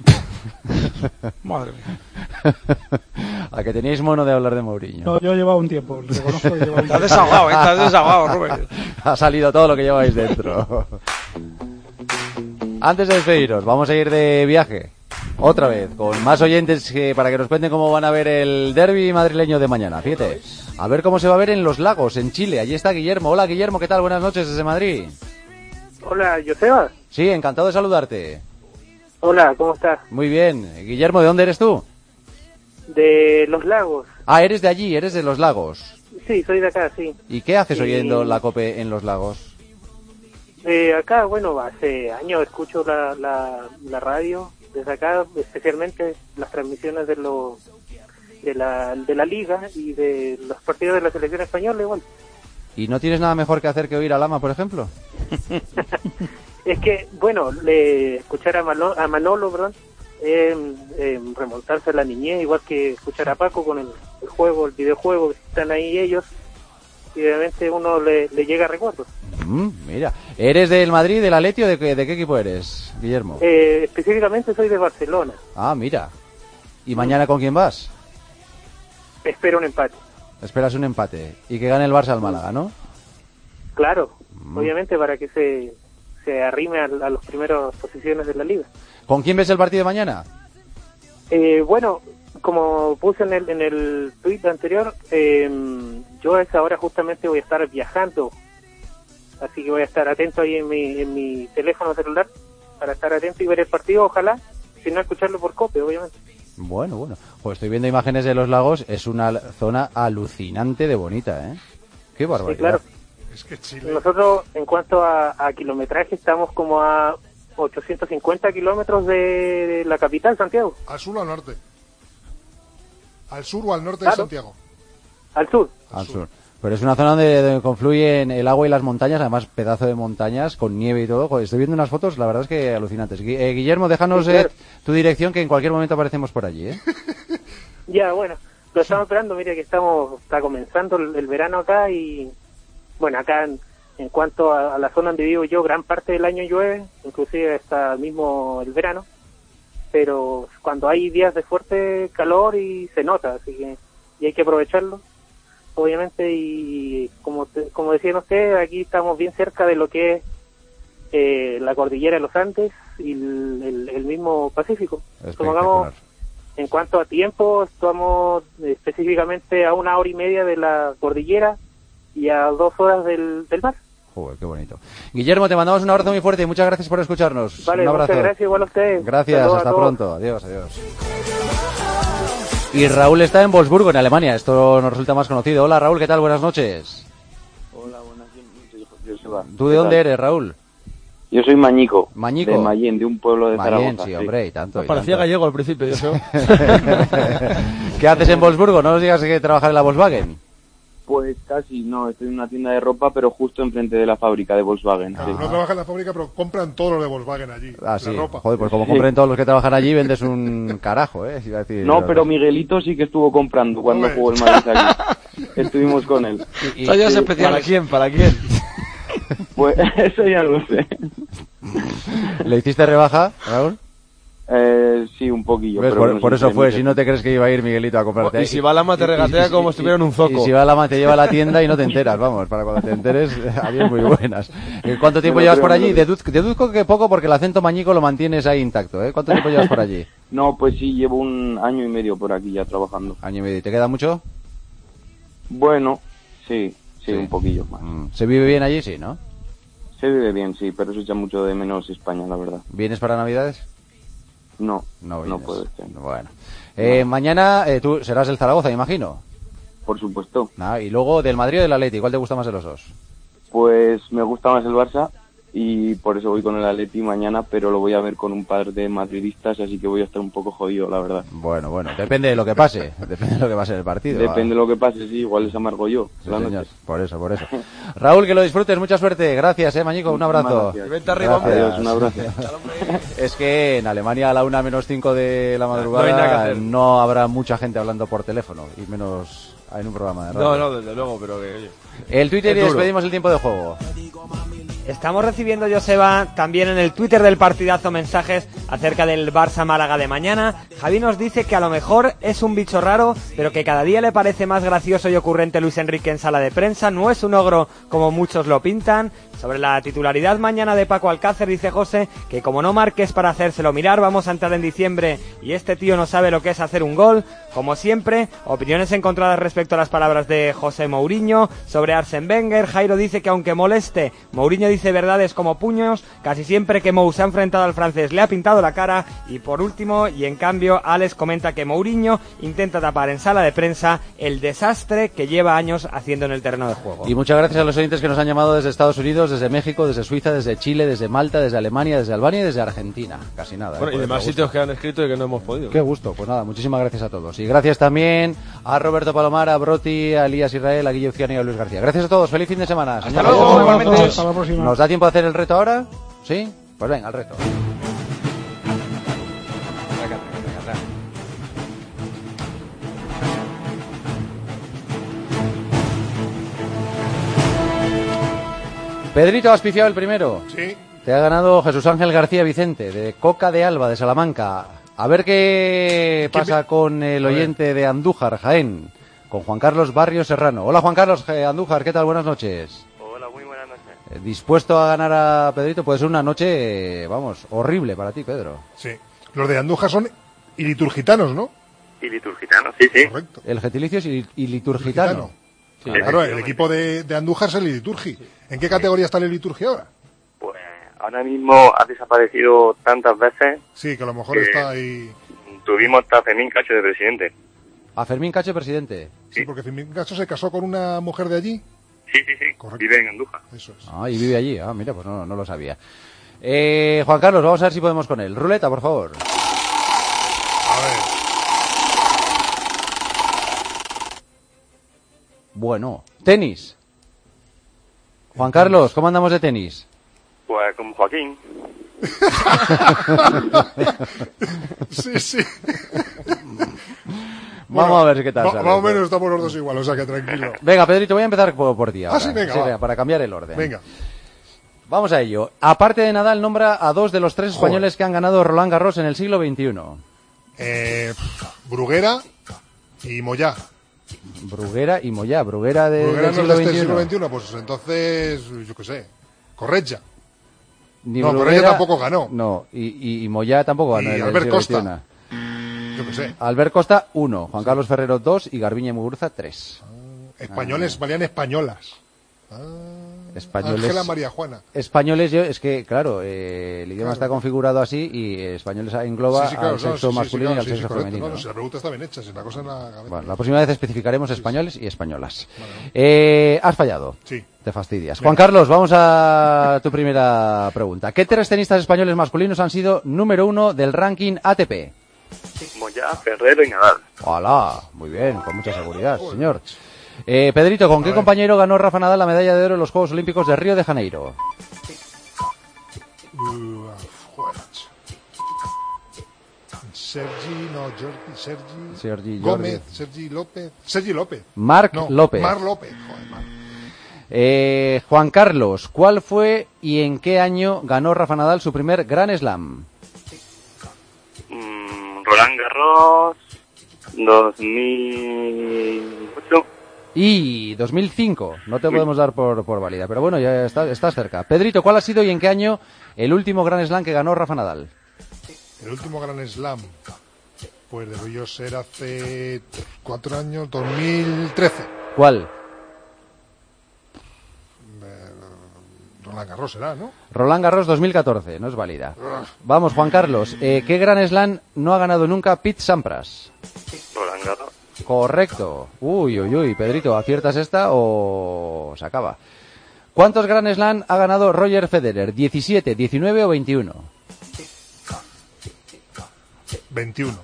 Madre mía. A que teníais mono de hablar de Mourinho. No, yo he llevado un tiempo, reconozco que he llevado un Estás tiempo. desahogado, ¿eh? Estás desahogado, Rubén. Ha salido todo lo que lleváis dentro. Antes de despediros, vamos a ir de viaje. Otra vez, con más oyentes que, para que nos cuenten cómo van a ver el derbi madrileño de mañana. Fíjate, a ver cómo se va a ver en Los Lagos, en Chile. Allí está Guillermo. Hola Guillermo, ¿qué tal? Buenas noches desde Madrid. Hola, Joseba. Sí, encantado de saludarte. Hola, ¿cómo estás? Muy bien. Guillermo, ¿de dónde eres tú? De Los Lagos. Ah, eres de allí, eres de Los Lagos. Sí, soy de acá, sí. ¿Y qué haces Y- oyendo la COPE en Los Lagos? Eh, acá, bueno, hace años escucho la, la, la radio, desde acá, especialmente las transmisiones de los de la, de la liga y de los partidos de la selección española igual. ¿Y no tienes nada mejor que hacer que oír a Lama, por ejemplo? Es que, bueno, le, escuchar a Manolo, a Manolo perdón, eh, eh, remontarse a la niñez, igual que escuchar a Paco con el, el juego, el videojuego, que están ahí ellos, y obviamente uno le, le llega a recuerdos. Mm, mira, ¿eres del Madrid, del Atleti o de, qué- de qué equipo eres, Guillermo? Eh, específicamente soy de Barcelona, Ah, mira. ¿Y mañana con quién vas? espero un empate. Esperas un empate y que gane el Barça al Málaga, ¿no? Claro, Mm. obviamente para que se, se arrime a, a las primeras posiciones de la liga. ¿Con quién ves el partido de mañana? Eh, bueno, como puse en el, en el tweet anterior, eh, yo a esa hora justamente voy a estar viajando, así que voy a estar atento ahí en mi, en mi teléfono celular para estar atento y ver el partido, ojalá, si no escucharlo por Cope, obviamente. Bueno, bueno. Pues estoy viendo imágenes de los lagos, es una zona alucinante de bonita, ¿eh? Qué barbaridad. Sí, claro. Es que Chile... Nosotros, en cuanto a, a kilometraje, estamos como a ochocientos cincuenta kilómetros de, de la capital, Santiago. ¿Al sur o al norte? ¿Al sur o al norte Claro. de Santiago? Al sur. Al sur. Pero es una zona donde, donde confluyen el agua y las montañas, además pedazo de montañas con nieve y todo. Joder, estoy viendo unas fotos, la verdad es que alucinantes. Gui- eh, Guillermo, déjanos Sí, claro. eh, tu dirección, que en cualquier momento aparecemos por allí, ¿eh? Ya, bueno, lo estamos esperando, mire que estamos, está comenzando el, el verano acá y, bueno, acá en, en cuanto a, a la zona donde vivo yo, gran parte del año llueve, inclusive hasta mismo el verano, pero cuando hay días de fuerte calor y se nota, así que y hay que aprovecharlo, obviamente, y como te- como decían ustedes, aquí estamos bien cerca de lo que es eh, la cordillera de los Andes y el, el- el mismo Pacífico. Supongamos, en cuanto a tiempo, estamos específicamente a una hora y media de la cordillera y a dos horas del, del mar. Joder, qué bonito. Guillermo, te mandamos un abrazo muy fuerte y muchas gracias por escucharnos. Vale, un abrazo. muchas gracias, igual a ustedes. Gracias, Saludos a hasta todos. pronto. Adiós, adiós. Y Raúl está en Wolfsburgo, en Alemania. Esto nos resulta más conocido. Hola, Raúl, ¿qué tal? Buenas noches. Hola, buenas noches, Joseba. ¿Tú de dónde eres, Raúl? Yo soy Mañico. Mañico. De Mayén, de un pueblo de Mayén, Zaragoza. sí, hombre, y tanto. y Parecía tanto. gallego al principio, yo ¿Qué haces en Wolfsburgo? No nos digas que trabajas en la Volkswagen. Pues casi, no, estoy en una tienda de ropa, pero justo enfrente de la fábrica de Volkswagen. sí. No trabaja en la fábrica, pero compran todos los de Volkswagen allí. Ah, la sí. ropa. Joder, pues como compren todos los que trabajan allí, vendes un carajo, ¿eh? Iba a decir- No, pero Miguelito sí que estuvo comprando cuando jugó el Madrid aquí. Estuvimos con él. Y- Tallas especiales. ¿Para quién? ¿Para quién? Pues eso ya lo sé. ¿Le hiciste rebaja, Raúl? Eh, sí, un poquillo. ¿Ves? pero Por, bueno, por eso fue, simplemente- si no te crees que iba a ir Miguelito a comprarte. Y si va Lama te regatea como si estuviera en un zoco. Y si va Lama te lleva a la tienda y no te enteras, vamos, para cuando te enteres, había muy buenas. Eh, ¿Cuánto tiempo Me lo llevas creo, por me allí? lo creo. Deduzco, deduzco que poco porque el acento mañico lo mantienes ahí intacto, ¿eh? ¿Cuánto tiempo llevas por allí? No, pues sí, llevo un año y medio por aquí ya trabajando. Año y medio. ¿Te queda mucho? Bueno, sí, sí, Sí. un poquillo más. ¿Se vive bien allí? Sí, ¿no? Se vive bien, sí, pero se echa mucho de menos España, la verdad. ¿Vienes para Navidades? No, No, no vienes. puedo estar. Bueno. Eh, Mañana eh, tú serás del Zaragoza, imagino. Por supuesto. Ah, y luego del Madrid o del Atleti, ¿cuál te gusta más de los dos? Pues me gusta más el Barça y por eso voy con el Atleti mañana, pero lo voy a ver con un par de madridistas, así que voy a estar un poco jodido, la verdad. Bueno, bueno, depende de lo que pase, depende de lo que pase en el partido. Depende de lo que pase, sí, igual les amargo yo. Sí, la señor. noche. Por eso, por eso. Raúl, que lo disfrutes, mucha suerte. Gracias, eh, Mañico, un abrazo. Gracias. Vente arriba, hombre. Adiós, un abrazo. Es que en Alemania a la una menos cinco de la No hay nada que madrugada hacer. no habrá mucha gente hablando por teléfono, y menos en un programa de radio. No, no, desde luego, pero que... oye. El Twitter y Es duro. despedimos el tiempo de juego. Estamos recibiendo, Joseba, también en el Twitter del partidazo mensajes acerca del Barça Málaga de mañana. Javi nos dice que a lo mejor es un bicho raro, pero que cada día le parece más gracioso y ocurrente Luis Enrique en sala de prensa. No es un ogro como muchos lo pintan. Sobre la titularidad mañana de Paco Alcácer, dice José, que como no marques para hacérselo mirar, vamos a entrar en diciembre y este tío no sabe lo que es hacer un gol. Como siempre, opiniones encontradas respecto a las palabras de José Mourinho sobre Arsène Wenger. Jairo dice que aunque moleste, Mourinho dice verdades como puños, casi siempre que Mou se ha enfrentado al francés le ha pintado la cara, y por último, y en cambio, Alex comenta que Mourinho intenta tapar en sala de prensa el desastre que lleva años haciendo en el terreno de juego. Y muchas gracias a los oyentes que nos han llamado desde Estados Unidos, desde México, desde Suiza, desde Chile, desde Malta, desde Alemania, desde Albania y desde Argentina. Casi nada. Bueno, ¿eh? y demás sitios que han escrito y que no hemos podido. Qué gusto. Pues nada, muchísimas gracias a todos. Y gracias también a Roberto Palomar, a Broti, a Elías Israel, a Guillo Ciano y a Luis García. Gracias a todos. Feliz fin de semana. Hasta luego. Igualmente. Hasta la próxima. ¿Nos da tiempo a hacer el reto ahora? ¿Sí? Pues venga, al reto. Pedrito, ¿has pifiado el primero? Sí. Te ha ganado Jesús Ángel García Vicente, de Coca de Alba, de Salamanca. A ver qué pasa me... con el oyente de Andújar, Jaén, con Juan Carlos Barrio Serrano. Hola, Juan Carlos eh, Andújar, ¿qué tal? Buenas noches. Hola, muy buenas noches. Eh, ¿Dispuesto a ganar a Pedrito? Puede ser una noche, eh, vamos, horrible para ti, Pedro. Sí. Los de Andújar son iliturgitanos, ¿no? Iliturgitanos, sí, sí. Correcto. El gentilicio es il iliturgitano. Sí, claro, el equipo de, de Andújar es el Iliturgi. ¿En qué categoría está el Iliturgi ahora? Pues ahora mismo ha desaparecido tantas veces. Sí, que a lo mejor está ahí. Tuvimos hasta Fermín Cacho de presidente. ¿A Fermín Cacho presidente? Sí, sí, porque Fermín Cacho se casó con una mujer de allí. Sí, sí, sí. Correcto. Vive en Andújar. Eso es. Ah, y vive allí. Ah, mira, pues no, no lo sabía. Eh, Juan Carlos, vamos a ver si podemos con él. Ruleta, por favor. A ver. Bueno, tenis. Juan Carlos, ¿cómo andamos de tenis? Pues como Joaquín. Sí, sí. Vamos Bueno, a ver qué tal. Ma, sale, más o menos estamos los dos igual, o sea que tranquilo. Venga, Pedrito, voy a empezar por, por ti ahora. Ah, sí, venga, sí, va. venga, para cambiar el orden. Venga. Vamos a ello. Aparte de Nadal, nombra a dos de los tres Joder. españoles que han ganado Roland Garros en el siglo veintiuno. Eh, Bruguera y Moyá. Bruguera y Moyá. Bruguera, de, Bruguera del no siglo es de este veintiuno. siglo veintiuno, pues entonces, yo qué sé, Corretja. Ni no, Bruguera, Corretja tampoco ganó. No, y, y, y Moyá tampoco ganó. Y en el Albert siglo Costa. veintiuno. Yo qué sé. Albert Costa, uno. Juan Carlos Ferrero, dos. Y Garbiñe Muguruza, tres. Españoles, valían españolas. Españoles. Ángela María Juana. Españoles, yo, es que, claro, eh, el idioma Claro. está configurado así y españoles engloba Sí, sí, claro, al no, sexo sí, sí, masculino sí, claro, y al sí, sí, sexo correcto. femenino. No, no, si la pregunta está bien hecha, si la cosa en la cabeza. Bueno, la próxima vez especificaremos españoles y españolas. Eh, has fallado. Sí. Te fastidias. Juan Carlos, vamos a tu primera pregunta. ¿Qué tres tenistas españoles masculinos han sido número uno del ranking A T P? Moyá, Ferrero y Nadal. Hola, muy bien, con mucha seguridad, señor. Eh, Pedrito, ¿con qué compañero ganó Rafa Nadal la medalla de oro en los Juegos Olímpicos de Río de Janeiro? Uh, joder. Sergi, no, Jordi, Sergi, Sergi, Gómez, Jordi. Sergi López, Sergi López. Marc No, López. Marc López, joder, Marc. Eh, Juan Carlos, ¿cuál fue y en qué año ganó Rafa Nadal su primer Grand Slam? Mm, Roland Garros, dos mil ocho. Y dos mil cinco, no te podemos dar por, por válida, pero bueno, ya está, estás cerca. Pedrito, ¿cuál ha sido y en qué año el último Grand Slam que ganó Rafa Nadal? El último Grand Slam, pues debió ser hace cuatro años, dos mil trece. ¿Cuál? Roland Garros será, ¿no? Roland Garros dos mil catorce, no es válida. Vamos, Juan Carlos, eh, ¿qué Grand Slam no ha ganado nunca Pete Sampras? Roland Garros. Correcto. Uy, uy, uy, Pedrito, ¿aciertas esta o se acaba? ¿Cuántos Grand Slam ha ganado Roger Federer? ¿diecisiete, diecinueve o veintiuno? veintiuno.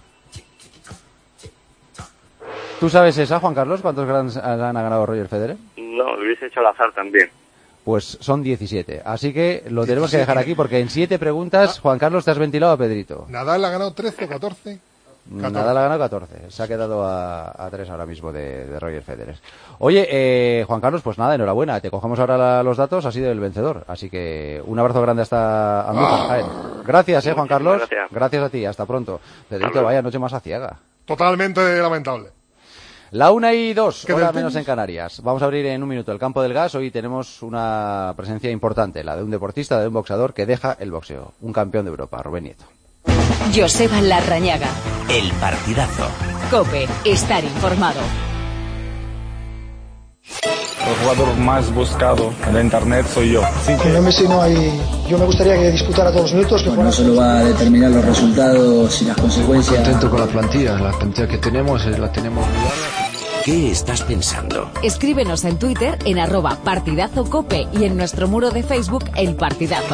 ¿Tú sabes esa, Juan Carlos? ¿Cuántos Grand Slam ha ganado Roger Federer? No, lo hubiese hecho al azar también. Pues son diecisiete. Así que lo tenemos que dejar aquí porque en siete preguntas, Juan Carlos, te has ventilado a Pedrito. Nadal ha ganado trece o catorce. Nadal ha ganado catorce. Se ha quedado a, a tres ahora mismo de, de Roger Federer. Oye, eh, Juan Carlos, pues nada, enhorabuena. Te cogemos ahora la, los datos. Has sido el vencedor. Así que un abrazo grande hasta Andújar, Jaén. Gracias, eh, Juan Carlos. Gracias. Gracias a ti. Hasta pronto. Pedrito, vaya noche más aciaga. Totalmente lamentable. La una y dos, ¿Qué hora del menos tenis? en Canarias. Vamos a abrir en un minuto el campo del gas. Hoy tenemos una presencia importante, la de un deportista, de un boxeador que deja el boxeo. Un campeón de Europa, Rubén Nieto. Joseba Larrañaga. El partidazo. COPE. Estar informado. el jugador más buscado en internet soy yo. Así que... Con Messi no hay... Yo me gustaría que disputara todos los minutos. Que bueno, no solo va a determinar los resultados y las consecuencias. Contento con la plantilla, la plantilla que tenemos, la tenemos muy larga. ¿Qué estás pensando? Escríbenos en Twitter en arroba partidazo cope y en nuestro muro de Facebook El Partidazo.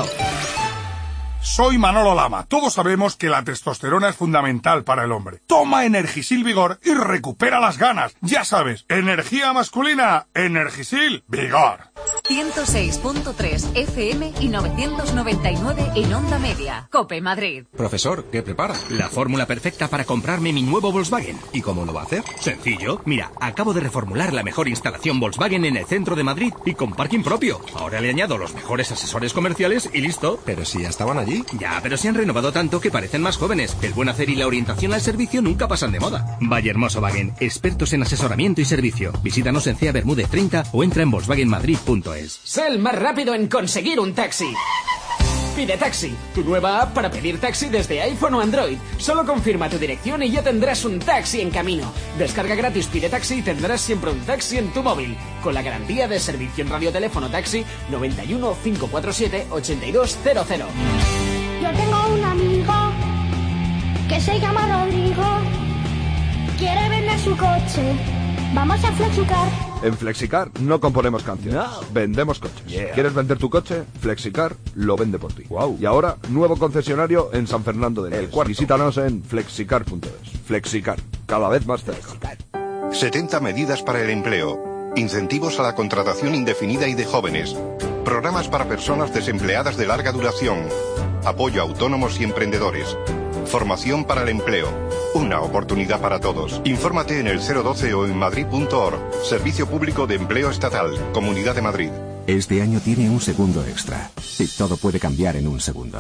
Soy Manolo Lama. Todos sabemos que la testosterona es fundamental para el hombre. Toma Energisil Vigor y recupera las ganas. Ya sabes, energía masculina, Energisil Vigor. ciento seis punto tres F M y novecientos noventa y nueve en Onda Media. Cope Madrid. Profesor, ¿qué prepara? La fórmula perfecta para comprarme mi nuevo Volkswagen. ¿Y cómo lo va a hacer? Sencillo. Mira, acabo de reformular la mejor instalación Volkswagen en el centro de Madrid y con parking propio. Ahora le añado los mejores asesores comerciales y listo. Pero si ya estaban allí. Ya, pero se han renovado tanto que parecen más jóvenes. El buen hacer y la orientación al servicio nunca pasan de moda. Valle Hermoso Wagen, expertos en asesoramiento y servicio. Visítanos en C E A Bermúdez treinta o entra en volkswagen madrid punto es. Sé el más rápido en conseguir un taxi. Pide Taxi, tu nueva app para pedir taxi desde iPhone o Android. Solo confirma tu dirección y ya tendrás un taxi en camino. Descarga gratis Pide Taxi y tendrás siempre un taxi en tu móvil. Con la garantía de servicio en radioteléfono taxi noventa y uno, cinco cuatro siete, ochenta y dos cero cero. Yo tengo un amigo que se llama Rodrigo. Quiere vender su coche. Vamos a Flexicar. En Flexicar no componemos canciones, no. vendemos coches. Yeah. ¿Quieres vender tu coche? Flexicar lo vende por ti. Wow. Y ahora, nuevo concesionario en San Fernando del El Cuarto. Visítanos en flexicar punto es. Flexicar, cada vez más cerca. setenta medidas para el empleo. Incentivos a la contratación indefinida y de jóvenes. Programas para personas desempleadas de larga duración. Apoyo a autónomos y emprendedores. Formación para el empleo. Una oportunidad para todos. Infórmate en el cero doce o en madrid punto org. Servicio Público de Empleo Estatal. Comunidad de Madrid. Este año tiene un segundo extra. Y todo puede cambiar en un segundo.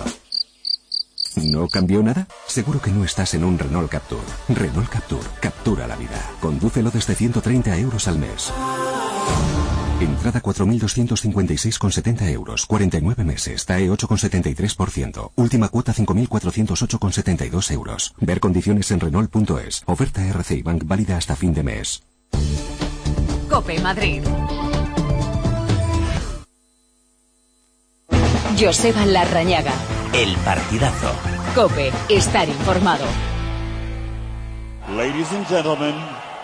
¿No cambió nada? Seguro que no estás en un Renault Captur. Renault Captur. Captura la vida. Condúcelo desde ciento treinta euros al mes. Entrada cuatro mil doscientos cincuenta y seis con setenta euros, cuarenta y nueve meses, T A E ocho coma setenta y tres por ciento. Última cuota cinco mil cuatrocientos ocho con setenta y dos euros. Ver condiciones en Renault punto es. Oferta R C I Bank válida hasta fin de mes. Cope Madrid. Joseba Larrañaga. El Partidazo. Cope, estar informado. Ladies and gentlemen,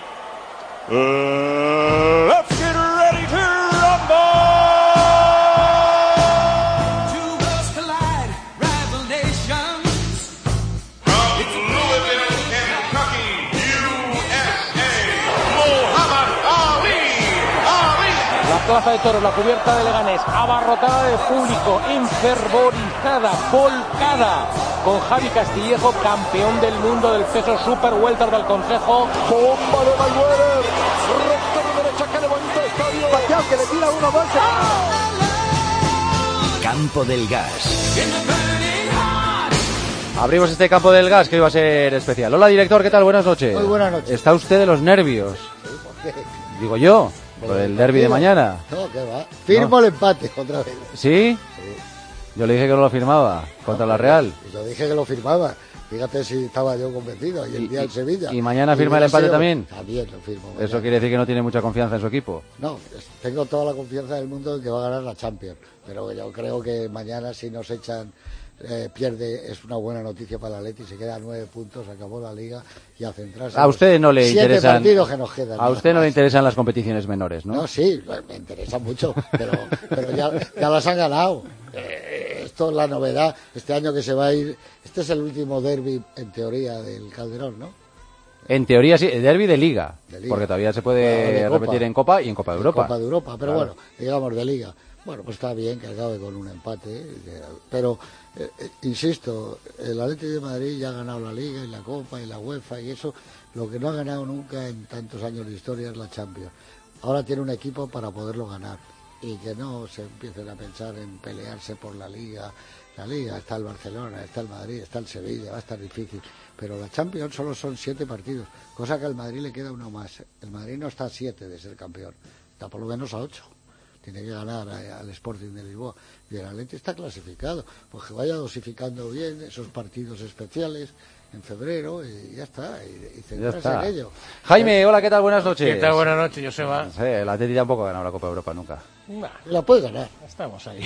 uh, let's get ready to rumble! Two worlds collide, rival nations. From Louisville, Kentucky, U S A, Muhammad Ali. Ali. La plaza de toros, la cubierta de Leganés, abarrotada de público, enfervorizada, volcada, con Javi Castillejo, campeón del mundo del peso super welter del Consejo. Bomba de Mayweather, recta de derecha que levanta el estadio. Pacquiao que le tira uno, dos. Campo del Gas. Abrimos este Campo del Gas que hoy va a ser especial. Hola, director, ¿qué tal? Buenas noches. Muy buenas noches. ¿Está usted de los nervios? Sí, ¿por qué? Digo yo, por el derbi de mañana. No, que va. Firmo no. El empate otra vez. ¿Sí? Sí. Yo le dije que no lo firmaba contra no, la Real. Y yo dije que lo firmaba. Fíjate si estaba yo convencido. Y el día del Sevilla. ¿Y mañana firma el empate también? También lo firmo. Mañana. Eso quiere decir que no tiene mucha confianza en su equipo. No, tengo toda la confianza del mundo en que va a ganar la Champions. Pero yo creo que mañana si nos echan... Eh, pierde, es una buena noticia para el Atleti, se queda a nueve puntos, acabó la Liga y a centrarse. A usted no le siete interesan. partidos que nos quedan. A usted no más. Le interesan las competiciones menores, ¿no? No, sí, me interesan mucho, pero, pero ya, ya las han ganado. Eh, esto es la novedad. Este año que se va a ir, este es el último derbi en teoría del Calderón, ¿no? En teoría sí, el derbi de Liga, de Liga, porque todavía se puede bueno, repetir en Copa y en Copa de Europa. En Copa de Europa, pero claro. Bueno, digamos de Liga. Bueno, pues está bien que acabe con un empate, pero eh, eh, insisto, el Atlético de Madrid ya ha ganado la Liga y la Copa y la UEFA y eso, lo que no ha ganado nunca en tantos años de historia es la Champions. Ahora tiene un equipo para poderlo ganar y que no se empiecen a pensar en pelearse por la Liga. La Liga, está el Barcelona, está el Madrid, está el Sevilla, va a estar difícil, pero la Champions solo son siete partidos, cosa que al Madrid le queda uno más. El Madrid no está a siete de ser campeón, está por lo menos a ocho. Tiene que ganar al Sporting de Lisboa y el Atleti está clasificado, pues que vaya dosificando bien esos partidos especiales en febrero y ya está, y, y Ya centrarse está. en ello. Jaime, hola, ¿qué tal? Buenas noches. ¿Qué tal? Buenas noches, Joseba. Sí, el Atleti tampoco ha ganado la Copa de Europa nunca. Nah, La puede ganar. estamos ahí.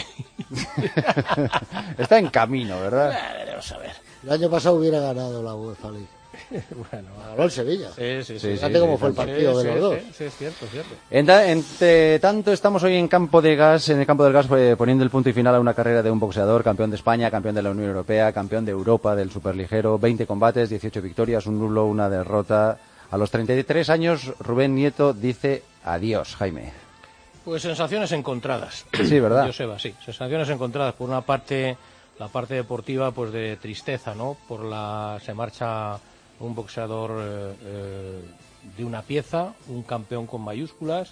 Está en camino, ¿verdad? Nah, veremos a ver. El año pasado hubiera ganado la UEFA League. Bueno, ganó el Sevilla. Sí, sí, sí. Fíjate sí, cómo sí, fue el sí, partido sí, de sí, los dos. Sí, sí, es cierto, es cierto. Enta- Entre tanto, estamos hoy en campo de gas, en el campo del gas, pues, poniendo el punto y final a una carrera de un boxeador, campeón de España, campeón de la Unión Europea, campeón de Europa del superligero, veinte combates, dieciocho victorias, un nulo, una derrota. A los treinta y tres años, Rubén Nieto dice adiós, Jaime. Pues sensaciones encontradas. Sí, ¿verdad? Joseba, sí. Sensaciones encontradas. Por una parte, la parte deportiva, pues de tristeza, ¿no? Por la se marcha un boxeador eh, eh, de una pieza, un campeón con mayúsculas,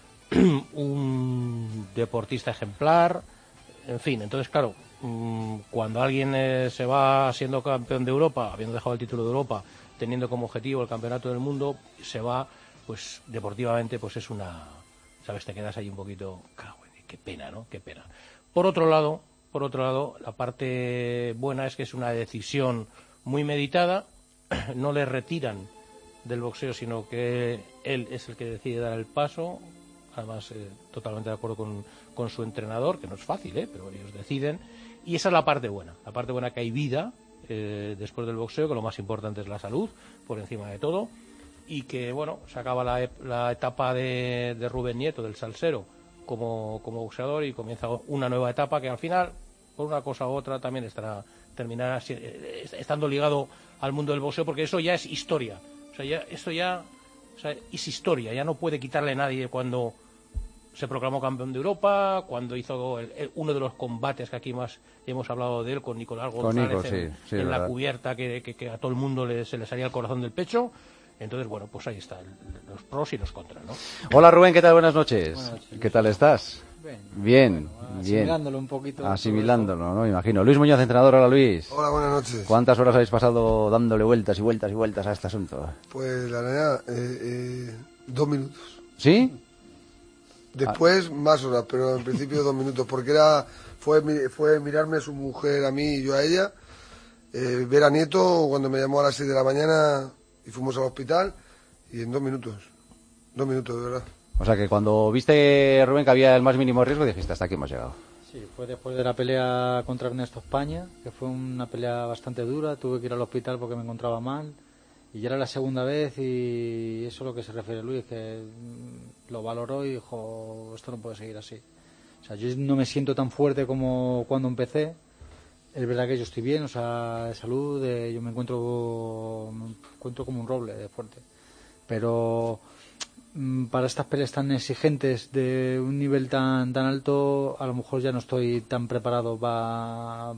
un deportista ejemplar, en fin. Entonces, claro, mmm, cuando alguien eh, se va siendo campeón de Europa, habiendo dejado el título de Europa, teniendo como objetivo el campeonato del mundo, se va, pues deportivamente, pues es una, sabes, te quedas ahí un poquito, cago en, qué pena, ¿no? Qué pena. Por otro lado, por otro lado, la parte buena es que es una decisión muy meditada. No le retiran del boxeo, sino que él es el que decide dar el paso, además eh, totalmente de acuerdo con, con su entrenador, que no es fácil, ¿eh? Pero ellos deciden, y esa es la parte buena, la parte buena, que hay vida eh, después del boxeo, que lo más importante es la salud, por encima de todo, y que, bueno, se acaba la, la etapa de, de Rubén Nieto, del salsero, como, como boxeador, y comienza una nueva etapa que al final, por una cosa u otra, también estará terminará estando ligado al mundo del boxeo, porque eso ya es historia. O sea, ya, eso ya o sea, es historia, ya no puede quitarle a nadie cuando se proclamó campeón de Europa, cuando hizo el, el, uno de los combates que aquí más hemos hablado de él, con Nicolás González Nico, en, sí, sí, en la verdad. cubierta, que, que, que a todo el mundo le, se le salía el corazón del pecho. Entonces, bueno, pues ahí está, el, los pros y los contras, ¿no? Hola, Rubén, ¿qué tal? Buenas noches. Buenas noches. ¿Qué tal estás? Bien. Bien, Bueno, bien. asimilándolo un poquito. Asimilándolo, ¿no? Me imagino. Luis Muñoz, entrenador. Hola, Luis. Hola, buenas noches. ¿Cuántas horas habéis pasado dándole vueltas y vueltas y vueltas a este asunto? Pues la verdad, eh, eh, dos minutos. ¿Sí? Después más horas, pero en principio dos minutos, porque era fue mi- fue mirarme su mujer a mí y yo a ella, eh, ver a Nieto cuando me llamó a las seis de la mañana y fuimos al hospital, y en dos minutos, dos minutos de verdad. O sea que cuando viste, Rubén, que había el más mínimo riesgo, dijiste, hasta aquí hemos llegado. Sí, fue después de la pelea contra Ernesto España, que fue una pelea bastante dura. Tuve que ir al hospital porque me encontraba mal. Y ya era la segunda vez, y eso es lo que se refiere Luis, que mm, lo valoró y dijo, esto no puede seguir así. O sea, yo no me siento tan fuerte como cuando empecé. Es verdad que yo estoy bien, o sea, de salud, de- yo me encuentro, me encuentro como un roble de fuerte. Pero mm, para estas peleas tan exigentes de un nivel tan tan alto, a lo mejor ya no estoy tan preparado para...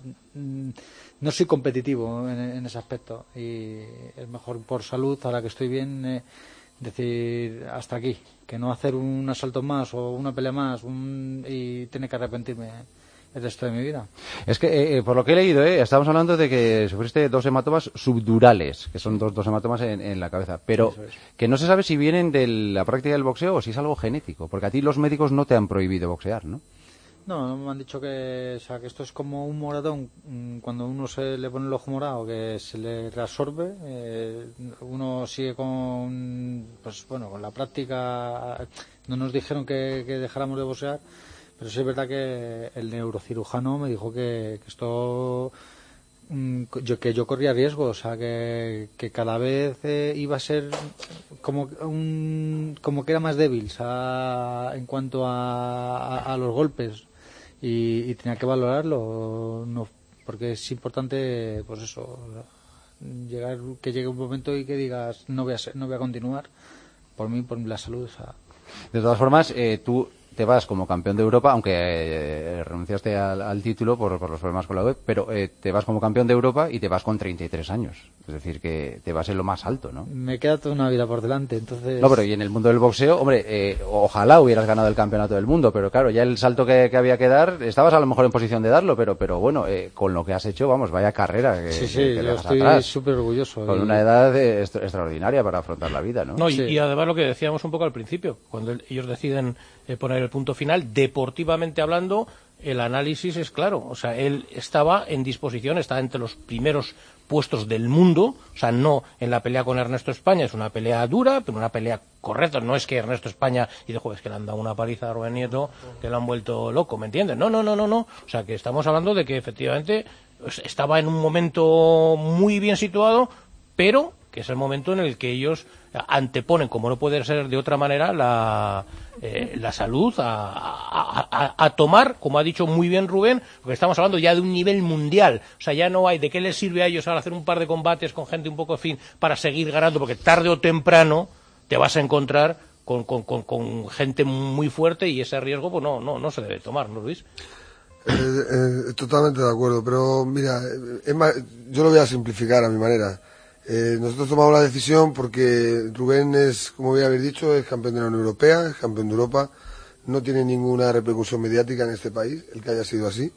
no soy competitivo en, en ese aspecto, y es mejor por salud, ahora que estoy bien, eh, decir hasta aquí, que no hacer un asalto más o una pelea más un, y tener que arrepentirme el resto de mi vida. Es que, eh, por lo que he leído, eh, estamos hablando de que sufriste dos hematomas subdurales, que son dos, dos hematomas en, en la cabeza, pero Eso es. que no se sabe si vienen de la práctica del boxeo o si es algo genético, porque a ti los médicos no te han prohibido boxear, ¿no? No, me han dicho que, o sea, que esto es como un moratón, mm, cuando uno se le pone el ojo morado, que se le reabsorbe, eh, uno sigue con, pues bueno, con la práctica. No nos dijeron que, que dejáramos de boxear, pero sí es verdad que el neurocirujano me dijo que, que esto, mm, yo, que yo corría riesgo, o sea, que, que cada vez eh, iba a ser como un, como que era más débil, o sea, en cuanto a, a, a los golpes. Y, y tenía que valorarlo, no, porque es importante, pues eso, llegar, que llegue un momento y que digas no voy a ser, no voy a continuar por mí, por la salud. O sea. De todas formas, eh, tú te vas como campeón de Europa, aunque eh, renunciaste al, al título por, por los problemas con la web, pero eh, te vas como campeón de Europa y te vas con treinta y tres años. Es decir, que te vas en lo más alto, ¿no? Me queda toda una vida por delante, entonces... No, pero y en el mundo del boxeo, hombre, eh, ojalá hubieras ganado el campeonato del mundo, pero claro, ya el salto que, que había que dar, estabas a lo mejor en posición de darlo, pero pero bueno, eh, con lo que has hecho, vamos, vaya carrera que, Sí, sí, que, que yo dejas estoy atrás. súper orgulloso. Con y- una edad eh, extra- extraordinaria para afrontar la vida, ¿no? No, y, y además lo que decíamos un poco al principio, cuando el- ellos deciden eh, poner el punto final, deportivamente hablando, el análisis es claro. O sea, él estaba en disposición, está entre los primeros puestos del mundo, o sea, no en la pelea con Ernesto España, es una pelea dura, pero una pelea correcta, no es que Ernesto España, y de jueves que le han dado una paliza a Rubén Nieto, que lo han vuelto loco, ¿me entiendes? No, no, no, no, no, o sea, que estamos hablando de que efectivamente pues, estaba en un momento muy bien situado, pero que es el momento en el que ellos anteponen, como no puede ser de otra manera, la, eh, la salud a, a, a, a tomar, como ha dicho muy bien Rubén, porque estamos hablando ya de un nivel mundial. O sea, ya no hay de qué les sirve a ellos ahora hacer un par de combates con gente un poco en fin para seguir ganando, porque tarde o temprano te vas a encontrar con, con, con, con gente muy fuerte y ese riesgo pues no, no, no se debe tomar, ¿no, Luis? Eh, eh, totalmente de acuerdo, pero mira, es más, yo lo voy a simplificar a mi manera. Eh, nosotros tomamos la decisión porque Rubén es, como bien habéis dicho, es campeón de la Unión Europea, es campeón de Europa, no tiene ninguna repercusión mediática en este país, el que haya sido así.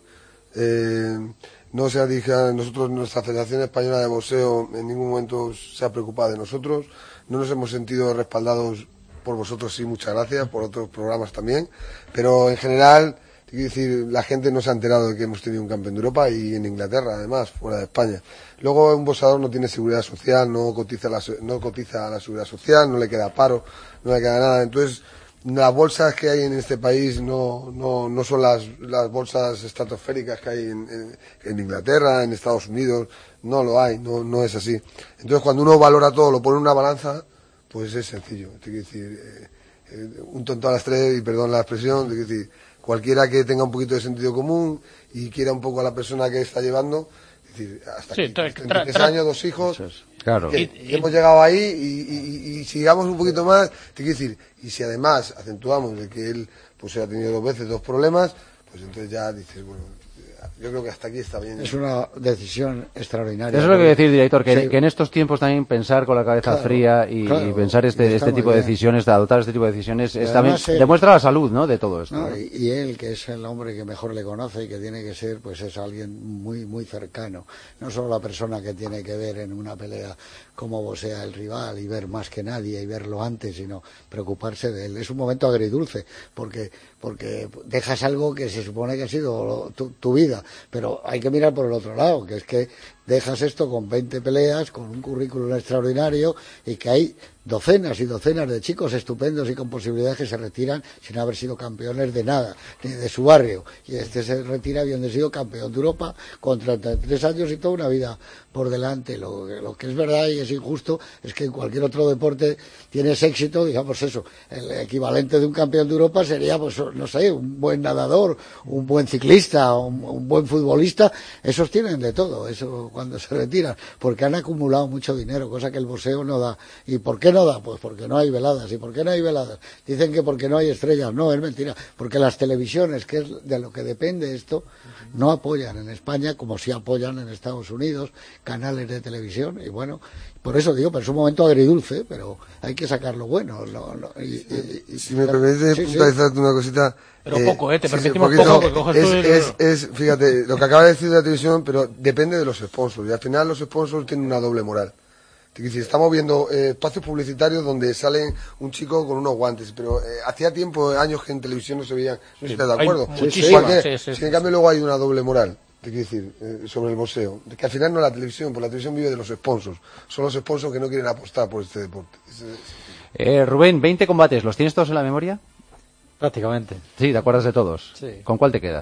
Eh, no se ha dicho, nosotros, nuestra Federación Española de Boxeo en ningún momento se ha preocupado de nosotros, no nos hemos sentido respaldados por vosotros, sí, muchas gracias, por otros programas también, pero en general, quiero decir, la gente no se ha enterado de que hemos tenido un campeón de Europa y en Inglaterra, además, fuera de España. Luego, un boxeador no tiene seguridad social, no cotiza, la, no cotiza a la seguridad social, no le queda paro, no le queda nada. Entonces, las bolsas que hay en este país no, no, no son las, las bolsas estratosféricas que hay en, en, en Inglaterra, en Estados Unidos, no lo hay, no, no es así. Entonces, cuando uno valora todo, lo pone en una balanza, pues es sencillo. Te quiero decir, eh, eh, un tonto a las tres, y perdón la expresión, te quiero decir, cualquiera que tenga un poquito de sentido común y quiera un poco a la persona que está llevando, es decir, hasta sí, aquí, treinta y tres años, dos hijos, claro. que, Y- que y- hemos llegado ahí y, y- y sigamos un poquito más, te quiero decir, y si además acentuamos de que él pues ha tenido dos veces dos problemas, pues entonces ya dices, bueno, yo creo que hasta aquí está bien. Es una decisión extraordinaria. Eso es lo que decir, director, que, Sí. que en estos tiempos también pensar con la cabeza Claro, fría y, claro, y pensar y este, está este muy tipo de bien. decisiones, de adoptar este tipo de decisiones, Y es también, además él- demuestra la salud, ¿no?, de todo esto. No, ¿no? y, y él, que es el hombre que mejor le conoce y que tiene que ser, pues es alguien muy, muy cercano. No solo la persona que tiene que ver en una pelea cómo boxea el rival y ver más que nadie y verlo antes, sino preocuparse de él. Es un momento agridulce, porque, porque dejas algo que se supone que ha sido lo- tu, tu vida, pero hay que mirar por el otro lado, que es que dejas esto con veinte peleas, con un currículum extraordinario y que hay docenas y docenas de chicos estupendos y con posibilidades que se retiran sin haber sido campeones de nada, ni de su barrio. Y este se retira habiendo sido campeón de Europa con treinta y tres años y toda una vida por delante. Lo, lo que es verdad y es injusto es que en cualquier otro deporte tienes éxito, digamos eso, el equivalente de un campeón de Europa sería, pues no sé, un buen nadador, un buen ciclista, un, un buen futbolista. Esos tienen de todo, eso cuando se retiran, porque han acumulado mucho dinero, cosa que el boxeo no da. ¿Y por qué no da? Pues porque no hay veladas. ¿Y por qué no hay veladas? Dicen que porque no hay estrellas. No, es mentira, porque las televisiones, que es de lo que depende esto, no apoyan en España como sí apoyan en Estados Unidos, canales de televisión. Y bueno, por eso digo, pero es un momento agridulce, pero hay que sacar lo bueno. No, no, y, y- y- Si me permites Sí, sí. puntualizarte una cosita. Pero poco, ¿eh? Te sí, sí, permitimos poquito. poco, porque coges es, tú el- es, es, fíjate, lo que acaba de decir de la televisión, pero depende de los sponsors. Y al final los sponsors tienen una doble moral. Te quiero decir, estamos viendo eh, espacios publicitarios donde salen un chico con unos guantes, pero eh, hacía tiempo, años que en televisión no se veían. No sé si estás de hay acuerdo. muchísimas, Igual que, sí, sí, si sí, en cambio luego hay una doble moral. Te quiero decir, eh, sobre el boxeo. De que al final no la televisión, porque la televisión vive de los sponsors. Son los sponsors que no quieren apostar por este deporte. Ese- Eh, Rubén, veinte combates, ¿los tienes todos en la memoria? Prácticamente. Sí, ¿te acuerdas de todos? Sí. ¿Con cuál te quedas?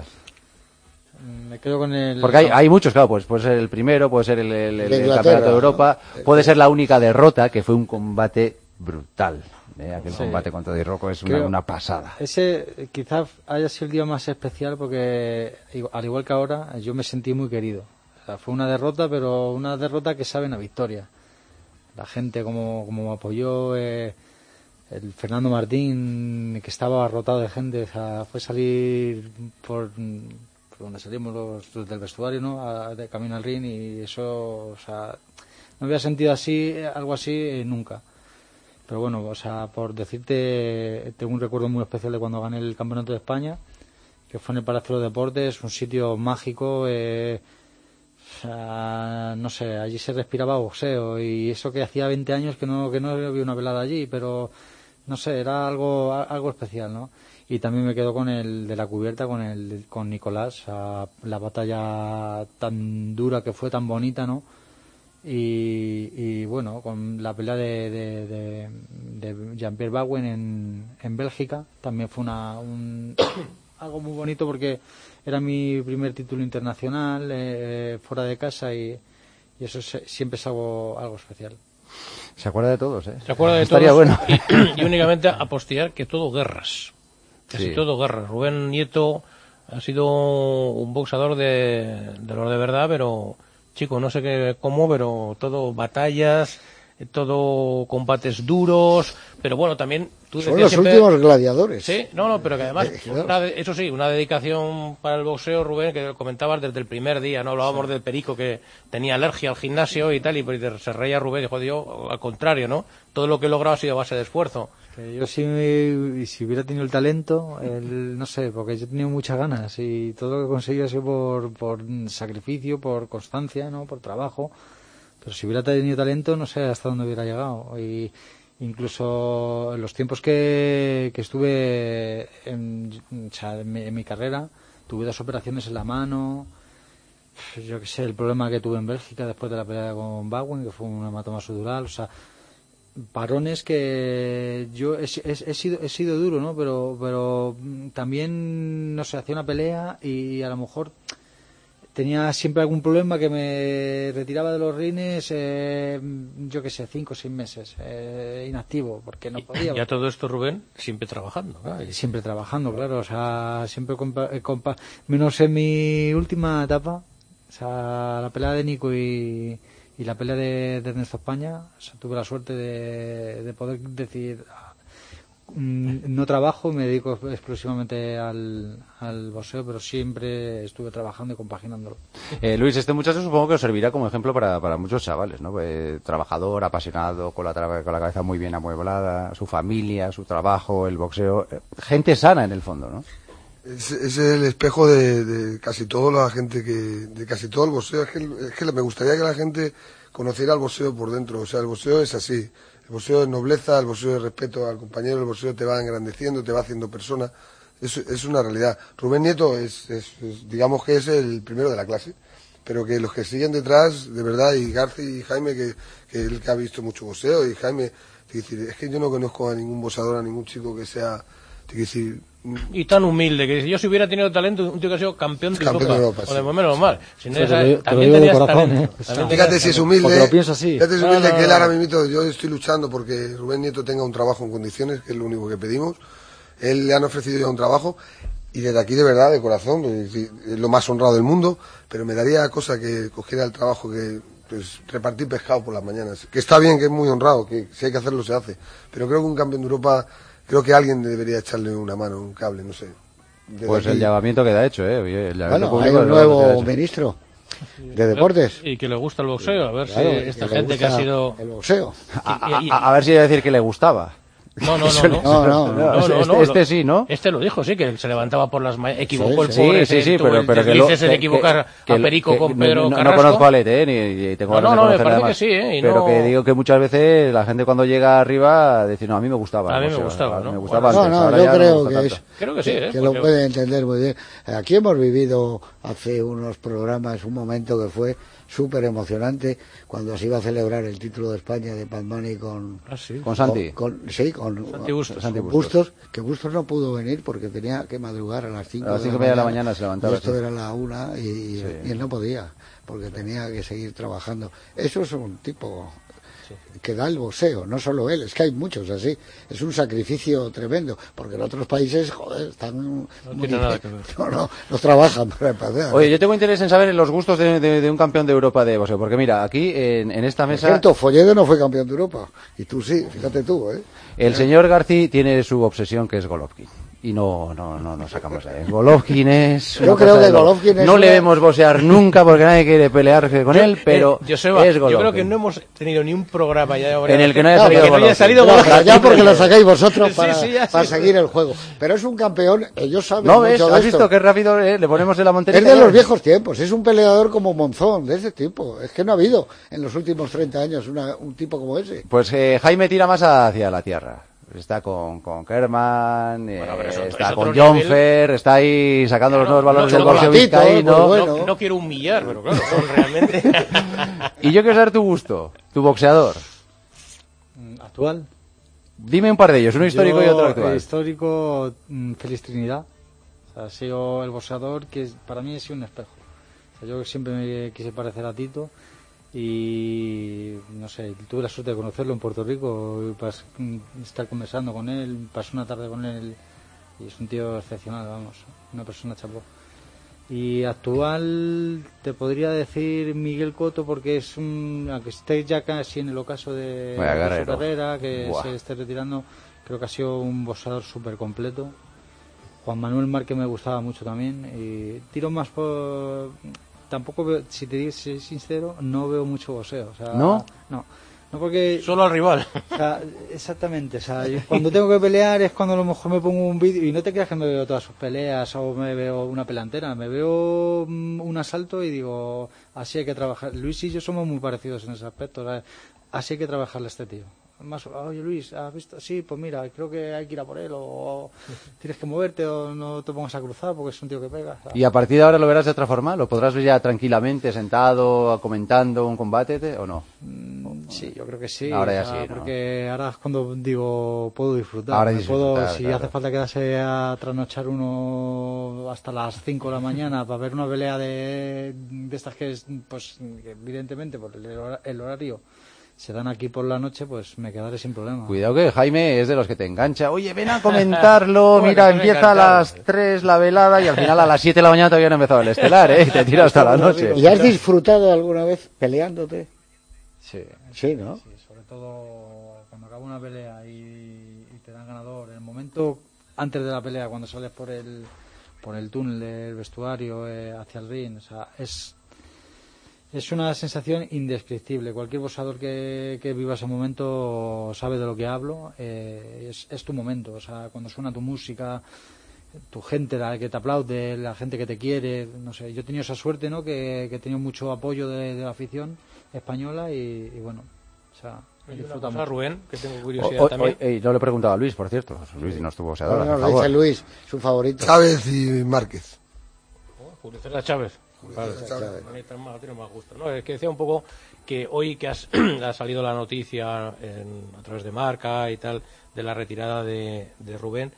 Me quedo con el... Porque hay, hay muchos, claro, pues puede ser el primero, puede ser el, el- el- De el Inglaterra, campeonato de Europa, ¿no? puede ser la única derrota, que fue un combate brutal. ¿eh? Aquel Sí. combate contra Di Rocco es una, Creo- una pasada. Ese eh, quizás haya sido el día más especial porque, igu- al igual que ahora, yo me sentí muy querido. O sea, fue una derrota, pero una derrota que saben a victoria. La gente como, como me apoyó, eh, el Fernando Martín, que estaba abarrotado de gente, o sea, fue salir por, por donde salimos los, los del vestuario, ¿no? A- de camino al ring, y eso, o sea, no había sentido así, algo así eh, nunca. Pero bueno, o sea, por decirte, tengo un recuerdo muy especial de cuando gané el Campeonato de España, que fue en el Palacio de los Deportes, un sitio mágico, eh, o sea, no sé, allí se respiraba boxeo, y eso que hacía veinte años que no, que no había una velada allí, pero no sé, era algo, algo especial, ¿no? y también me quedo con el de la cubierta, con el con Nicolás, a la batalla tan dura que fue, tan bonita, ¿no? Y, y bueno, con la pelea de, de, de, de Jean-Pierre Bowen en, en Bélgica también fue una un, algo muy bonito, porque era mi primer título internacional eh, fuera de casa, y, y eso es, siempre es algo, algo especial. Se acuerda de todos, ¿eh? Se acuerda de Estaría todos. Bueno. Y, y únicamente apostillar que todo guerras. Casi Sí. todo guerras. Rubén Nieto ha sido un boxeador de, de los de verdad, pero chico, no sé qué cómo, pero todo batallas, todo combates duros, pero bueno, también tú Son decías los siempre- últimos gladiadores. Sí, no, no, pero que además, Eh, claro. una de- eso sí, una dedicación para el boxeo, Rubén, que comentabas desde el primer día, no hablábamos del Perico que tenía alergia al gimnasio y tal, y pues se reía Rubén, dijo, yo, al contrario, ¿no? Todo lo que he logrado ha sido a base de esfuerzo. Que yo si, si hubiera tenido el talento, el, no sé, porque yo he tenido muchas ganas, y todo lo que he conseguido ha sido por, por sacrificio, por constancia, ¿no? Por trabajo. Pero si hubiera tenido talento, no sé hasta dónde hubiera llegado. Y incluso en los tiempos que, que estuve en, o sea, en, mi, en mi carrera, tuve dos operaciones en la mano. Yo qué sé, el problema que tuve en Bélgica después de la pelea con Bowen, que fue un hematoma sudural, o sea, parones que yo he, he, he sido he sido duro, ¿no? Pero pero también, no sé, hacía una pelea y a lo mejor tenía siempre algún problema que me retiraba de los rines, eh, yo qué sé, cinco o seis meses eh, inactivo, porque no podía. Y a todo esto, Rubén, siempre trabajando. ¿no? Y siempre trabajando, claro, o sea, siempre compa, eh, compa, menos en mi última etapa, o sea, la pelea de Nico y, y la pelea de, de Ernesto España, o sea, tuve la suerte de, de poder decir, mm, no trabajo, me dedico exclusivamente al, al boxeo, pero siempre estuve trabajando y compaginándolo. Eh, Luis, este muchacho supongo que os servirá como ejemplo para, para muchos chavales, ¿no? Eh, trabajador, apasionado, con la, tra- con la cabeza muy bien amueblada, su familia, su trabajo, el boxeo, eh, gente sana en el fondo, ¿no? Es, es el espejo de, de casi toda la gente que, de casi todo el boxeo. Es que, es que me gustaría que la gente conociera el boxeo por dentro. O sea, el boxeo es así. El boxeo es nobleza, el boxeo es respeto al compañero, el boxeo te va engrandeciendo, te va haciendo persona. Es, es una realidad. Rubén Nieto es, es, es, digamos que es el primero de la clase, pero que los que siguen detrás, de verdad, y García y Jaime, que, que él que ha visto mucho boxeo, y Jaime, es decir, es que yo no conozco a ningún boxeador, a ningún chico que sea, es decir, Y tan humilde, que yo si hubiera tenido talento, un tío que ha sido campeón de Campeón Europa, de Europa, o sí. de menos mal. Si no, Te lo esa- digo- te lo también digo de tenías corazón, talento, ¿eh? también Fíjate tenías si es talento. humilde. Porque lo pienso así. Fíjate si es No, humilde no, que él no. ahora mismo, yo estoy luchando porque Rubén Nieto tenga un trabajo en condiciones, que es lo único que pedimos. Él le han ofrecido ya un trabajo y desde aquí de verdad, de corazón, es decir, es lo más honrado del mundo, pero me daría cosa que cogiera el trabajo que pues repartir pescado por las mañanas. Que está bien, que es muy honrado, que si hay que hacerlo se hace. Pero creo que un campeón de Europa, creo que alguien debería echarle una mano, un cable, no sé. Desde Pues aquí- el llamamiento queda hecho, ¿eh? Oye, el llamamiento Bueno, hay público un es lo que queda nuevo hecho. ministro de deportes. Y que le gusta el boxeo, a ver Claro, si que esta le gente que ha gusta sido... el boxeo. A, a- a ver si iba a decir que le gustaba. No, no, Eso no, no. no, no, no, este, no, no, este lo- sí, ¿no? Este lo dijo, sí, que se levantaba por las mañanas. Equivocó el Sí, pobre. sí, ese, sí, tuvo pero, el pero que desliz lo, ese de que- equivocar que- a Perico que- con no- Pedro no, no Carrasco. conozco a Lete, ¿eh? Ni, ni tengo No, ganas no, de no, me conocerle parece más. que sí, ¿eh? Y pero no- que digo que muchas veces la gente cuando llega arriba dice, no, a mí me gustaba. A mí el me boxeo, gustaba, ¿no? Me gustaba No, antes, no, ahora yo ya no me creo gusta que tanto. es Creo que sí, ¿eh? que lo Porque- puede entender muy bien. Aquí hemos vivido hace unos programas un momento que fue súper emocionante cuando se iba a celebrar el título de España de Padmani con Ah, sí. Con Santi. con, con- sí, con Santi Bustos. Santi con Bustos. Bustos, que Bustos no pudo venir porque tenía que madrugar a las cinco A las cinco y media de la mañana se levantaba, y esto sí. era la una y, y- Sí. y él no podía porque tenía que seguir trabajando. Eso es un tipo que da el boxeo, no solo él, es que hay muchos así. Es un sacrificio tremendo, porque en otros países, joder, están... No muy- tiene nada que ver. No, no, no trabajan para empezar. Oye, yo tengo interés en saber los gustos de, de- de un campeón de Europa de boxeo, porque mira, aquí en, en esta Por mesa cierto, Folledo no fue campeón de Europa, y tú sí, fíjate tú, ¿eh? el señor García tiene su obsesión que es Golovkin. Y no, no, no nos sacamos de ahí. Golovkin es. Yo una creo cosa que de loco. Golovkin es No le una- vemos boxear nunca porque nadie quiere pelear con Yo- él, pero eh, Joseba, es yo Golovkin. creo que no hemos tenido ni un programa ya En el que no haya No, salido que no haya Golovkin. salido No, Golovkin. pero ya porque lo sacáis vosotros Sí, para, sí, ya, para sí. seguir el juego. Pero es un campeón, ellos saben ¿No mucho ves? de ¿Has esto. visto qué rápido eh? le ponemos de la montería? Es de los viejos tiempos, es un peleador como Monzón, de ese tipo. Es que no ha habido en los últimos treinta años una- un tipo como ese. Pues eh, Jaime tira más hacia la tierra. Está con, con Kerman, eh, Bueno, eso- está es con otro Jonfer, está ahí sacando los nuevos valores no, del no, boxeo no, vizcaíno. no, no quiero humillar, pero claro, son realmente... Y yo quiero saber tu gusto, tu boxeador. ¿Actual? Dime un par de ellos, uno histórico Yo, y otro actual. eh, histórico, mm, Félix Trinidad. O sea, ha sido el boxeador que es- para mí ha sido un espejo. O sea, yo siempre me quise parecer a Tito y no sé, tuve la suerte de conocerlo en Puerto Rico, y pas- mm, estar conversando con él, pasé una tarde con él y es un tío excepcional, vamos, una persona chapó. Y actual te podría decir Miguel Cotto, porque es un, aunque esté ya casi en el ocaso de, Vaya de su guerrero. carrera, que Buah. se esté retirando, creo que ha sido un boxeador súper completo. Juan Manuel Márquez me gustaba mucho también, y tiro más por... Tampoco veo, si te digo, si soy sincero, no veo mucho boxeo. O sea, ¿No? No, no porque... Solo al rival. O sea, exactamente, o sea, yo cuando tengo que pelear es cuando a lo mejor me pongo un vídeo y no te creas que me veo todas sus peleas o me veo una pelea entera, me veo mm, un asalto y digo, así hay que trabajar. Luis y yo somos muy parecidos en ese aspecto, ¿sabes? Así hay que trabajarle a este tío. Más, oye Luis, ¿has visto? Sí, pues mira, creo que hay que ir a por él, o tienes que moverte o no te pongas a cruzar porque es un tío que pega. O sea, ¿Y a partir de ahora lo verás de otra forma? ¿Lo podrás ver ya tranquilamente, sentado, comentando un combate te- o no? Sí, yo creo que sí. Ahora ya o sea, sí, ¿no? Porque ahora es cuando digo, puedo disfrutar. Ahora me disfrutar, puedo, si claro. hace falta quedarse a trasnochar uno hasta las cinco de la mañana para ver una pelea de, de estas que es, pues, que evidentemente por el, hora- el horario se dan aquí por la noche, pues me quedaré sin problema. Cuidado que Jaime es de los que te engancha. Oye, ven a comentarlo. Bueno, Mira, estoy empieza a encantado. las tres la velada y al final a las siete de la mañana todavía no ha empezado el estelar, ¿eh? Y te tira hasta la noche. ¿Y has disfrutado alguna vez peleándote? Sí. Sí, ¿no? Sí, sobre todo cuando acaba una pelea y, y te dan ganador. En el momento antes de la pelea, cuando sales por el por el túnel del vestuario eh, hacia el ring, o sea, es es una sensación indescriptible. Cualquier boxeador que, que viva ese momento sabe de lo que hablo. Eh, es, es tu momento, o sea, cuando suena tu música, tu gente la que te aplaude, la gente que te quiere, no sé. Yo he tenido esa suerte, ¿no? Que, que he tenido mucho apoyo de, de la afición española y, y bueno, o sea, Hay una disfruta cosa, mucho. Rubén, que tengo curiosidad O- o- también. ey, no le he preguntado a Luis, por cierto. Luis no estuvo boxeador, No, no, por lo favor. dice Luis, su favorito. Chávez y Márquez. Julio César Chávez. Claro, Chávez. a mí tiene más- tiene más gusto. No, es que decía un poco que hoy que has, ha salido la noticia en- a través de Marca y tal de la retirada de, de Rubén,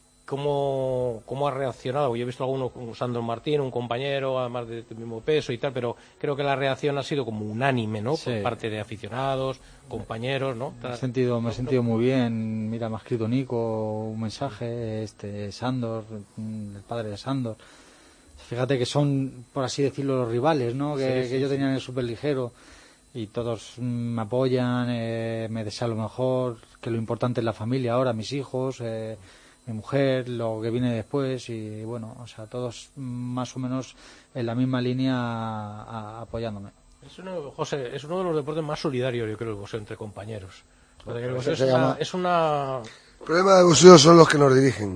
¿cómo, ¿cómo ha reaccionado? Yo he visto a alguno, como Sandro Martín, un compañero, además de tu mismo peso y tal, pero creo que la reacción ha sido como unánime, ¿no? Sí. Por parte de aficionados, compañeros, ¿no? Me he sentido, me he sentido muy bien. Mira, me ha escrito Nico un mensaje, este Sandor, mm, el padre de Sandor. Fíjate que son, por así decirlo, los rivales, ¿no? Que, Sí, sí, que yo sí. tenía en el superligero y todos mm, me apoyan, eh, me desean lo mejor, que lo importante es la familia ahora, mis hijos, eh, mi mujer, lo que viene después y bueno, o sea, todos mm, más o menos en la misma línea a- a- apoyándome. Es uno, José, es uno de los deportes más solidarios, yo creo, el boxeo entre compañeros. Porque el Eso boxeo es se una, llama- es una... El problema del boxeo son los que nos dirigen.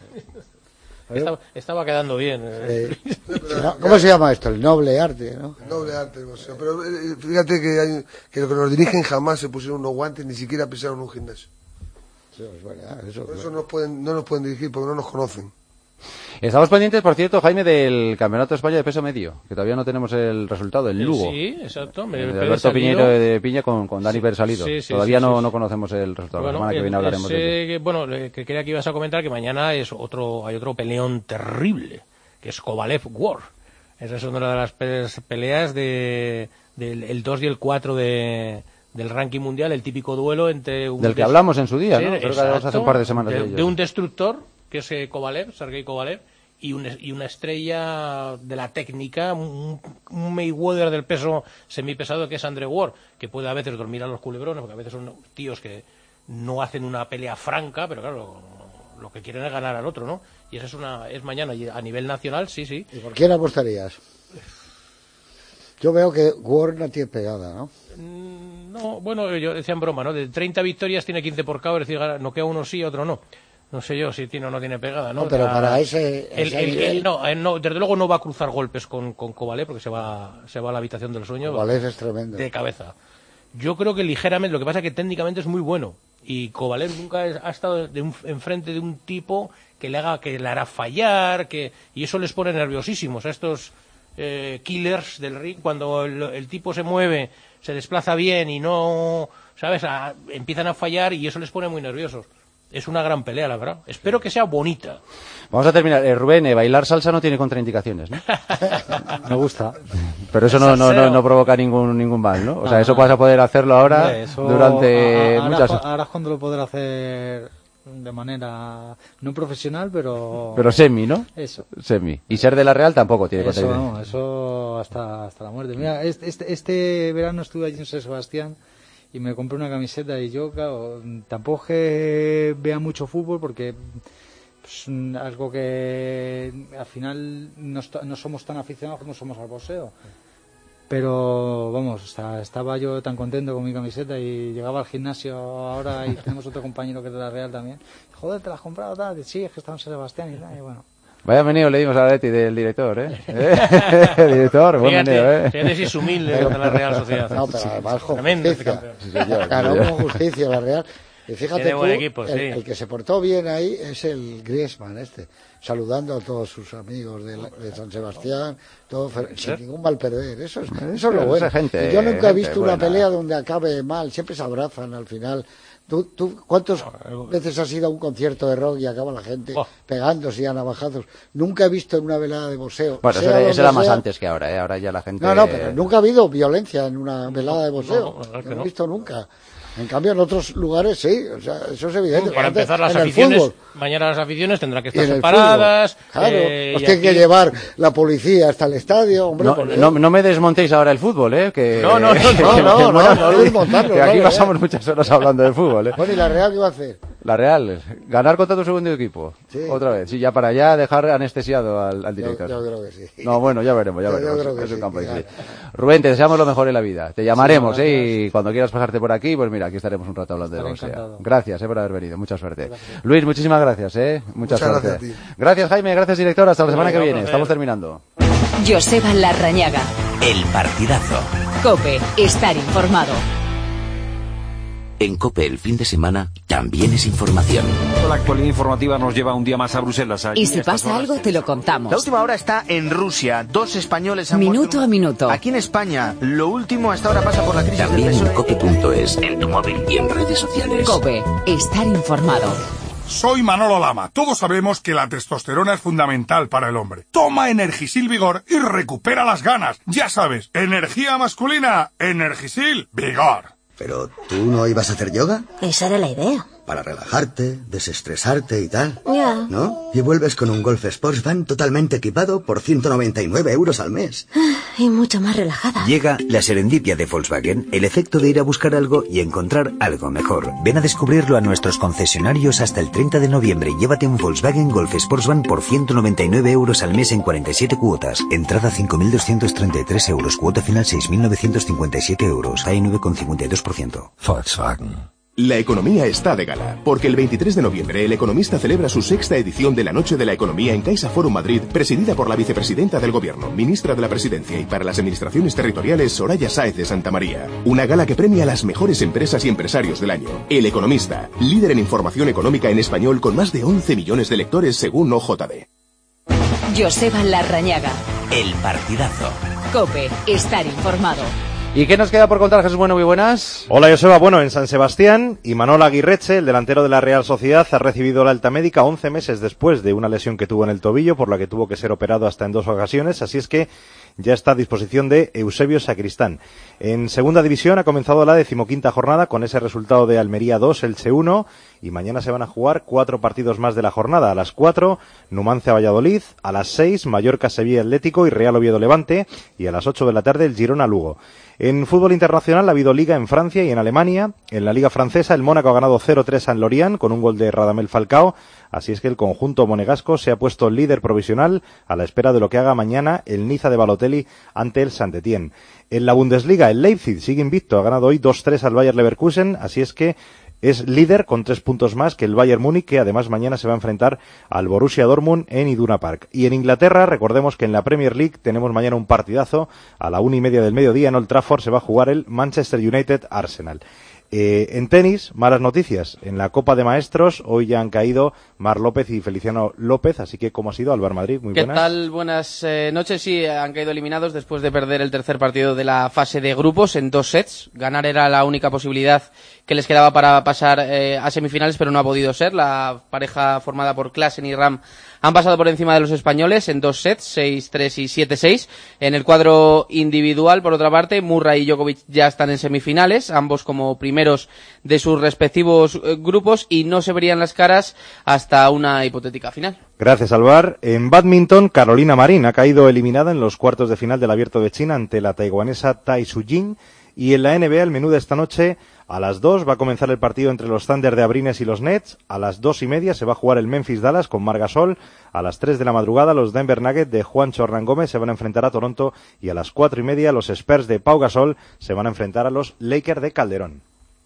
Estaba, estaba quedando bien. eh. Eh, no, ¿Cómo se llama esto? El noble arte, ¿no? El noble arte del boxeo. Pero eh, fíjate que, hay, que los que nos dirigen jamás se pusieron unos guantes, ni siquiera pisaron un gimnasio. Eso es verdad, eso Por es eso verdad. nos pueden, no nos pueden dirigir, porque no nos conocen. Estamos pendientes, por cierto, Jaime, del Campeonato de España de peso medio, que todavía no tenemos el resultado, el Lugo. Sí, exacto. Me- De Pérez Alberto Salido. Piñeiro de Piña con, con Dani Sí, Pérez Salido. sí, sí, todavía sí, no, sí, no sí. conocemos el resultado. Bueno, la semana que el- viene hablaremos ese de ello. que, bueno, le- que creía que ibas a comentar que mañana es otro, hay otro peleón terrible, que es Kovalev War. Esa es una de las pe- peleas de, del el dos y el cuatro de, del ranking mundial, el típico duelo entre un... Del que des- hablamos en su día, Sí, ¿no? Creo que hablamos hace un par de semanas de de, ello. de un destructor, que es eh, Kovalev, Sergei Kovalev, y, un, y una estrella de la técnica, un, un Mayweather del peso semipesado que es Andre Ward, que puede a veces dormir a los culebrones, porque a veces son tíos que no hacen una pelea franca, pero claro, lo que quieren es ganar al otro, ¿no? Y eso es una es mañana, y a nivel nacional, sí, sí. ¿Y por quién apostarías? Yo veo que Ward no tiene pegada, ¿no? No, bueno, yo decía en broma, ¿no? De treinta victorias tiene quince por K O, es decir, noquea uno sí, otro no. No sé yo si tiene o no tiene pegada, ¿no? No, pero O sea, para ese- el- ese el- nivel- el- no, él no, desde luego no va a cruzar golpes con, con Kovalev porque se va, se va a la habitación del sueño. Kovalev es tremendo. De cabeza. Yo creo que ligeramente, lo que pasa es que técnicamente es muy bueno. Y Kovalev nunca ha estado de un, enfrente de un tipo que le haga, que le hará fallar, que y eso les pone nerviosísimos a estos eh, killers del ring. Cuando el, el tipo se mueve, se desplaza bien y no, ¿sabes? A, empiezan a fallar y eso les pone muy nerviosos. Es una gran pelea, la verdad. Espero que sea bonita. Vamos a terminar. Eh, Rubén, eh, bailar salsa no tiene contraindicaciones, ¿no? Me gusta. Pero eso no, no, no, no provoca ningún ningún mal, ¿no? O sea, eso vas a poder hacerlo ahora. Hombre, eso, durante a, a, muchas... Ahora, ahora es cuando lo podré hacer de manera no profesional, pero... Pero semi, ¿no? Eso. Semi. Y ser de la Real tampoco tiene Eso, contraindicaciones. no, eso hasta, hasta la muerte. Mira, este, este, este verano estuve allí en San Sebastián y me compré una camiseta y yo, claro, tampoco es que vea mucho fútbol porque pues, algo que al final no, no somos tan aficionados como somos al boxeo. Pero vamos, o sea, estaba yo tan contento con mi camiseta y llegaba al gimnasio ahora y tenemos otro compañero que es de la Real también. Joder, ¿te la has comprado? Tal? Sí, es que está en San Sebastián y tal, y bueno. Vaya venido le dimos a Leti del director, ¿eh? ¿Eh? Director, buen Fíjate, venido, ¿eh? fíjate si es humilde de la Real Sociedad. No, pero además con Tremendo este justicia. campeón. Sí, señor. Ganó con justicia la Real. Y fíjate Tiene tú, buen equipo, el, sí. el que se portó bien ahí es el Griezmann este, saludando a todos sus amigos de, la- de San Sebastián, todo fer- sin ningún mal perder. Eso es, eso es lo bueno. Esa gente- Y yo nunca he gente visto una buena. pelea donde acabe mal, siempre se abrazan al final. ¿Tú, tú cuántas veces has ido a un concierto de rock y acaba la gente Oh. pegándose a navajazos? Nunca he visto en una velada de boxeo. Bueno, sea eso, eso donde era más sea. antes que ahora, ¿eh? Ahora ya la gente... No, no, pero nunca ha habido violencia en una velada de boxeo. no, la verdad que no, no. he visto nunca. En cambio, en otros lugares sí, o sea, eso es evidente. Para Antes, empezar, las en el aficiones, fútbol, mañana las aficiones tendrán que y estar en el separadas. fútbol. Claro, eh, os y tiene que aquí- llevar la policía hasta el estadio, hombre. No, porque- no, no me desmontéis ahora el fútbol, ¿eh? Que, No, no, no, que- no, que- no, que- no, bueno, no que- desmontarlo, que aquí no, pasamos ya. muchas horas hablando de fútbol, ¿eh? Bueno, ¿y la Real qué va a hacer? La Real, ganar contra tu segundo equipo. Sí. Otra vez. Sí, ya para ya dejar anestesiado al, al Yo, director. yo creo que sí. No, bueno, ya veremos, ya Yo- yo veremos. creo que es un sí, campo que difícil. gana. Rubén, te deseamos lo mejor en la vida. Te llamaremos, Sí, ¿eh? Y cuando quieras pasarte por aquí, pues mira, aquí estaremos un rato hablando de Estaré boxeo. encantado. Gracias, eh, por haber venido. Mucha suerte. Luis, muchísimas gracias, eh. Mucha Muchas suerte. gracias a ti. Gracias, Jaime. Gracias, director. Hasta la semana que Venga, viene. un Estamos placer. terminando. Joseba Larrañaga. El partidazo. Cope, estar informado. En COPE el fin de semana también es información. La actualidad informativa nos lleva un día más a Bruselas. Allí Y si a estas pasa horas algo, se- te lo La contamos. última hora está en Rusia. Dos españoles han muerto Minuto en- a minuto. Aquí en España, lo último hasta ahora pasa por la crisis del También en P S O E. cope punto es, en tu móvil y en redes sociales. Cope, estar informado. Soy Manolo Lama. Todos sabemos que la testosterona es fundamental para el hombre. Toma Energisil Vigor y recupera las ganas. Ya sabes, energía masculina, Energisil Vigor. Pero tú no ibas a hacer yoga Esa era la idea. para relajarte, desestresarte y tal, Ya. ¿no? Y vuelves con un Golf Sports Van totalmente equipado por ciento noventa y nueve euros al mes. Y mucho más relajada. Llega la serendipia de Volkswagen, el efecto de ir a buscar algo y encontrar algo mejor. Ven a descubrirlo a nuestros concesionarios hasta el treinta de noviembre y llévate un Volkswagen Golf Sports Van por ciento noventa y nueve euros al mes en cuarenta y siete cuotas. Entrada cinco mil doscientos treinta y tres euros, cuota final seis mil novecientos cincuenta y siete euros, A I nueve coma cincuenta y dos por ciento. Volkswagen. La economía está de gala, porque el veintitrés de noviembre El Economista celebra su sexta edición de la Noche de la Economía en Caixa Forum Madrid, presidida por la vicepresidenta del Gobierno, ministra de la Presidencia y para las administraciones territoriales Soraya Sáez de Santa María. Una gala que premia a las mejores empresas y empresarios del año. El Economista, líder en información económica en español con más de once millones de lectores según O J D. Joseba Larrañaga. El partidazo. Cope, estar informado. ¿Y qué nos queda por contar, Jesús Bueno? Muy buenas. Hola, Joseba. Bueno, en San Sebastián, Imanol Aguirreche, el delantero de la Real Sociedad, ha recibido la alta médica once meses después de una lesión que tuvo en el tobillo, por la que tuvo que ser operado hasta en dos ocasiones, así es que ya está a disposición de Eusebio Sacristán. En segunda división ha comenzado la decimoquinta jornada con ese resultado de Almería dos, Elche uno, y mañana se van a jugar cuatro partidos más de la jornada. A las cuatro, Numancia Valladolid, a las seis, Mallorca Sevilla Atlético y Real Oviedo Levante, y a las ocho de la tarde el Girona Lugo. En fútbol internacional ha habido liga en Francia y en Alemania. En la liga francesa el Mónaco ha ganado cero tres a Lorient con un gol de Radamel Falcao. Así es que el conjunto monegasco se ha puesto líder provisional a la espera de lo que haga mañana el Niza de Balotelli ante el Saint-Étienne. En la Bundesliga el Leipzig sigue invicto, ha ganado hoy dos tres al Bayer Leverkusen, así es que es líder con tres puntos más que el Bayern Múnich, que además mañana se va a enfrentar al Borussia Dortmund en Iduna Park. Y en Inglaterra, recordemos que en la Premier League tenemos mañana un partidazo. A la una y media del mediodía en Old Trafford se va a jugar el Manchester United Arsenal. Eh, en tenis, malas noticias. En la Copa de Maestros hoy ya han caído Mar López y Feliciano López, así que ¿cómo ha sido, Álvaro Madrid? Muy ¿Qué buenas. tal? Buenas eh, noches. Sí, han caído eliminados después de perder el tercer partido de la fase de grupos en dos sets. Ganar era la única posibilidad que les quedaba para pasar eh, a semifinales, pero no ha podido ser. La pareja formada por Klaasen y Ram han pasado por encima de los españoles en dos sets, seis tres y siete seis. En el cuadro individual, por otra parte, Murray y Djokovic ya están en semifinales, ambos como primeros de sus respectivos eh, grupos, y no se verían las caras hasta una hipotética final. Gracias, Alvar. En bádminton, Carolina Marín ha caído eliminada en los cuartos de final del Abierto de China ante la taiwanesa Tai Tzu-Ying. Y en la N B A, el menú de esta noche, a las dos va a comenzar el partido entre los Thunder de Abrines y los Nets. A las dos y media se va a jugar el Memphis-Dallas con Marc Gasol. A las tres de la madrugada, los Denver Nuggets de Juancho Hernán Gómez se van a enfrentar a Toronto. Y a las cuatro y media, los Spurs de Pau Gasol se van a enfrentar a los Lakers de Calderón.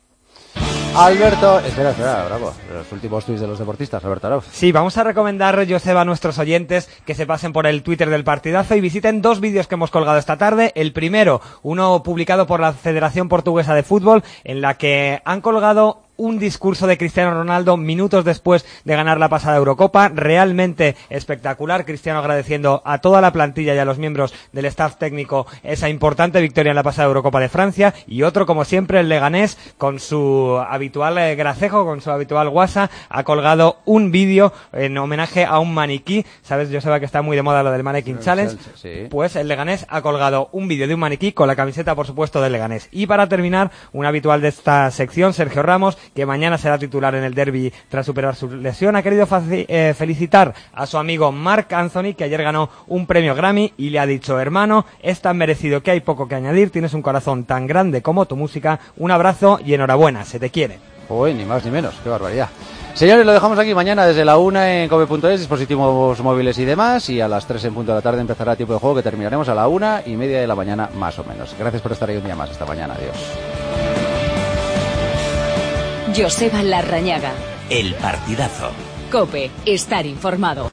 Alberto, espera, espera, bravo, los últimos tuits de los deportistas, Alberto Arauz. Sí, vamos a recomendar, Joseba, a nuestros oyentes que se pasen por el Twitter del Partidazo y visiten dos vídeos que hemos colgado esta tarde. El primero, uno publicado por la Federación Portuguesa de Fútbol, en la que han colgado un discurso de Cristiano Ronaldo minutos después de ganar la pasada Eurocopa, realmente espectacular. Cristiano agradeciendo a toda la plantilla y a los miembros del staff técnico esa importante victoria en la pasada Eurocopa de Francia, y otro, como siempre, el Leganés, con su habitual eh, gracejo, con su habitual guasa, ha colgado un vídeo en homenaje a un maniquí. Sabes, Joseba, que está muy de moda lo del Mannequin Challenge. Sí. Pues el Leganés ha colgado un vídeo de un maniquí con la camiseta, por supuesto, del Leganés. Y para terminar, un habitual de esta sección, Sergio Ramos, que mañana será titular en el derbi tras superar su lesión, ha querido eh, felicitar a su amigo Marc Anthony, que ayer ganó un premio Grammy, y le ha dicho: hermano, es tan merecido que hay poco que añadir, tienes un corazón tan grande como tu música, un abrazo y enhorabuena, se te quiere. Uy, ni más ni menos, qué barbaridad. Señores, lo dejamos aquí mañana desde la una en cope punto es, dispositivos móviles y demás, y a las tres en punto de la tarde empezará Tiempo de Juego, que terminaremos a la una y media de la mañana más o menos. Gracias por estar ahí un día más, esta mañana, adiós. Joseba Larrañaga. El Partidazo. COPE. Estar informado.